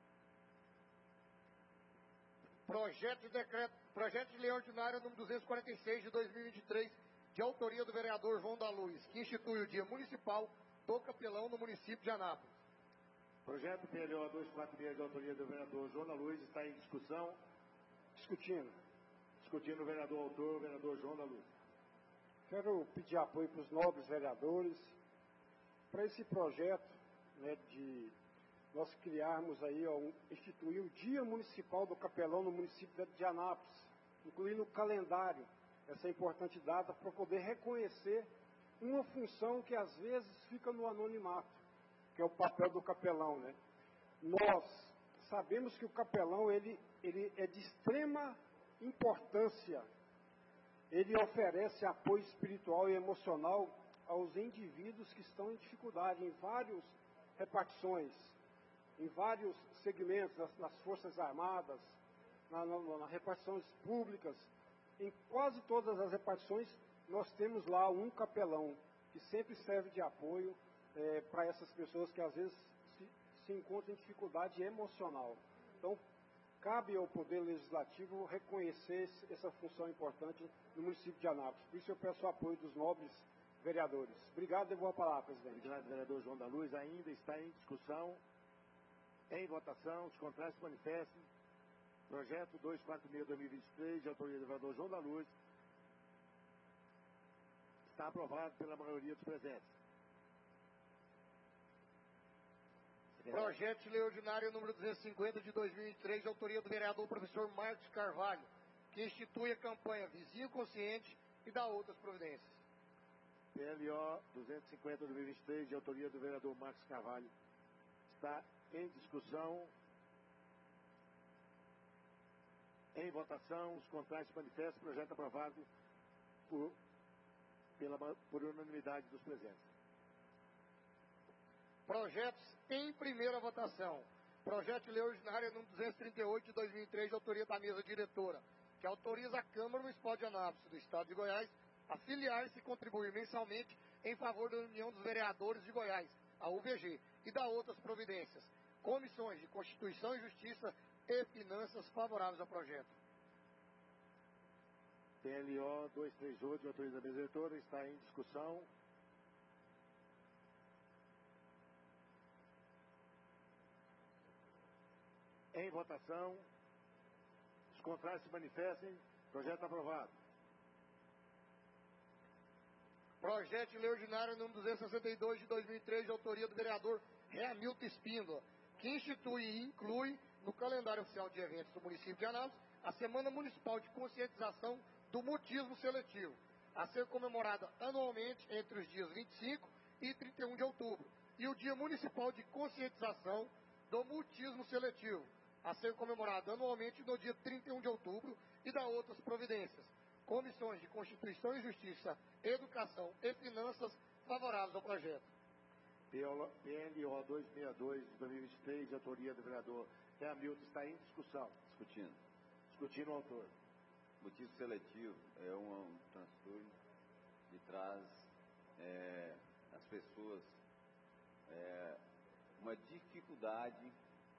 Projeto de lei ordinária número 246 de 2023, de autoria do vereador João da Luz, que institui o Dia Municipal do Capelão no município de Anápolis. Projeto PLO 246, de autoria do vereador João da Luz, está em discussão. Discutindo o vereador autor, o vereador João da Luz. Quero pedir apoio para os nobres vereadores para esse projeto, né, de nós criarmos aí, instituir o Dia Municipal do Capelão no município de Anápolis, incluir no calendário essa importante data para poder reconhecer uma função que às vezes fica no anonimato, que é o papel do capelão, né? Nós sabemos que o capelão ele é de extrema importância. Ele oferece apoio espiritual e emocional aos indivíduos que estão em dificuldade em várias repartições, em vários segmentos, nas Forças Armadas, nas repartições públicas. Em quase todas as repartições, nós temos lá um capelão que sempre serve de apoio para essas pessoas que às vezes se encontram em dificuldade emocional. Então, cabe ao Poder Legislativo reconhecer essa função importante no município de Anápolis. Por isso eu peço o apoio dos nobres vereadores. Obrigado, devolvo a palavra, presidente. Obrigado, vereador João da Luz. Ainda está em discussão, em votação, os contrários se manifestem. Projeto 246/2023, de autoria do vereador João da Luz, está aprovado pela maioria dos presentes. Projeto de lei ordinária número 250 de 2003, de autoria do vereador professor Marcos Carvalho, que institui a campanha Vizinho Consciente e dá outras providências. PLO 250 de 2023, de autoria do vereador Marcos Carvalho, está em discussão. Em votação, os contrários se manifestam. Projeto aprovado por unanimidade dos presentes. Projetos em primeira votação. Projeto de lei ordinária número 238 de 2003, de autoria da mesa diretora, que autoriza a Câmara Municipal de Anápolis, do Estado de Goiás, a filiar-se e contribuir mensalmente em favor da União dos Vereadores de Goiás, a UVG, e dá outras providências. Comissões de Constituição e Justiça e Finanças favoráveis ao projeto. PLO 238, de autoria da mesa diretora, está em discussão. Em votação, os contrários se manifestem. Projeto aprovado. Projeto de lei ordinária número 262 de 2003, de autoria do vereador Hamilton Espíndola, que institui e inclui no calendário oficial de eventos do município de Anápolis a Semana Municipal de Conscientização do Mutismo Seletivo, a ser comemorada anualmente entre os dias 25 e 31 de outubro, e o Dia Municipal de Conscientização do Mutismo Seletivo, a ser comemorado anualmente no dia 31 de outubro, e da outras providências. Comissões de Constituição e Justiça, Educação e Finanças favoráveis ao projeto. PLO 262 de 2023, de autoria do vereador Hamilton, está em discussão. Discutindo o autor. Mutismo seletivo é um transtorno que traz às pessoas uma dificuldade,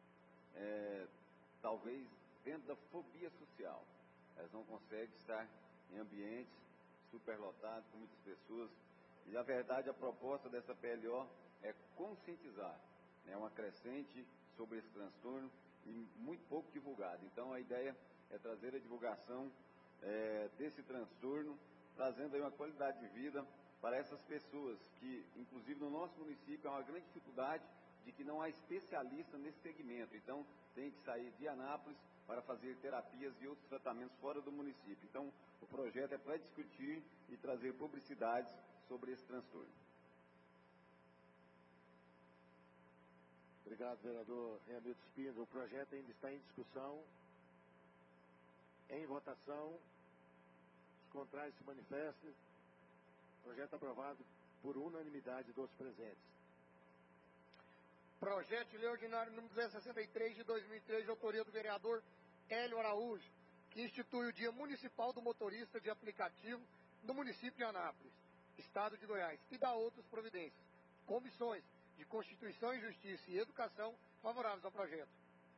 talvez dentro da fobia social. Elas não conseguem estar em ambientes superlotados, com muitas pessoas. E, na verdade, a proposta dessa PLO é conscientizar. É uma crescente sobre esse transtorno e muito pouco divulgado. Então, a ideia é trazer a divulgação desse transtorno, trazendo aí uma qualidade de vida para essas pessoas, que, inclusive, no nosso município, há uma grande dificuldade de que não há especialista nesse segmento. Então, tem que sair de Anápolis para fazer terapias e outros tratamentos fora do município. Então, o projeto é para discutir e trazer publicidades sobre esse transtorno. Obrigado, vereador Hamilton Espíndola. O projeto ainda está em discussão. Em votação, os contrários se manifestam. Projeto aprovado por unanimidade dos presentes. Projeto de lei ordinário número 263 de 2003, de autoria do vereador Hélio Araújo, que institui o Dia Municipal do Motorista de Aplicativo no município de Anápolis, Estado de Goiás, e dá outras providências. Comissões de Constituição e Justiça e Educação favoráveis ao projeto.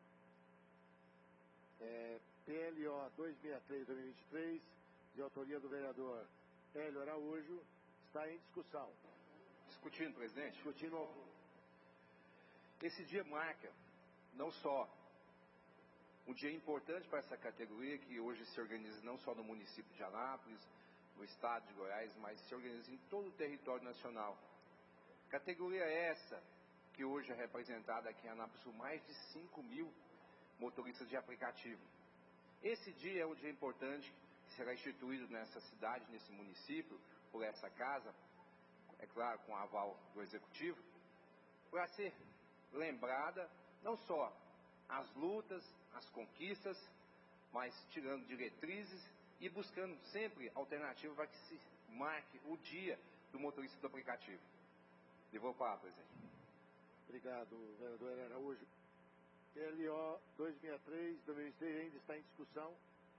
PLO 263 de 2023, de autoria do vereador Hélio Araújo, está em discussão. Discutindo, presidente. Discutindo o autor. Esse dia marca não só um dia importante para essa categoria, que hoje se organiza não só no município de Anápolis, no estado de Goiás, mas se organiza em todo o território nacional. Categoria essa que hoje é representada aqui em Anápolis por mais de 5 mil motoristas de aplicativo. Esse dia é um dia importante, que será instituído nessa cidade, nesse município, por essa casa, é claro, com o aval do Executivo, para ser lembrada não só as lutas, as conquistas, mas tirando diretrizes e buscando sempre alternativa para que se marque o dia do motorista do aplicativo. Devolvo a palavra, presidente. Obrigado, vereador Araújo. PLO 263 de 2023 ainda está em discussão.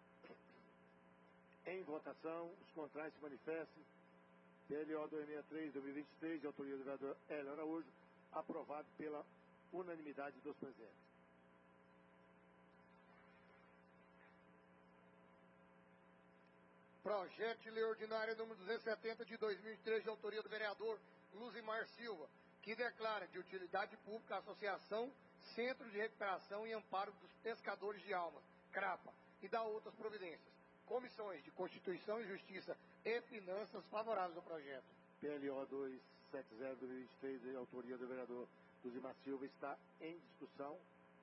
Em votação, os contrários se manifestem. PLO 263 de 2023, de autoria do vereador Hélio Araújo, aprovado pela unanimidade dos presentes. Projeto de lei ordinária número 270 de 2003, de autoria do vereador Luzimar Silva, que declara de utilidade pública a Associação Centro de Recuperação e Amparo dos Pescadores de Almas, CRAPA, e dá outras providências. Comissões de Constituição e Justiça e Finanças favoráveis ao projeto. PLO 270/2023, de autoria do vereador Luzimar Silva, está em discussão,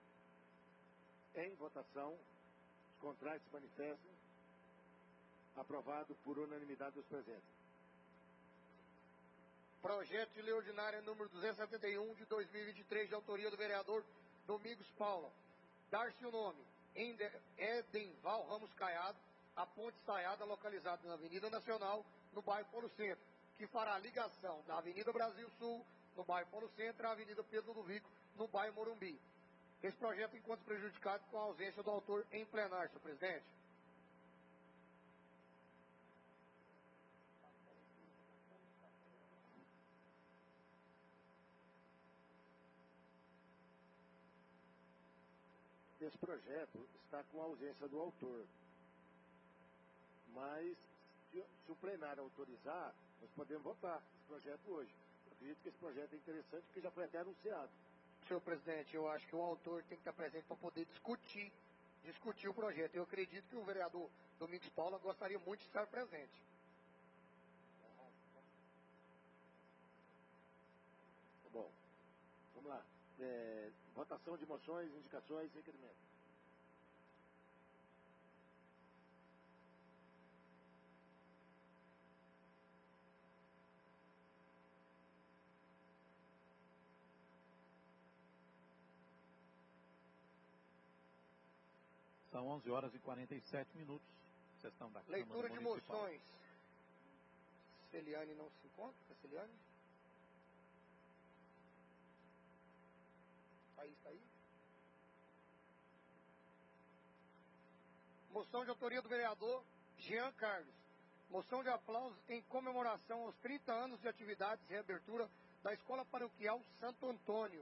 em votação. Os contrários se manifestam. Aprovado por unanimidade dos presentes. Projeto de lei ordinária número 271 de 2023, de autoria do vereador Domingos Paula. Dar-se o nome Edenval Ramos Caiado, a ponte estaiada localizada na Avenida Nacional, no bairro Polo Centro, que fará a ligação da Avenida Brasil Sul, no bairro Polo Centro, à Avenida Pedro Ludovico, no bairro Morumbi. Esse projeto encontra prejudicado com a ausência do autor em plenário, senhor presidente. Esse projeto está com a ausência do autor. Mas, se o plenário autorizar, nós podemos votar esse projeto hoje. Eu acredito que esse projeto é interessante, porque já foi até anunciado. Senhor presidente, eu acho que o autor tem que estar presente para poder discutir o projeto. Eu acredito que o vereador Domingos Paula gostaria muito de estar presente. Bom, vamos lá. Votação de moções, indicações e requerimentos. São 11 horas e 47 minutos. Sessão da Câmara Leitura de Municipal. moções. Celiane não se encontra? Celiane? Está aí? Moção de autoria do vereador Jean Carlos. Moção de aplausos em comemoração aos 30 anos de atividades e reabertura da Escola Paroquial Santo Antônio.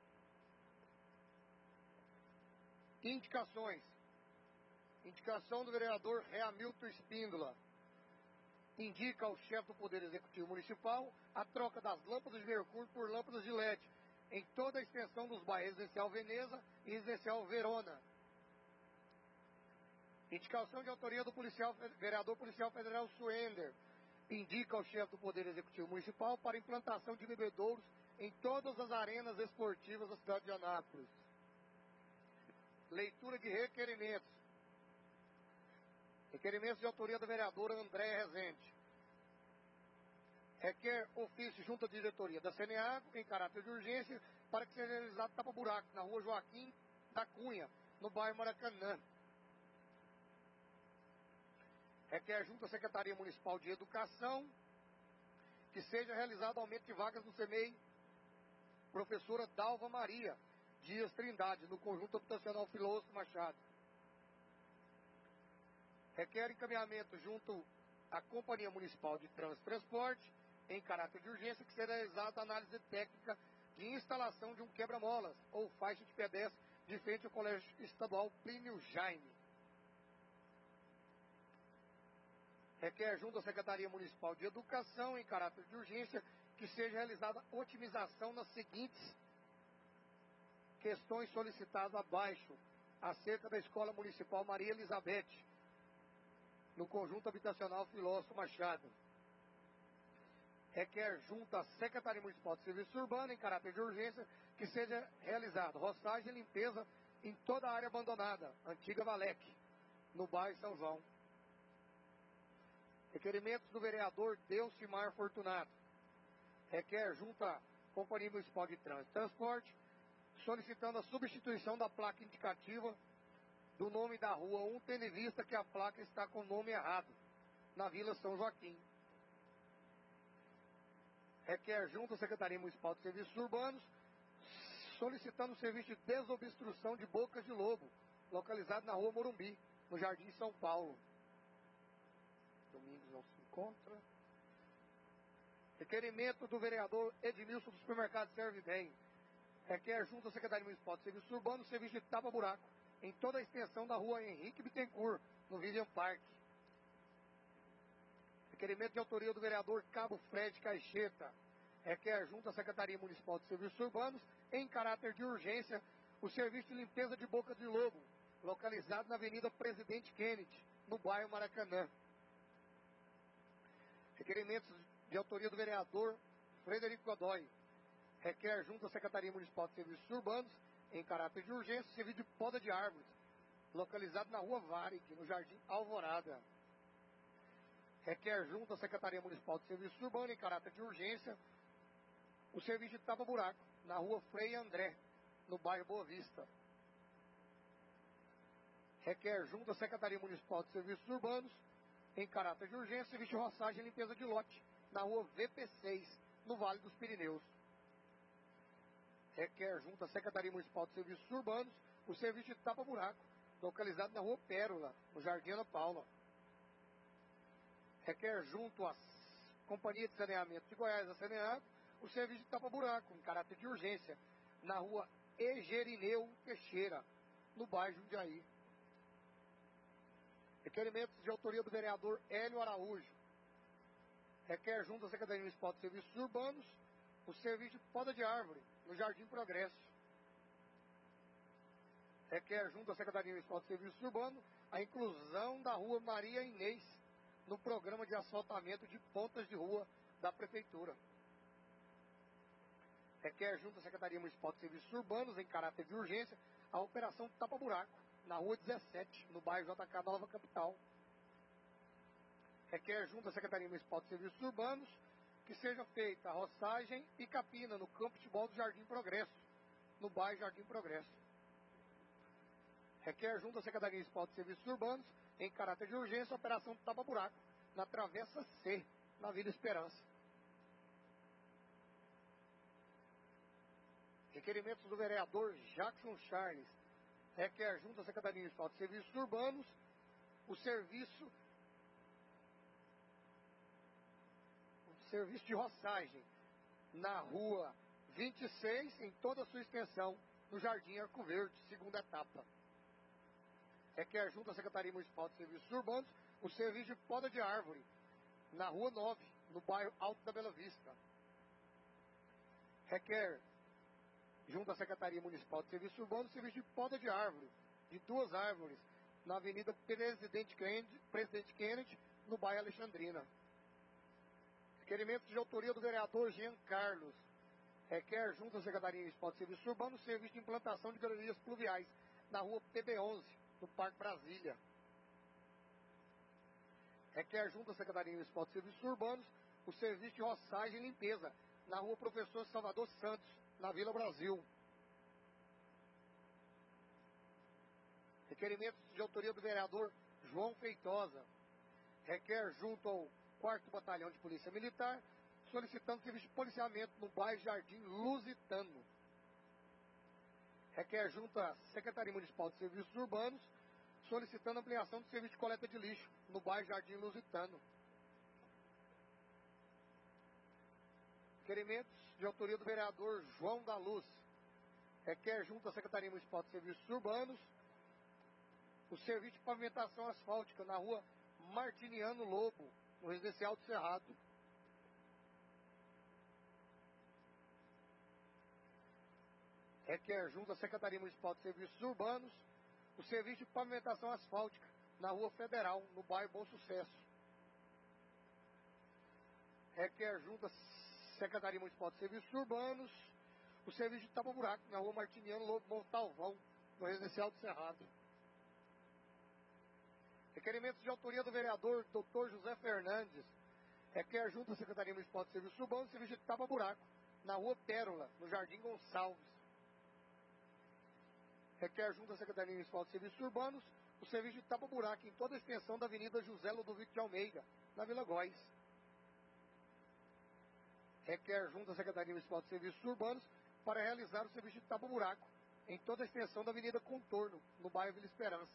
Indicações. Indicação do vereador Reamilton Espíndola. Indica ao chefe do Poder Executivo Municipal a troca das lâmpadas de mercúrio por lâmpadas de LED em toda a extensão dos bairros Residencial Veneza e Residencial Verona. Indicação de autoria do vereador policial federal Suender. Indica ao chefe do Poder Executivo Municipal para implantação de bebedouros em todas as arenas esportivas da cidade de Anápolis. Leitura de requerimentos. Requerimentos de autoria da vereadora Andréa Rezende. Requer ofício junto à diretoria da CNEAGO em caráter de urgência para que seja realizado tapa-buraco na rua Joaquim da Cunha, no bairro Maracanã. Requer junto à Secretaria Municipal de Educação que seja realizado aumento de vagas no CEMEI professora Dalva Maria Dias Trindade, no conjunto habitacional Filósofo Machado. Requer encaminhamento junto à Companhia Municipal de Trânsito e Transporte em caráter de urgência que será realizada a análise técnica de instalação de um quebra-molas ou faixa de pedestre de frente ao Colégio Estadual Plínio Jaime. Requer junto à Secretaria Municipal de Educação em caráter de urgência que seja realizada otimização nas seguintes questões solicitadas abaixo acerca da Escola Municipal Maria Elizabeth, no conjunto habitacional Filósofo Machado. Requer junto à Secretaria Municipal de Serviços Urbanos, em caráter de urgência, que seja realizado roçagem e limpeza em toda a área abandonada, antiga Valec, no bairro São João. Requerimentos do vereador Delcimar Fortunato. Requer junto à Companhia Municipal de Trânsito e Transporte, solicitando a substituição da placa indicativa do nome da rua 1, tendo em vista que a placa está com o nome errado, na Vila São Joaquim. Requer junto à Secretaria Municipal de Serviços Urbanos, solicitando o serviço de desobstrução de Bocas de Lobo, localizado na rua Morumbi, no Jardim São Paulo. Domingos não se encontra. Requerimento do vereador Edmilson do Supermercado Serve Bem. Requer junto à Secretaria Municipal de Serviços Urbanos, serviço de tapa-buraco em toda a extensão da rua Henrique Bittencourt, no William Park. Requerimento de autoria do vereador Cabo Fred Caixeta. Requer junto à Secretaria Municipal de Serviços Urbanos, em caráter de urgência, o serviço de limpeza de Boca de Lobo, localizado na Avenida Presidente Kennedy, no bairro Maracanã. Requerimentos de autoria do vereador Frederico Godoy, requer junto à Secretaria Municipal de Serviços Urbanos, em caráter de urgência, serviço de poda de árvores, localizado na rua Varig, no Jardim Alvorada. Requer junto à Secretaria Municipal de Serviços Urbanos, em caráter de urgência, o serviço de tapa-buraco, na rua Frei André, no bairro Boa Vista. Requer junto à Secretaria Municipal de Serviços Urbanos, em caráter de urgência, serviço de roçagem e limpeza de lote, na rua VP6, no Vale dos Pirineus. Requer junto à Secretaria Municipal de Serviços Urbanos, o serviço de tapa-buraco, localizado na rua Pérola, no Jardim Ana Paula. Requer junto à Companhia de Saneamento de Goiás, a Saneado, o serviço de tapa-buraco, em caráter de urgência, na rua Egerineu Teixeira, no bairro Jundiaí. Requerimentos de autoria do vereador Hélio Araújo. Requer junto à Secretaria Municipal de Serviços Urbanos o serviço de poda de árvore, no Jardim Progresso. Requer junto à Secretaria Municipal de Serviços Urbanos a inclusão da rua Maria Inês no programa de asfaltamento de pontas de rua da Prefeitura. Requer junto à Secretaria Municipal de Serviços Urbanos, em caráter de urgência, a operação tapa-buraco, na rua 17, no bairro JK Nova Capital. Requer junto à Secretaria Municipal de Serviços Urbanos que seja feita a roçagem e capina no campo de futebol do Jardim Progresso, no bairro Jardim Progresso. Requer junto à Secretaria Municipal de Serviços Urbanos, em caráter de urgência, a operação tapa-buraco, na Travessa C, na Vila Esperança. Requerimentos do vereador Jackson Charles. Requer junto à Secretaria Municipal de Serviços Urbanos o serviço de roçagem na rua 26, em toda a sua extensão, no Jardim Arco Verde, segunda etapa. Requer junto à Secretaria Municipal de Serviços Urbanos o serviço de poda de árvore na rua 9, no bairro Alto da Bela Vista. Requer junto à Secretaria Municipal de Serviços Urbanos o serviço de poda de árvore, de 2 árvores, na Avenida Presidente Kennedy, no bairro Alexandrina. Requerimentos de autoria do vereador Jean Carlos. Requer junto à Secretaria Municipal de Serviços Urbanos o serviço de implantação de galerias pluviais na rua PB11, no Parque Brasília. Requer junto à Secretaria Municipal de Serviços Urbanos o serviço de roçagem e limpeza na rua Professor Salvador Santos, na Vila Brasil. Requerimentos de autoria do vereador João Feitosa. Requer junto ao 4º Batalhão de Polícia Militar, solicitando serviço de policiamento no bairro Jardim Lusitano. Requer junto à Secretaria Municipal de Serviços Urbanos, solicitando ampliação do serviço de coleta de lixo no bairro Jardim Lusitano. Requerimentos de autoria do vereador João da Luz. Requer junto à Secretaria Municipal de Serviços Urbanos o serviço de pavimentação asfáltica na rua Martiniano Lobo, no Residencial do Cerrado. Requer junto à Secretaria Municipal de Serviços Urbanos o serviço de pavimentação asfáltica na Rua Federal, no bairro Bom Sucesso. Requer junto à Secretaria Municipal de Serviços Urbanos o serviço de tapa-buraco na Rua Martiniano Lobo Montalvão, no Residencial do Cerrado. Requerimentos de autoria do vereador Dr. José Fernandes. Requer junto à Secretaria Municipal de Serviços Urbanos o serviço de tapa-buraco na Rua Pérola, no Jardim Gonçalves. Requer junto à Secretaria Municipal de Serviços Urbanos o serviço de tapa-buraco em toda a extensão da Avenida José Ludovico de Almeida, na Vila Góis. Requer junto à Secretaria Municipal de Serviços Urbanos para realizar o serviço de tapa-buraco em toda a extensão da Avenida Contorno, no bairro Vila Esperança.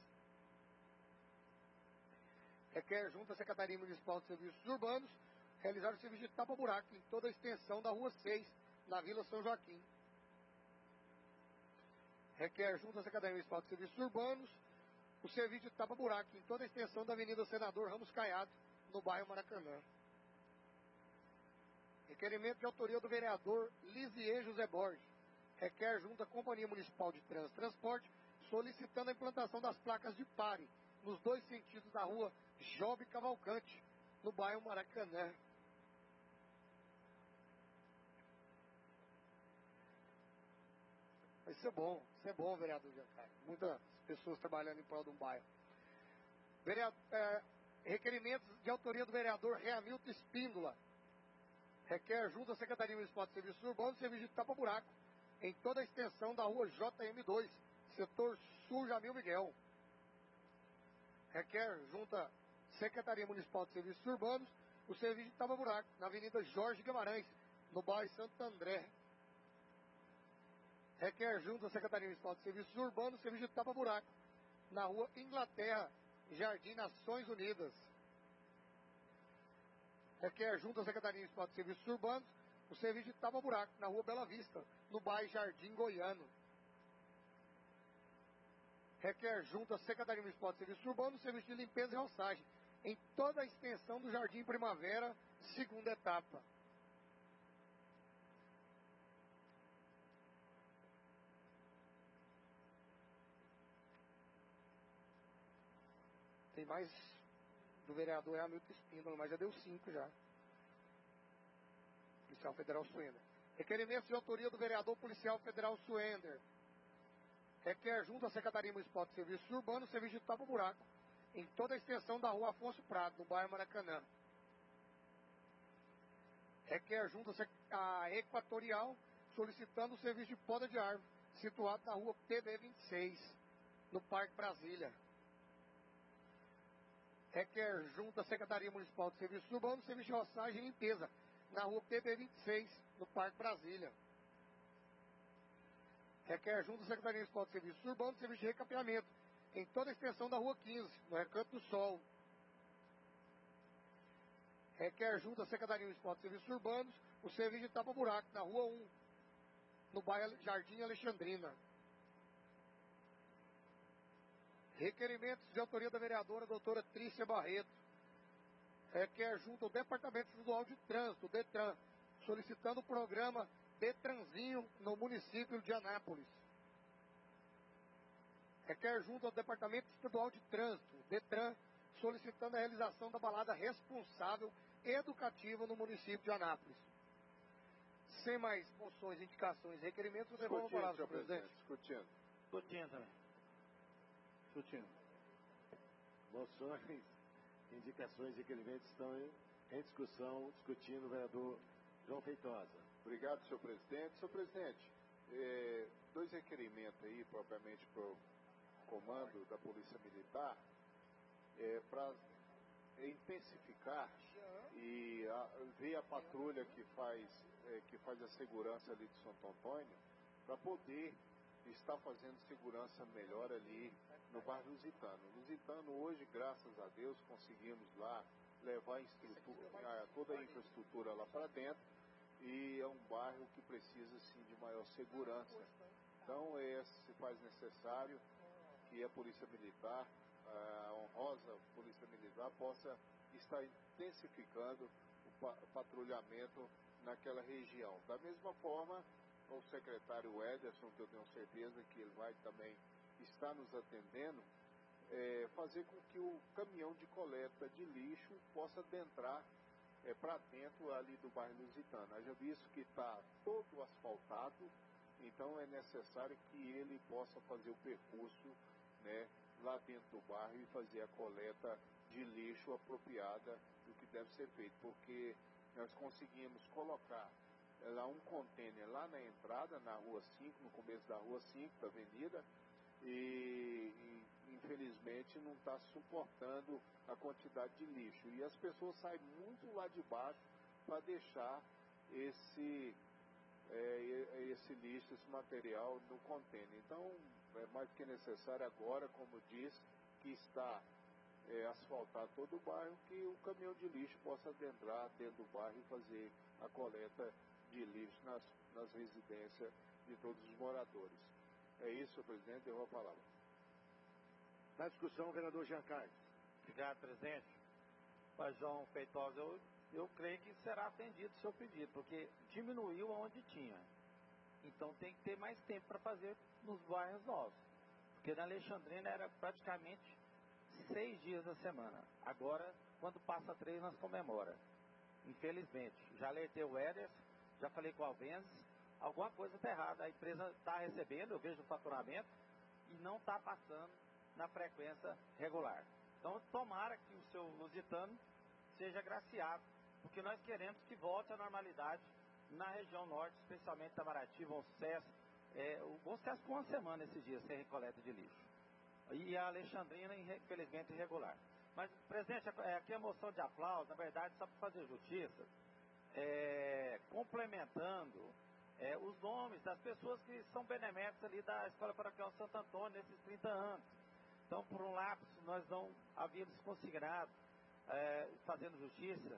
Requer junto à Secretaria Municipal de Serviços Urbanos realizar o serviço de tapa-buraco em toda a extensão da Rua 6, na Vila São Joaquim. Requer junto à Secretaria Municipal de Serviços Urbanos o serviço de tapa-buraco em toda a extensão da Avenida Senador Ramos Caiado, no bairro Maracanã. Requerimento de autoria do vereador Lisier José Borges. Requer junto à Companhia Municipal de Trânsito e Transporte solicitando a implantação das placas de pare nos 2 sentidos da Rua Jobe Cavalcante, no bairro Maracanã. Isso é bom, vereador Giancarlo. Muitas pessoas trabalhando em prol de um bairro. Requerimentos de autoria do vereador Reamilton Espíndola. Requer junto à Secretaria Municipal de Serviços Urbanos, serviço de tapa-buraco, em toda a extensão da rua JM2, setor sul Jamil Miguel. Requer junto à Secretaria Municipal de Serviços Urbanos, o serviço de tapa-buraco, na Avenida Jorge Guimarães, no bairro Santo André. Requer junto à Secretaria Municipal de Serviços Urbanos, o serviço de tapa-buraco, na rua Inglaterra, Jardim Nações Unidas. Requer junto à Secretaria Municipal de Serviços Urbanos o serviço de tapa-buraco na rua Bela Vista, no bairro Jardim Goiano. Requer junto à Secretaria Municipal de Serviços Urbanos o serviço de limpeza e roçagem em toda a extensão do Jardim Primavera, segunda etapa. Tem mais do vereador Hamilton Espíndola, mas já deu 5 já. Policial Federal Suender. Requerimento de autoria do vereador Policial Federal Suender. Requer junto à Secretaria Municipal de Serviços Urbanos serviço de tapa-buraco em toda a extensão da rua Afonso Prado, no bairro Maracanã. Requer junto à Equatorial solicitando o serviço de poda de árvore situado na rua PB26, no Parque Brasília. Requer junto à Secretaria Municipal de Serviços Urbanos serviço de roçagem e limpeza na rua PB26, no Parque Brasília. Requer junto à Secretaria Municipal de Serviços Urbanos serviço de recapeamento em toda a extensão da rua 15, no Recanto do Sol. Requer junto à Secretaria Municipal de Serviços Urbanos o serviço de tapa-buraco na rua 1, no bairro Jardim Alexandrina. Requerimentos de autoria da vereadora doutora Trícia Barreto. Requer junto ao Departamento Estadual de Trânsito, DETRAN, solicitando o programa Detranzinho no município de Anápolis. Requer junto ao Departamento Estadual de Trânsito, DETRAN, solicitando a realização da balada responsável educativa no município de Anápolis. Sem mais moções, indicações e requerimentos, eu devolvo a palavra, senhor presidente. Discutindo. Discutindo também. Discutindo. Moções, indicações e requerimentos estão em discussão, discutindo o vereador João Feitosa. Obrigado, senhor presidente. Senhor presidente, 2 requerimentos aí, propriamente para o comando da Polícia Militar, para intensificar e ver a patrulha que faz a segurança ali de Santo Antônio, para poder estar fazendo segurança melhor ali no bairro Lusitano. Lusitano hoje, graças a Deus, conseguimos lá levar toda a infraestrutura lá para dentro, e é um bairro que precisa sim de maior segurança. Então se faz necessário que a Polícia Militar, a honrosa Polícia Militar, possa estar intensificando o patrulhamento naquela região. Da mesma forma, o secretário Ederson, que eu tenho certeza que ele vai também estar nos atendendo, fazer com que o caminhão de coleta de lixo possa adentrar para dentro ali do bairro Lusitano. Haja visto que está todo asfaltado, então é necessário que ele possa fazer o percurso, né, lá dentro do bairro e fazer a coleta de lixo apropriada do que deve ser feito, porque nós conseguimos colocar lá um contêiner lá na entrada, na rua 5, no começo da rua 5, da avenida, e infelizmente não está suportando a quantidade de lixo. E as pessoas saem muito lá de baixo para deixar esse lixo, esse material no contêiner. Então, é mais que necessário agora, como diz, que está asfaltar todo o bairro, que o caminhão de lixo possa adentrar dentro do bairro e fazer a coleta de lixo nas residências de todos os moradores. É isso, senhor presidente, eu vou a palavra. Na discussão, o vereador Jean Carlos. Obrigado, presidente. Mas, João Feitosa, eu creio que será atendido o seu pedido, porque diminuiu onde tinha. Então tem que ter mais tempo para fazer nos bairros novos. Porque na Alexandrina era praticamente 6 dias da semana. Agora, quando passa 3, nós comemora. Infelizmente. Já alertei o Ederson, já falei com o Albenz. alguma coisa está errada. A empresa está recebendo, eu vejo o faturamento, e não está passando na frequência regular. Então, tomara que o seu Lusitano seja agraciado, porque nós queremos que volte à normalidade na região norte, especialmente Itamaraty, Bom Sucesso. O Bom Sucesso ficou uma semana esses dias sem recoleta de lixo. E a Alexandrina, infelizmente, irregular. Mas, presidente, aqui a moção de aplauso, na verdade, só para fazer justiça, complementando os nomes das pessoas que são beneméritos ali da Escola Paroquial Santo Antônio nesses 30 anos. Então, por um lapso, nós não havíamos consignado, fazendo justiça,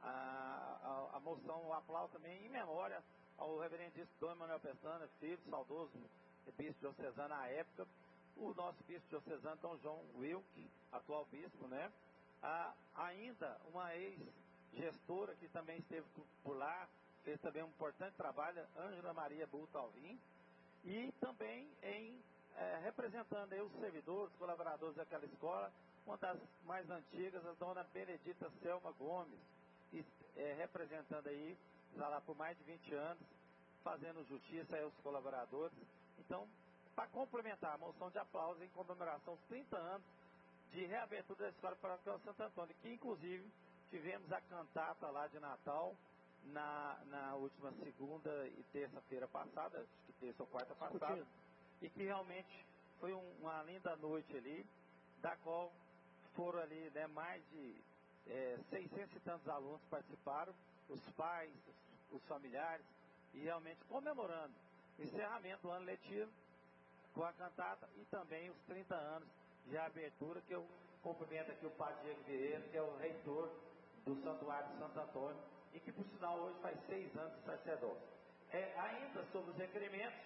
a moção, o aplauso também em memória ao reverendíssimo Dom Emanuel Pestana, filho, saudoso bispo diocesano à época, o nosso bispo diocesano, Dom João Wilk, atual bispo, né? Ainda uma ex-gestora que também esteve por lá, fez também um importante trabalho, Ângela Maria Bulto Alvim, e também representando aí os servidores, colaboradores daquela escola, uma das mais antigas, a dona Benedita Selma Gomes, representando aí, está lá por mais de 20 anos, fazendo justiça aí aos colaboradores. Então, para complementar a moção de aplauso em comemoração aos 30 anos de reabertura da Escola Paroquial Santo Antônio, que inclusive tivemos a cantata lá de Natal na última segunda e terça-feira passada, acho que terça ou quarta passada, e que realmente foi uma linda noite ali, da qual foram ali, né, mais de 600 e tantos alunos participaram, os pais, os familiares, e realmente comemorando o encerramento do ano letivo com a cantata e também os 30 anos de abertura, que eu cumprimento aqui o Padre Diego Vieira, que é o reitor do Santuário de Santo Antônio, e que por sinal hoje faz 6 anos de sacerdócio. Ainda sobre os requerimentos,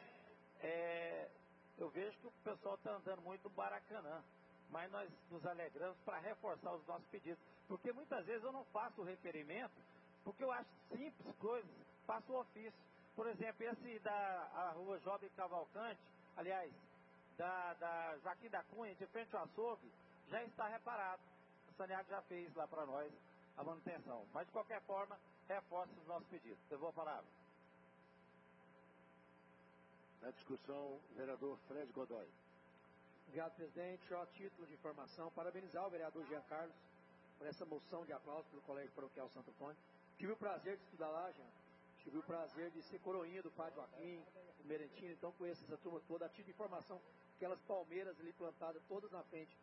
eu vejo que o pessoal está andando muito no Baracanã, mas nós nos alegramos para reforçar os nossos pedidos, porque muitas vezes eu não faço o requerimento, porque eu acho simples coisas, faço o ofício. Por exemplo, esse da Rua Jovem Cavalcante, aliás, da Joaquim da Cunha, de frente ao açougue, já está reparado. O Saneago já fez lá para nós a manutenção. Mas, de qualquer forma, reforço os nossos pedidos. Eu vou falar. Na discussão, o vereador Fred Godoy. Obrigado, presidente. A título de informação, parabenizar o vereador Jean Carlos por essa moção de aplauso pelo Colégio Paroquial Santo Antônio. Tive o prazer de estudar lá, Jean. Tive o prazer de ser coroinha do Padre Joaquim, do Merentino, então conheço essa turma toda. Tive informação, aquelas palmeiras ali plantadas, todas na frente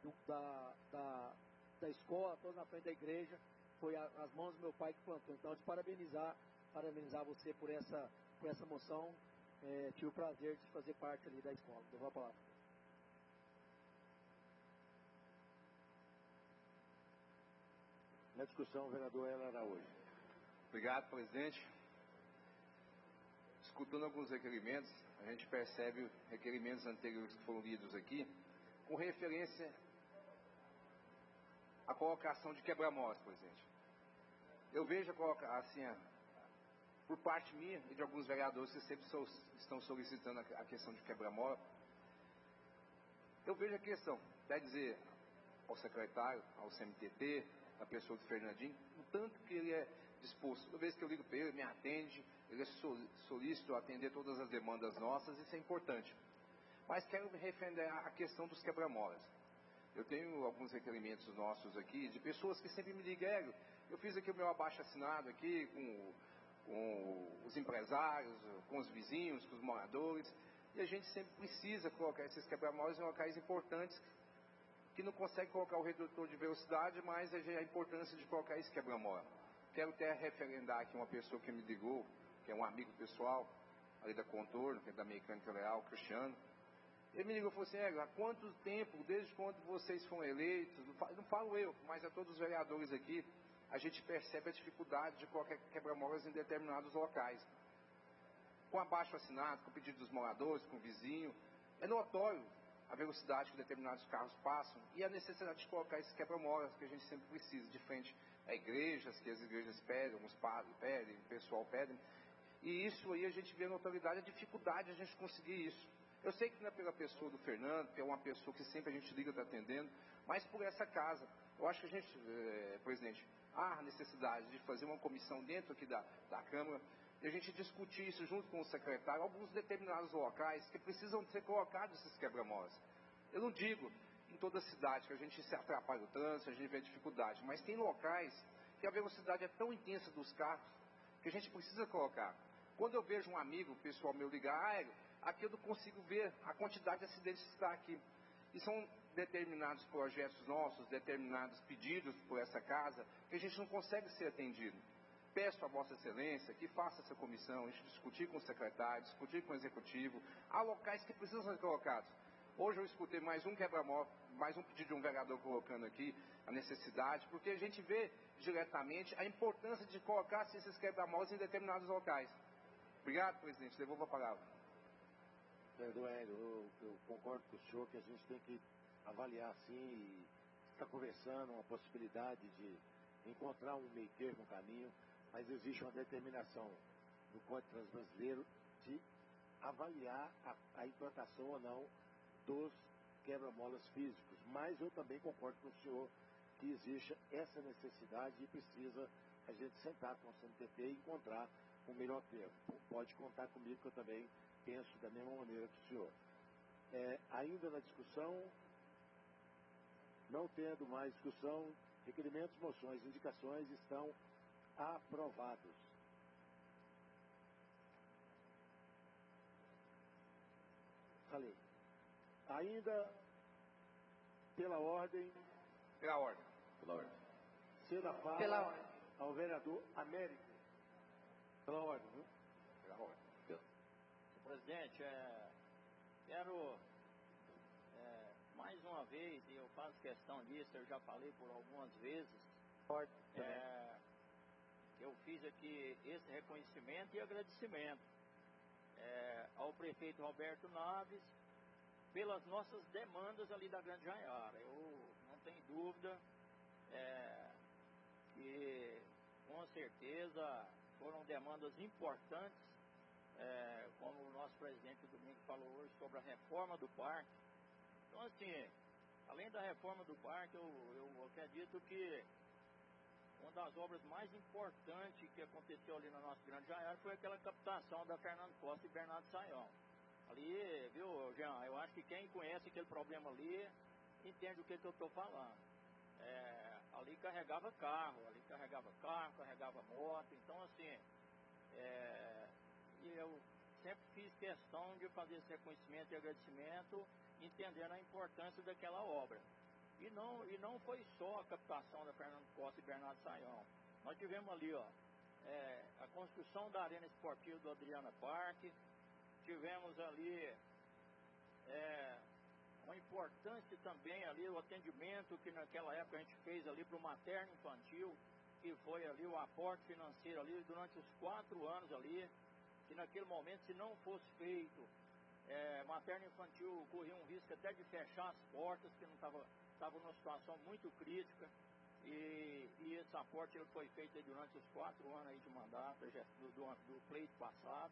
da escola, todas na frente da igreja, foi as mãos do meu pai que plantou. Então, de parabenizar você por essa moção. Tive o prazer de fazer parte ali da escola. Devo a palavra. Na discussão, o vereador Ela Araújo. Obrigado, presidente. Escutando alguns requerimentos, a gente percebe requerimentos anteriores que foram lidos aqui, com referência à colocação de quebra-molas, presidente. Eu vejo assim, por parte minha e de alguns vereadores que sempre estão solicitando a questão de quebra-mola, eu vejo a questão, quer dizer, ao secretário, ao CMTT, a pessoa do Fernandinho, o tanto que ele é disposto. Toda vez que eu ligo para ele, me atende, ele é solícito a atender todas as demandas nossas, isso é importante. Mas quero referir a questão dos quebra-molas. Eu tenho alguns requerimentos nossos aqui, de pessoas que sempre me ligam, eu fiz aqui o meu abaixo-assinado aqui, com os empresários, com os vizinhos, com os moradores, e a gente sempre precisa colocar esses quebra-molas em locais importantes, que não consegue colocar o redutor de velocidade, mas a importância de colocar esse quebra-mola. Quero até referendar aqui uma pessoa que me ligou, que é um amigo pessoal, ali da Contorno, que é da Mecânica Leal, Cristiano. Ele me ligou e falou assim: há quanto tempo, desde quando vocês foram eleitos, não falo eu, mas a todos os vereadores aqui, a gente percebe a dificuldade de colocar quebra-molas em determinados locais. Com abaixo-assinado, com o pedido dos moradores, com o vizinho, é notório a velocidade que determinados carros passam e a necessidade de colocar esses quebra-molas que a gente sempre precisa, de frente a igrejas, que as igrejas pedem, os padres pedem, o pessoal pedem. E isso aí a gente vê na notoriedade, a dificuldade de a gente conseguir isso. Eu sei que não é pela pessoa do Fernando, que é uma pessoa que sempre a gente liga está atendendo, mas por essa casa. Eu acho que a gente, presidente, há necessidade de fazer uma comissão dentro aqui da Câmara, e a gente discutir isso junto com o secretário, alguns determinados locais que precisam ser colocados esses quebra-molas. Eu não digo em toda a cidade que a gente se atrapalha o trânsito, a gente vê dificuldade, mas tem locais que a velocidade é tão intensa dos carros que a gente precisa colocar. Quando eu vejo um amigo, pessoal meu ligar, aqui eu não consigo ver a quantidade de acidentes que está aqui. E são determinados projetos nossos, determinados pedidos por essa casa, que a gente não consegue ser atendido. Peço a Vossa Excelência que faça essa comissão, a gente discutir com o secretário, discutir com o executivo. Há locais que precisam ser colocados. Hoje eu escutei mais um quebra-mola, mais um pedido de um vereador colocando aqui a necessidade, porque a gente vê diretamente a importância de colocar esses quebra-molas em determinados locais. Obrigado, presidente. Devolvo a palavra. Vereador Hélio, eu concordo com o senhor que a gente tem que avaliar sim e está conversando uma possibilidade de encontrar um meio termo, um caminho, mas existe uma determinação do Código de Trânsito Brasileiro de avaliar a implantação ou não dos quebra-molas físicos. Mas eu também concordo com o senhor que existe essa necessidade e precisa a gente sentar com o CNTT e encontrar um melhor termo. Pode contar comigo que eu também penso da mesma maneira que o senhor. Ainda na discussão, não tendo mais discussão, requerimentos, moções, indicações estão aprovados. Falei. Ainda pela ordem. Pela ordem. Pela ordem. Cedo a fala Pela ordem. ao vereador Américo. Pela ordem, viu? Pela ordem. Senhor presidente, quero mais uma vez, e eu faço questão disso, eu já falei por algumas vezes, eu fiz aqui esse reconhecimento e agradecimento ao prefeito Roberto Naves pelas nossas demandas ali da Grande Jaiara. Eu não tenho dúvida que com certeza foram demandas importantes, como o nosso presidente Domingo falou hoje sobre a reforma do parque. Então, assim, além da reforma do parque, eu acredito que uma das obras mais importantes que aconteceu ali na nossa Grande Jaiara foi aquela captação da Fernando Costa e Bernardo Sayão. Ali, viu, Jean, eu acho que quem conhece aquele problema ali entende o que eu estou falando. Ali carregava carro, carregava moto. Então, assim, e eu sempre fiz questão de fazer esse reconhecimento e agradecimento, entendendo a importância daquela obra. E não foi só a captação da Fernando Costa e Bernardo Sayão. Nós tivemos ali, a construção da Arena Esportiva do Adriana Parque, tivemos ali uma importância também ali, o atendimento que naquela época a gente fez ali para o materno infantil, que foi ali o aporte financeiro ali durante os 4 anos ali, que naquele momento, se não fosse feito, materno infantil corria um risco até de fechar as portas, que não estava numa situação muito crítica, e esse aporte ele foi feito aí durante os 4 anos aí de mandato do pleito passado.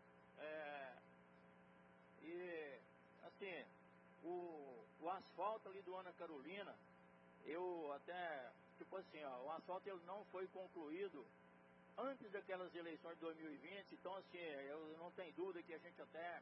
E assim, o asfalto ali do Ana Carolina, eu até, tipo assim, o asfalto ele não foi concluído antes daquelas eleições de 2020, então assim, eu não tenho dúvida que a gente até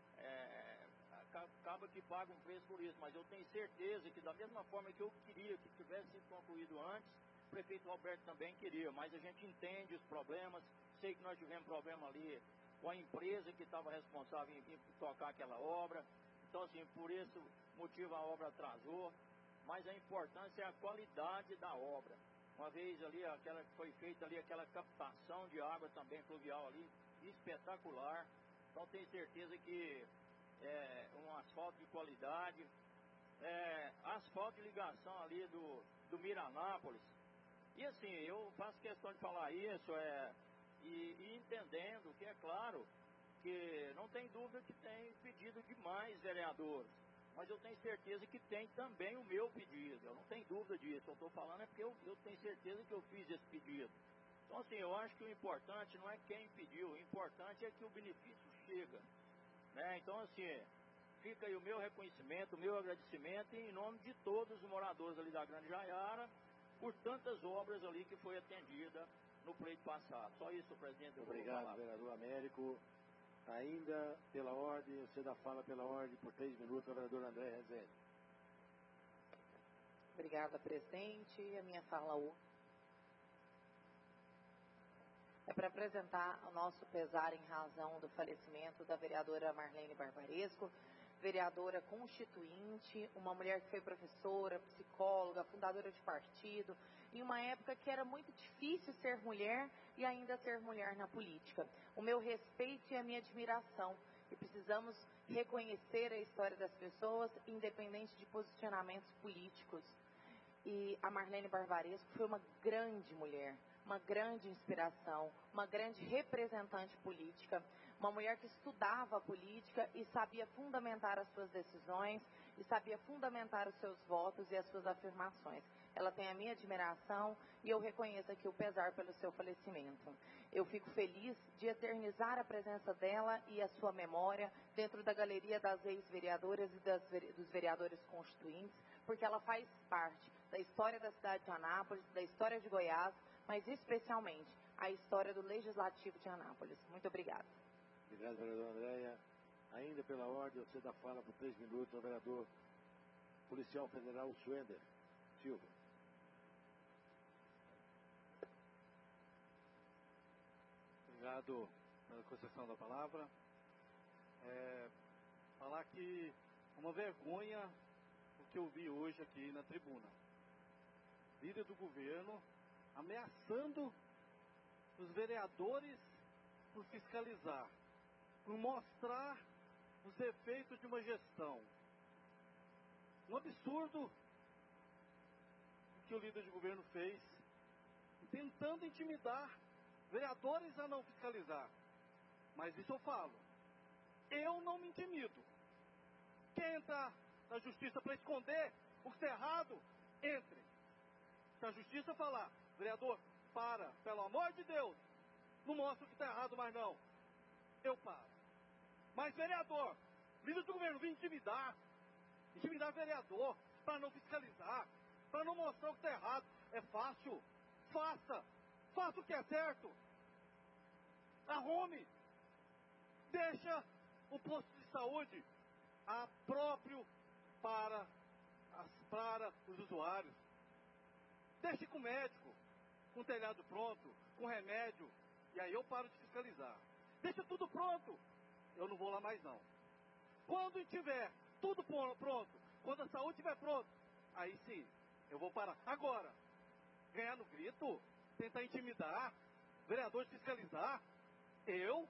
acaba que paga um preço por isso, mas eu tenho certeza que da mesma forma que eu queria que tivesse sido concluído antes, o prefeito Roberto também queria, mas a gente entende os problemas, sei que nós tivemos problema ali com a empresa que estava responsável em tocar aquela obra, então assim, por esse motivo a obra atrasou, mas a importância é a qualidade da obra. Uma vez ali, aquela que foi feita ali, aquela captação de água também fluvial ali, espetacular. Então tenho certeza que um asfalto de qualidade, asfalto de ligação ali do Miranápolis. E assim, eu faço questão de falar isso, e entendendo que é claro que não tem dúvida que tem pedido de mais vereadores. Mas eu tenho certeza que tem também o meu pedido. Eu não tenho dúvida disso. Eu estou falando porque eu tenho certeza que eu fiz esse pedido. Então, assim, eu acho que o importante não é quem pediu. O importante é que o benefício chega. Né? Então, assim, fica aí o meu reconhecimento, o meu agradecimento em nome de todos os moradores ali da Grande Jaiara por tantas obras ali que foi atendida no pleito passado. Só isso, presidente. Obrigado, vereador. Américo, ainda pela ordem, você dá fala pela ordem por 3 minutos, ao vereador André Rezende. Obrigada, presidente. A minha fala é para apresentar o nosso pesar em razão do falecimento da vereadora Marlene Barbaresco, vereadora constituinte, uma mulher que foi professora, psicóloga, fundadora de partido, em uma época que era muito difícil ser mulher e ainda ser mulher na política. O meu respeito e a minha admiração. E precisamos reconhecer a história das pessoas, independente de posicionamentos políticos. E a Marlene Barbaresco foi uma grande mulher, uma grande inspiração, uma grande representante política, uma mulher que estudava a política e sabia fundamentar as suas decisões e sabia fundamentar os seus votos e as suas afirmações. Ela tem a minha admiração e eu reconheço aqui o pesar pelo seu falecimento. Eu fico feliz de eternizar a presença dela e a sua memória dentro da galeria das ex-vereadoras e dos vereadores constituintes, porque ela faz parte da história da cidade de Anápolis, da história de Goiás, mas especialmente a história do Legislativo de Anápolis. Muito obrigada. Obrigado, vereadora Andréia. Ainda pela ordem, você dá fala por 3 minutos ao vereador policial federal Suender Silva. Obrigado pela concessão da palavra. Falar que é uma vergonha o que eu vi hoje aqui na tribuna. Líder do governo ameaçando os vereadores por fiscalizar, por mostrar os efeitos de uma gestão. Um absurdo o que o líder de governo fez, tentando intimidar vereadores a não fiscalizar. Mas isso eu falo, eu não me intimido. Quem entrar na justiça para esconder o que está errado, entre. Se a justiça falar, vereador, para, pelo amor de Deus, não mostra o que está errado mais não, eu paro. Mas vereador, líder do governo, vem intimidar vereador, para não fiscalizar, para não mostrar o que está errado, é fácil, faça o que é certo, arrume, deixa o posto de saúde próprio para os usuários, deixe com o médico, com o telhado pronto, com remédio, e aí eu paro de fiscalizar. Deixa tudo pronto, eu não vou lá mais não. Quando tiver tudo pronto, quando a saúde estiver pronta, aí sim, eu vou parar. Agora, ganhar no grito, tentar intimidar, vereador fiscalizar, eu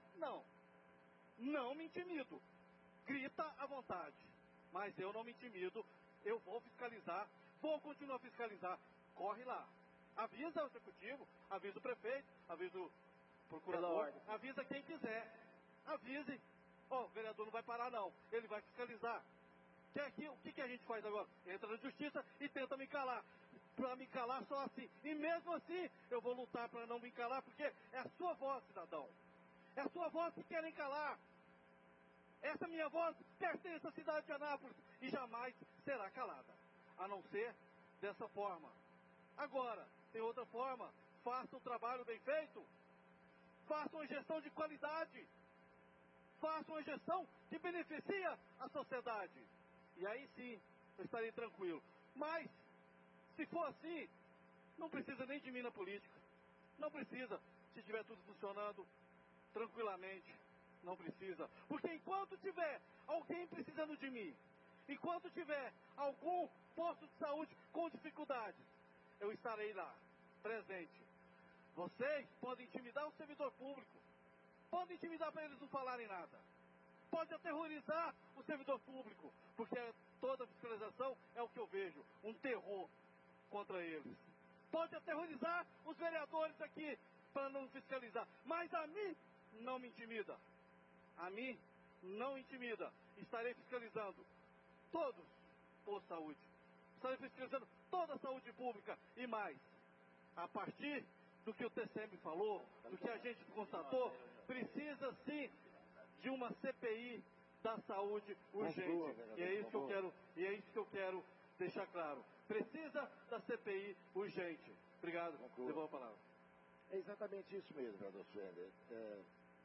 não me intimido. Grita à vontade, mas eu não me intimido, eu vou fiscalizar, vou continuar a fiscalizar. Corre lá, avisa o executivo, avisa o prefeito, avisa o procurador, avisa quem quiser, avise. O vereador não vai parar não, ele vai fiscalizar. O que a gente faz agora? Entra na justiça e tenta me calar. Para me calar só assim. E mesmo assim, eu vou lutar para não me calar, porque é a sua voz, cidadão. É a sua voz que querem calar. Essa minha voz pertence à cidade de Anápolis e jamais será calada. A não ser dessa forma. Agora, tem outra forma. Faça o trabalho bem feito. Faça uma gestão de qualidade. Faça uma gestão que beneficia a sociedade. E aí sim, eu estarei tranquilo. Mas, se for assim, não precisa nem de mim na política. Não precisa. Se estiver tudo funcionando tranquilamente, não precisa. Porque enquanto tiver alguém precisando de mim, enquanto tiver algum posto de saúde com dificuldades, eu estarei lá, presente. Vocês podem intimidar o servidor público. Podem intimidar para eles não falarem nada. Pode aterrorizar o servidor público, porque toda fiscalização é o que eu vejo, um terror contra eles. Pode aterrorizar os vereadores aqui para não fiscalizar, mas a mim não me intimida. A mim não intimida. Estarei fiscalizando todos por saúde. Estarei fiscalizando toda a saúde pública e mais. A partir do que o TCM falou, do que a gente constatou, precisa sim de uma CPI da saúde urgente. E é isso que eu quero deixar claro. Precisa da CPI urgente. Obrigado. Devolvo a palavra. É exatamente isso mesmo, vereador Suender.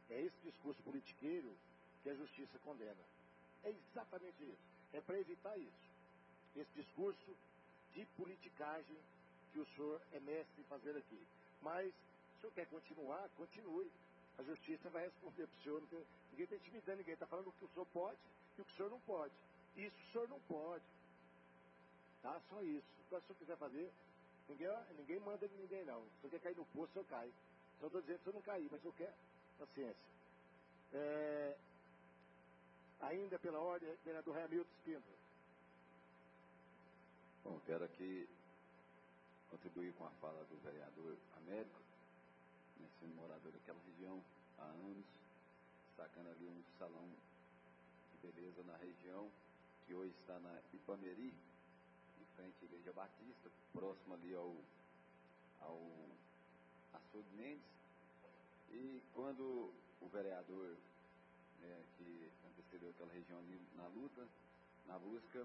É esse discurso politiqueiro que a justiça condena. É exatamente isso. É para evitar isso. Esse discurso de politicagem que o senhor é mestre em fazer aqui. Mas, se o senhor quer continuar, continue. A justiça vai responder para o senhor. Ninguém está intimidando ninguém. Está falando o que o senhor pode e o que o senhor não pode. Isso o senhor não pode. Tá? Só isso. Então, se o senhor quiser fazer, ninguém manda de ninguém, não. Se o senhor quer cair no poço, o senhor cai. Só estou dizendo que o senhor não cair, mas o senhor quer paciência. Ainda pela ordem, vereador Hamilton Espíndola. Bom, quero aqui contribuir com a fala do vereador Américo, sendo morador daquela região há anos, destacando ali um salão de beleza na região, que hoje está na Ipameri, em frente à Igreja Batista, próximo ali ao Açude Mendes. E quando o vereador que antecedeu aquela região ali na luta, na busca,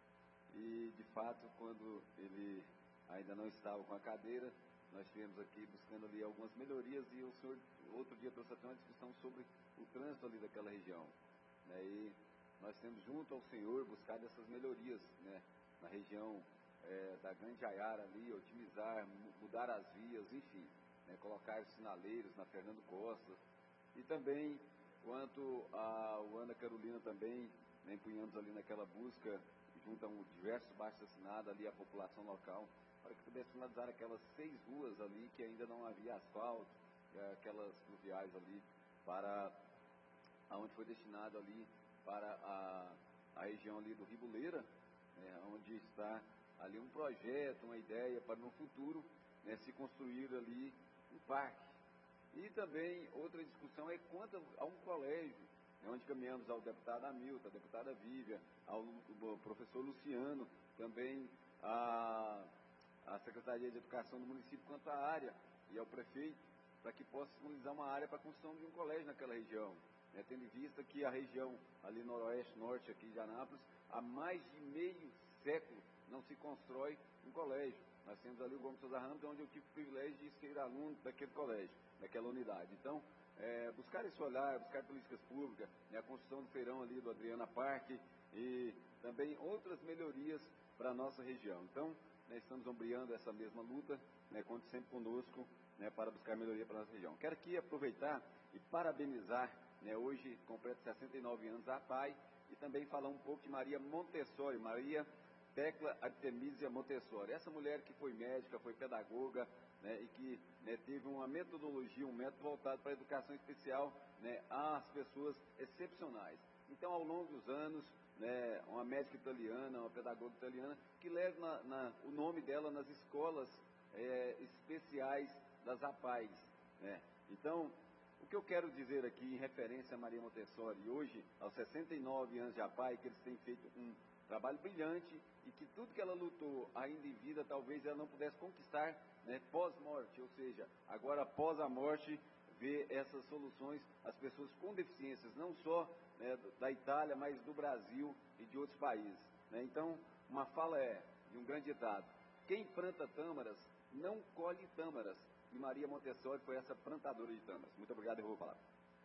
e de fato quando ele ainda não estava com a cadeira, nós estivemos aqui buscando ali algumas melhorias, e o senhor outro dia trouxe até uma discussão sobre o trânsito ali daquela região, né? E nós temos junto ao senhor buscado essas melhorias, né, na região da Grande Aiara ali, otimizar, mudar as vias, enfim, né, colocar sinaleiros na Fernando Costa, e também quanto ao Ana Carolina também, né, empunhamos ali naquela busca junto a diversos baixos assinados ali a população local, para que pudesse finalizar aquelas 6 ruas ali que ainda não havia asfalto, aquelas fluviais ali para aonde foi destinado ali para a região ali do Ribuleira, onde está ali um projeto, uma ideia para no futuro, né, se construir ali um parque. E também outra discussão é quanto a um colégio, onde caminhamos ao deputado Hamilton, à deputada Vívia, ao professor Luciano, também a Secretaria de Educação do município quanto à área, e ao prefeito, para que possa disponibilizar uma área para a construção de um colégio naquela região, né, tendo em vista que a região ali noroeste, norte aqui de Anápolis, há mais de meio século não se constrói um colégio. Nós temos ali o Gomes Souza Ramos, onde eu tive o privilégio de ser aluno daquele colégio, daquela unidade. Então, buscar esse olhar, buscar políticas públicas, né, a construção do feirão ali do Adriana Parque e também outras melhorias para a nossa região. Então, estamos ombreando essa mesma luta, né, conte sempre conosco, né, para buscar melhoria para a nossa região. Quero aqui aproveitar e parabenizar, né, hoje completa 69 anos a PAI, e também falar um pouco de Maria Montessori, Maria Tecla Artemisia Montessori. Essa mulher que foi médica, foi pedagoga, né, e que, né, teve uma metodologia, um método voltado para a educação especial, né, às pessoas excepcionais. Então, ao longo dos anos, né, uma médica italiana, uma pedagoga italiana, que leva o nome dela nas escolas especiais das APAES, né. Então, o que eu quero dizer aqui em referência a Maria Montessori, hoje, aos 69 anos de APAE, que eles têm feito um trabalho brilhante, e que tudo que ela lutou ainda em vida, talvez ela não pudesse conquistar, né, pós-morte, ou seja, agora após a morte, ver essas soluções às pessoas com deficiências, não só, né, da Itália, mas do Brasil e de outros países, né. Então, uma fala de um grande ditado: quem planta tâmaras não colhe tâmaras, e Maria Montessori foi essa plantadora de tâmaras. Muito obrigado, eu vou falar.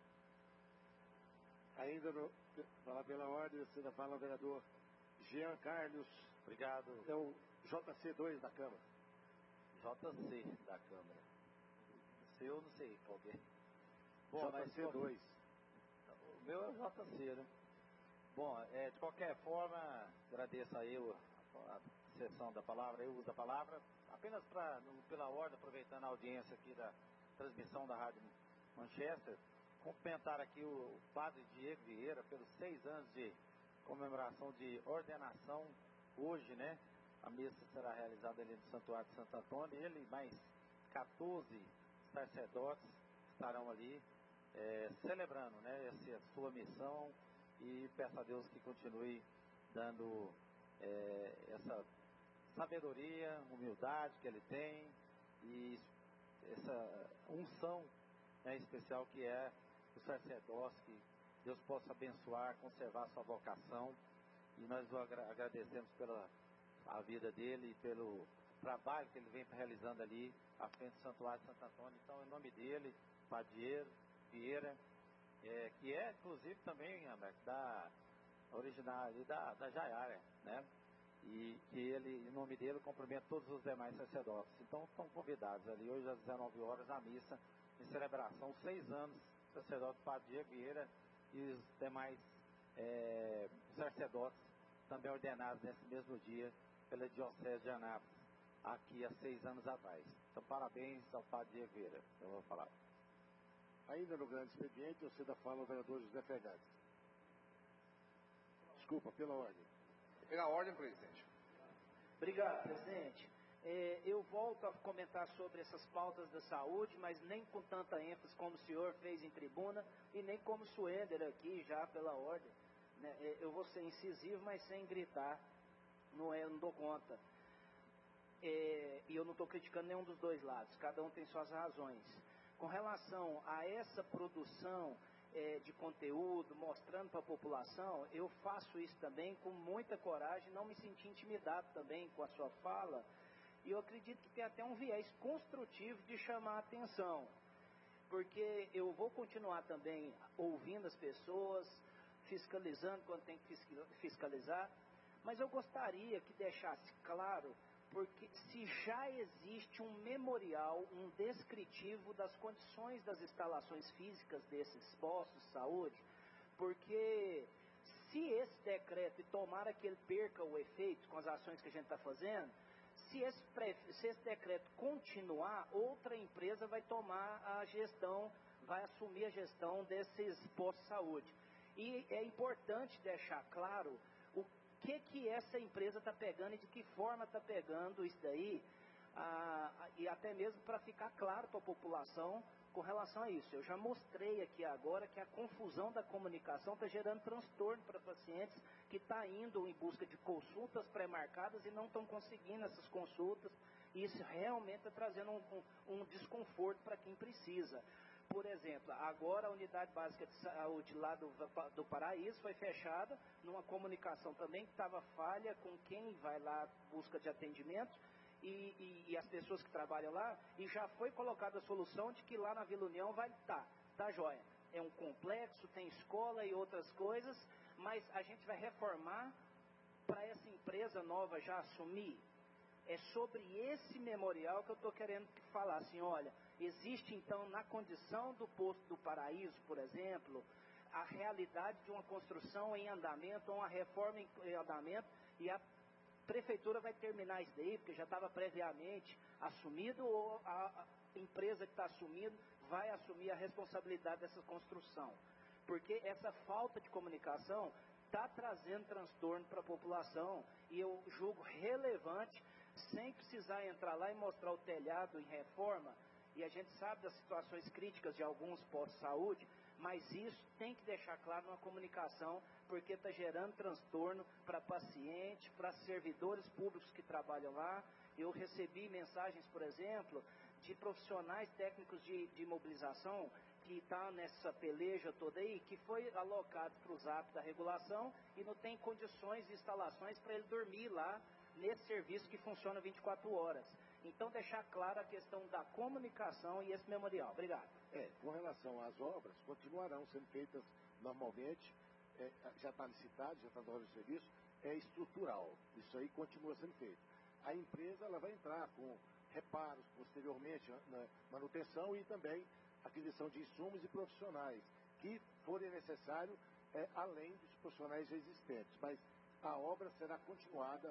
Ainda falar pela ordem, você ainda fala, vereador Jean Carlos. Obrigado. É o JC2 da Câmara. JC da Câmara. Eu não sei qual é. Bom, JC2. O meu é o JC, né? Bom, de qualquer forma, agradeço aí a sessão da palavra, eu uso a palavra, apenas pela ordem, aproveitando a audiência aqui da transmissão da Rádio Manchester, cumprimentar aqui o padre Diego Vieira pelos 6 anos de comemoração de ordenação hoje, né? A missa será realizada ali no Santuário de Santo Antônio. Ele e mais 14 sacerdotes estarão ali celebrando, né, essa sua missão, e peço a Deus que continue dando essa sabedoria, humildade que ele tem, e essa unção, né, especial que é o sacerdócio, que Deus possa abençoar, conservar a sua vocação, e nós agradecemos pela a vida dele e pelo trabalho que ele vem realizando ali à frente do Santuário de Santo Antônio. Então, em nome dele, Padre Vieira, que é inclusive também, Américo, da original ali da Jaiara, né? E que ele, em nome dele, cumprimenta todos os demais sacerdotes. Então estão convidados ali hoje às 19 horas a missa em celebração, 6 anos, sacerdote Padre Diego Vieira e os demais sacerdotes também ordenados nesse mesmo dia pela Diocese de Anápolis, aqui há 6 anos atrás. Então parabéns ao Padre Diego Vieira, eu vou falar. Ainda no grande expediente, eu cedo a fala ao vereador José Fernandes. Desculpa, pela ordem. Pela ordem, presidente. Obrigado, presidente. Eu volto a comentar sobre essas pautas da saúde, mas nem com tanta ênfase como o senhor fez em tribuna e nem como o Suender aqui, já pela ordem. Eu vou ser incisivo, mas sem gritar. Não dou conta. E eu não estou criticando nenhum dos dois lados, cada um tem suas razões. Com relação a essa produção de conteúdo, mostrando para a população, eu faço isso também com muita coragem, não me senti intimidado também com a sua fala, e eu acredito que tem até um viés construtivo de chamar a atenção, porque eu vou continuar também ouvindo as pessoas, fiscalizando quando tem que fiscalizar, mas eu gostaria que deixasse claro, porque se já existe um memorial, um descritivo das condições das instalações físicas desses postos de saúde, porque se esse decreto, e tomara que ele perca o efeito com as ações que a gente está fazendo, se esse decreto continuar, outra empresa vai tomar a gestão, vai assumir a gestão desses postos de saúde. E é importante deixar claro o que essa empresa está pegando e de que forma está pegando isso daí, e até mesmo para ficar claro para a população com relação a isso. Eu já mostrei aqui agora que a confusão da comunicação está gerando transtorno para pacientes que estão indo em busca de consultas pré-marcadas e não estão conseguindo essas consultas, e isso realmente está trazendo um desconforto para quem precisa. Por exemplo, agora a unidade básica de saúde lá do Paraíso foi fechada, numa comunicação também que estava falha com quem vai lá em busca de atendimento e as pessoas que trabalham lá, e já foi colocada a solução de que lá na Vila União vai estar, tá joia. É um complexo, tem escola e outras coisas, mas a gente vai reformar para essa empresa nova já assumir. É sobre esse memorial que eu estou querendo falar, assim, olha, existe então na condição do posto do Paraíso, por exemplo, a realidade de uma construção em andamento, ou uma reforma em andamento, e a prefeitura vai terminar isso daí, porque já estava previamente assumido, ou a empresa que está assumindo vai assumir a responsabilidade dessa construção. Porque essa falta de comunicação está trazendo transtorno para a população, e eu julgo relevante, sem precisar entrar lá e mostrar o telhado em reforma, e a gente sabe das situações críticas de alguns postos de saúde, mas isso tem que deixar claro numa comunicação, porque está gerando transtorno para paciente, para servidores públicos que trabalham lá. Eu recebi mensagens, por exemplo, de profissionais técnicos de imobilização que está nessa peleja toda aí, que foi alocado para o ZAP da regulação e não tem condições e instalações para ele dormir lá nesse serviço que funciona 24 horas. Então, deixar clara a questão da comunicação e esse memorial. Obrigado. Com relação às obras, continuarão sendo feitas normalmente, já está licitado, já está na hora de serviço, é estrutural. Isso aí continua sendo feito. A empresa ela vai entrar com reparos posteriormente, na manutenção e também aquisição de insumos e profissionais que forem necessários, além dos profissionais existentes. Mas a obra será continuada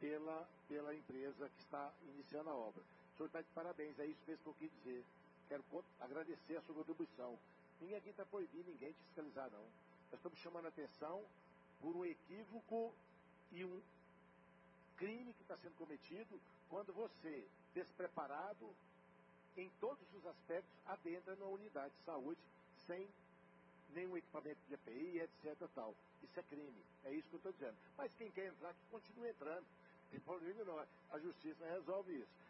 pela empresa que está iniciando a obra. O senhor está de parabéns, é isso mesmo que eu quis dizer. Quero agradecer a sua contribuição. Ninguém aqui está proibindo ninguém de fiscalizar, não. Nós estamos chamando a atenção por um equívoco e um crime que está sendo cometido quando você, despreparado, em todos os aspectos, adentra na unidade de saúde sem nenhum equipamento de EPI, etc. Tal. Isso é crime, é isso que eu estou dizendo. Mas quem quer entrar, que continue entrando. Não tem problema não, a justiça resolve isso.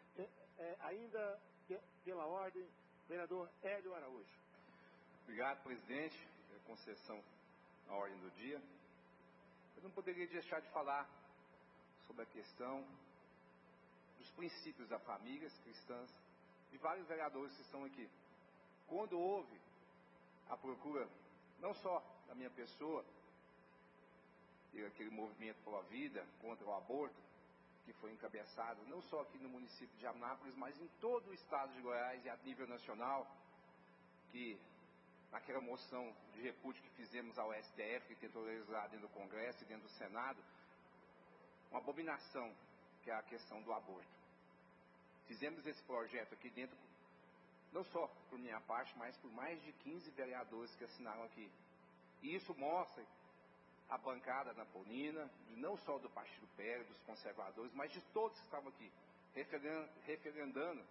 Ainda pela ordem, vereador Hélio Araújo. Obrigado, presidente, pela concessão à ordem do dia. Eu não poderia deixar de falar sobre a questão dos princípios da família cristãs, de vários vereadores que estão aqui. Quando houve a procura não só da minha pessoa, e aquele movimento pela vida contra o aborto, que foi encabeçado não só aqui no município de Anápolis, mas em todo o estado de Goiás e a nível nacional, que naquela moção de repúdio que fizemos ao STF, que tentou legislar dentro do Congresso e dentro do Senado, uma abominação, que é a questão do aborto. Fizemos esse projeto aqui dentro, não só por minha parte, mas por mais de 15 vereadores que assinaram aqui. E isso mostra a bancada napolina, não só do Partido PL, dos conservadores, mas de todos que estavam aqui, referendando,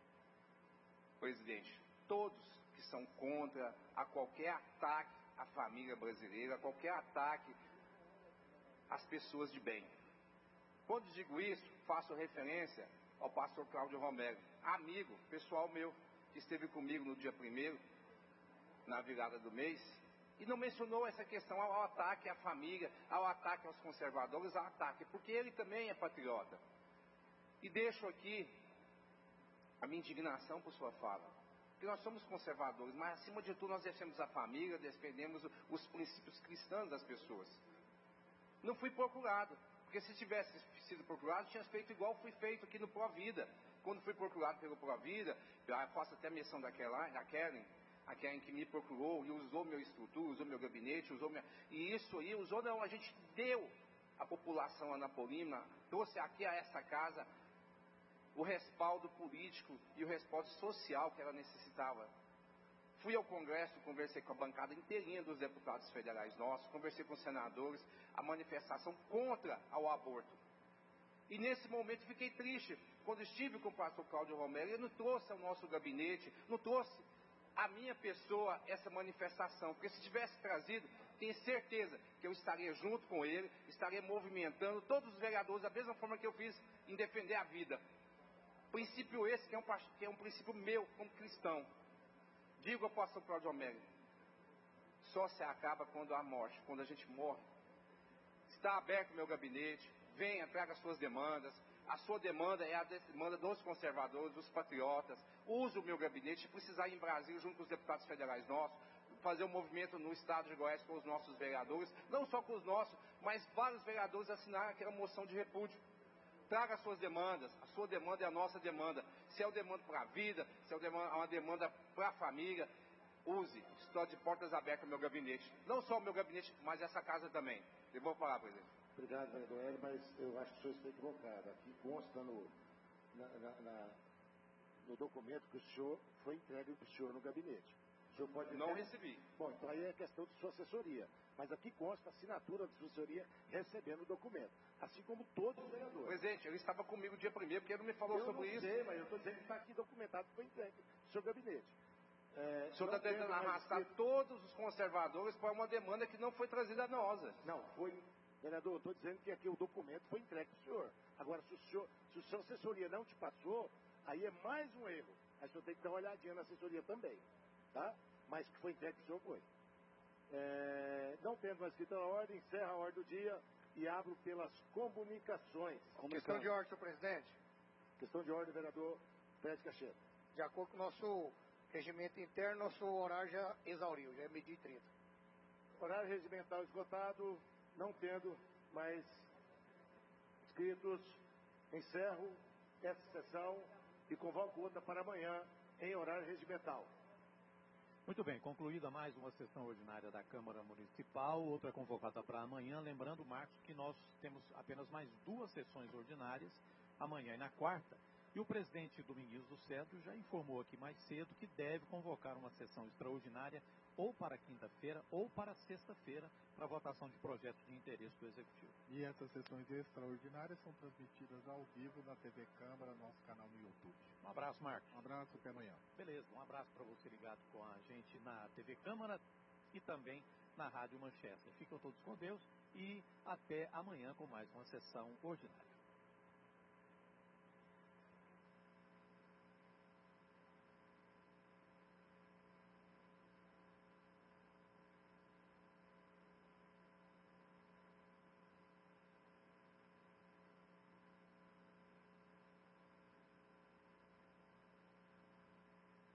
presidente, todos que são contra a qualquer ataque à família brasileira, a qualquer ataque às pessoas de bem. Quando digo isso, faço referência ao pastor Cláudio Romero, amigo, pessoal meu, que esteve comigo no dia 1º, na virada do mês, e não mencionou essa questão ao ataque à família, ao ataque aos conservadores, ao ataque, porque ele também é patriota. E deixo aqui a minha indignação por sua fala, porque nós somos conservadores, mas acima de tudo nós defendemos a família, defendemos os princípios cristãos das pessoas. Não fui procurado, porque se tivesse sido procurado, tinha feito igual fui feito aqui no Provida. Quando fui procurado pelo Provida, faço até a menção da Kellen, a Kellen que me procurou e usou meu estrutura, usou meu gabinete, e isso aí, não, a gente deu à população anapolina, trouxe aqui a essa casa o respaldo político e o respaldo social que ela necessitava. Fui ao Congresso, conversei com a bancada inteirinha dos deputados federais nossos, conversei com os senadores, a manifestação contra o aborto. E nesse momento fiquei triste, quando estive com o pastor Cláudio Romero, ele não trouxe ao nosso gabinete, não trouxe a minha pessoa essa manifestação, porque se tivesse trazido, tenho certeza que eu estaria junto com ele, estaria movimentando todos os vereadores da mesma forma que eu fiz em defender a vida. Princípio esse que é um princípio meu como cristão. Digo ao pastor Cláudio Romero, só se acaba quando há morte, quando a gente morre. Está aberto o meu gabinete, venha, traga as suas demandas. A sua demanda é a demanda dos conservadores, dos patriotas. Use o meu gabinete, se precisar ir em Brasília, junto com os deputados federais nossos, fazer um movimento no estado de Goiás com os nossos vereadores, não só com os nossos, mas vários vereadores assinaram aquela moção de repúdio. Traga as suas demandas, a sua demanda é a nossa demanda. Se é uma demanda para a vida, se é uma demanda para a família, use. Estou de portas abertas no meu gabinete. Não só o meu gabinete, mas essa casa também. Eu vou falar, presidente. Obrigado, vereador Hélio, mas eu acho que o senhor está equivocado. Aqui consta no documento que o senhor foi entregue para o senhor no gabinete. O senhor pode não recebi. Bom, então aí é questão de sua assessoria. Mas aqui consta a assinatura da sua assessoria recebendo o documento. Assim como todos os vereadores. Presidente, ele estava comigo dia 1º, porque ele não me falou sobre isso. Eu não sei, mas eu estou dizendo que está aqui documentado que foi entregue no seu gabinete. O senhor está tentando arrastar todos os conservadores para uma demanda que não foi trazida a nós. Não, foi... Vereador, eu estou dizendo que aqui o documento foi entregue para o senhor. Agora, se o sua assessoria não te passou, aí é mais um erro. Aí o senhor tem que dar uma olhadinha na assessoria também. Tá? Mas que foi entregue para o senhor foi. Não tendo mais escrito a ordem, encerra a ordem do dia e abro pelas comunicações. Questão de ordem, senhor presidente. Questão de ordem, vereador Fred Cacheta. De acordo com o nosso regimento interno, nosso horário já exauriu, já é 12h30. Horário regimental esgotado, não tendo mais inscritos, encerro essa sessão e convoco outra para amanhã em horário regimental. Muito bem, concluída mais uma sessão ordinária da Câmara Municipal, outra convocada para amanhã. Lembrando, Marcos, que nós temos apenas mais 2 sessões ordinárias, amanhã e na quarta. E o presidente Domingues do Cedro já informou aqui mais cedo que deve convocar uma sessão extraordinária ou para quinta-feira ou para sexta-feira para votação de projetos de interesse do Executivo. E essas sessões extraordinárias são transmitidas ao vivo na TV Câmara, nosso canal no YouTube. Um abraço, Marcos. Um abraço, até amanhã. Beleza, um abraço para você ligado com a gente na TV Câmara e também na Rádio Manchester. Ficam todos com Deus e até amanhã com mais uma sessão ordinária.